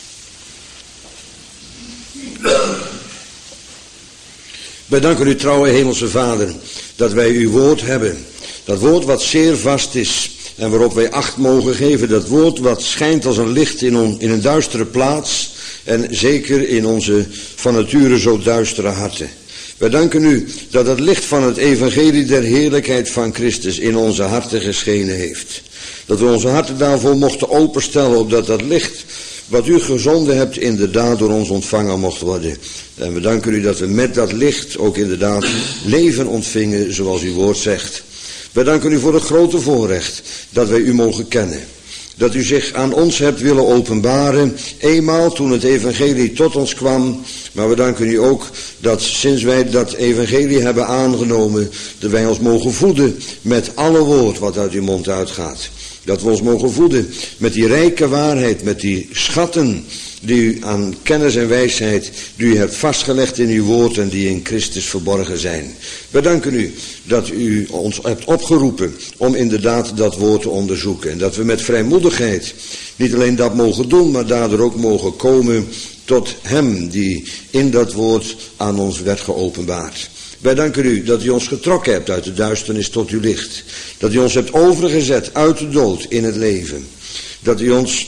Wij danken u, trouwe hemelse Vader, dat wij uw woord hebben. Dat woord wat zeer vast is en waarop wij acht mogen geven. Dat woord wat schijnt als een licht in, on, in een duistere plaats en zeker in onze van nature zo duistere harten. Wij danken u dat het licht van het evangelie der heerlijkheid van Christus in onze harten geschenen heeft. Dat we onze harten daarvoor mochten openstellen, opdat dat licht wat u gezonden hebt inderdaad door ons ontvangen mocht worden. En we danken u dat we met dat licht ook inderdaad leven ontvingen zoals uw woord zegt. Wij danken u voor het grote voorrecht dat wij u mogen kennen. Dat u zich aan ons hebt willen openbaren, eenmaal toen het evangelie tot ons kwam. Maar we danken u ook dat sinds wij dat evangelie hebben aangenomen, dat wij ons mogen voeden met alle woord wat uit uw mond uitgaat. Dat we ons mogen voeden met die rijke waarheid, met die schatten die u aan kennis en wijsheid, die u hebt vastgelegd in uw woord en die in Christus verborgen zijn. Wij danken u dat u ons hebt opgeroepen om inderdaad dat woord te onderzoeken. En dat we met vrijmoedigheid niet alleen dat mogen doen, maar daardoor ook mogen komen tot hem die in dat woord aan ons werd geopenbaard. Wij danken u dat u ons getrokken hebt uit de duisternis tot uw licht. Dat u ons hebt overgezet uit de dood in het leven. Dat u ons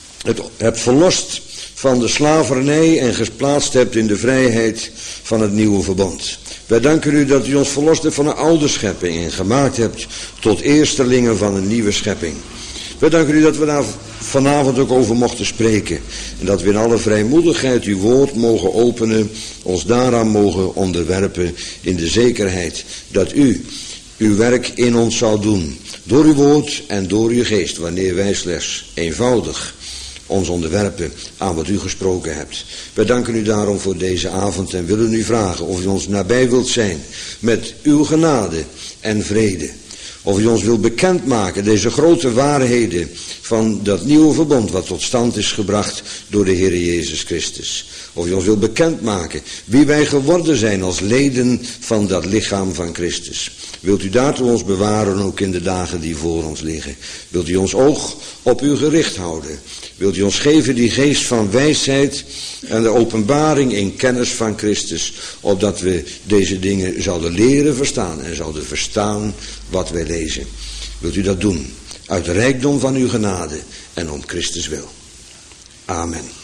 hebt verlost van de slavernij en geplaatst hebt in de vrijheid van het nieuwe verbond. Wij danken u dat u ons verlost hebt van een oude schepping en gemaakt hebt tot eerstelingen van een nieuwe schepping. Wij danken u dat we daar vanavond ook over mochten spreken. En dat we in alle vrijmoedigheid uw woord mogen openen, ons daaraan mogen onderwerpen in de zekerheid dat u uw werk in ons zal doen. Door uw woord en door uw geest, wanneer wij slechts eenvoudig ons onderwerpen aan wat u gesproken hebt. Wij danken u daarom voor deze avond en willen u vragen of u ons nabij wilt zijn met uw genade en vrede. Of u ons wilt bekendmaken, deze grote waarheden van dat nieuwe verbond wat tot stand is gebracht door de Heer Jezus Christus. Of u ons wilt bekendmaken wie wij geworden zijn als leden van dat lichaam van Christus. Wilt u daartoe ons bewaren ook in de dagen die voor ons liggen. Wilt u ons oog op u gericht houden. Wilt u ons geven die geest van wijsheid en de openbaring in kennis van Christus. Opdat we deze dingen zouden leren verstaan en zouden verstaan wat wij lezen. Wilt u dat doen uit de rijkdom van uw genade en om Christus wil. Amen.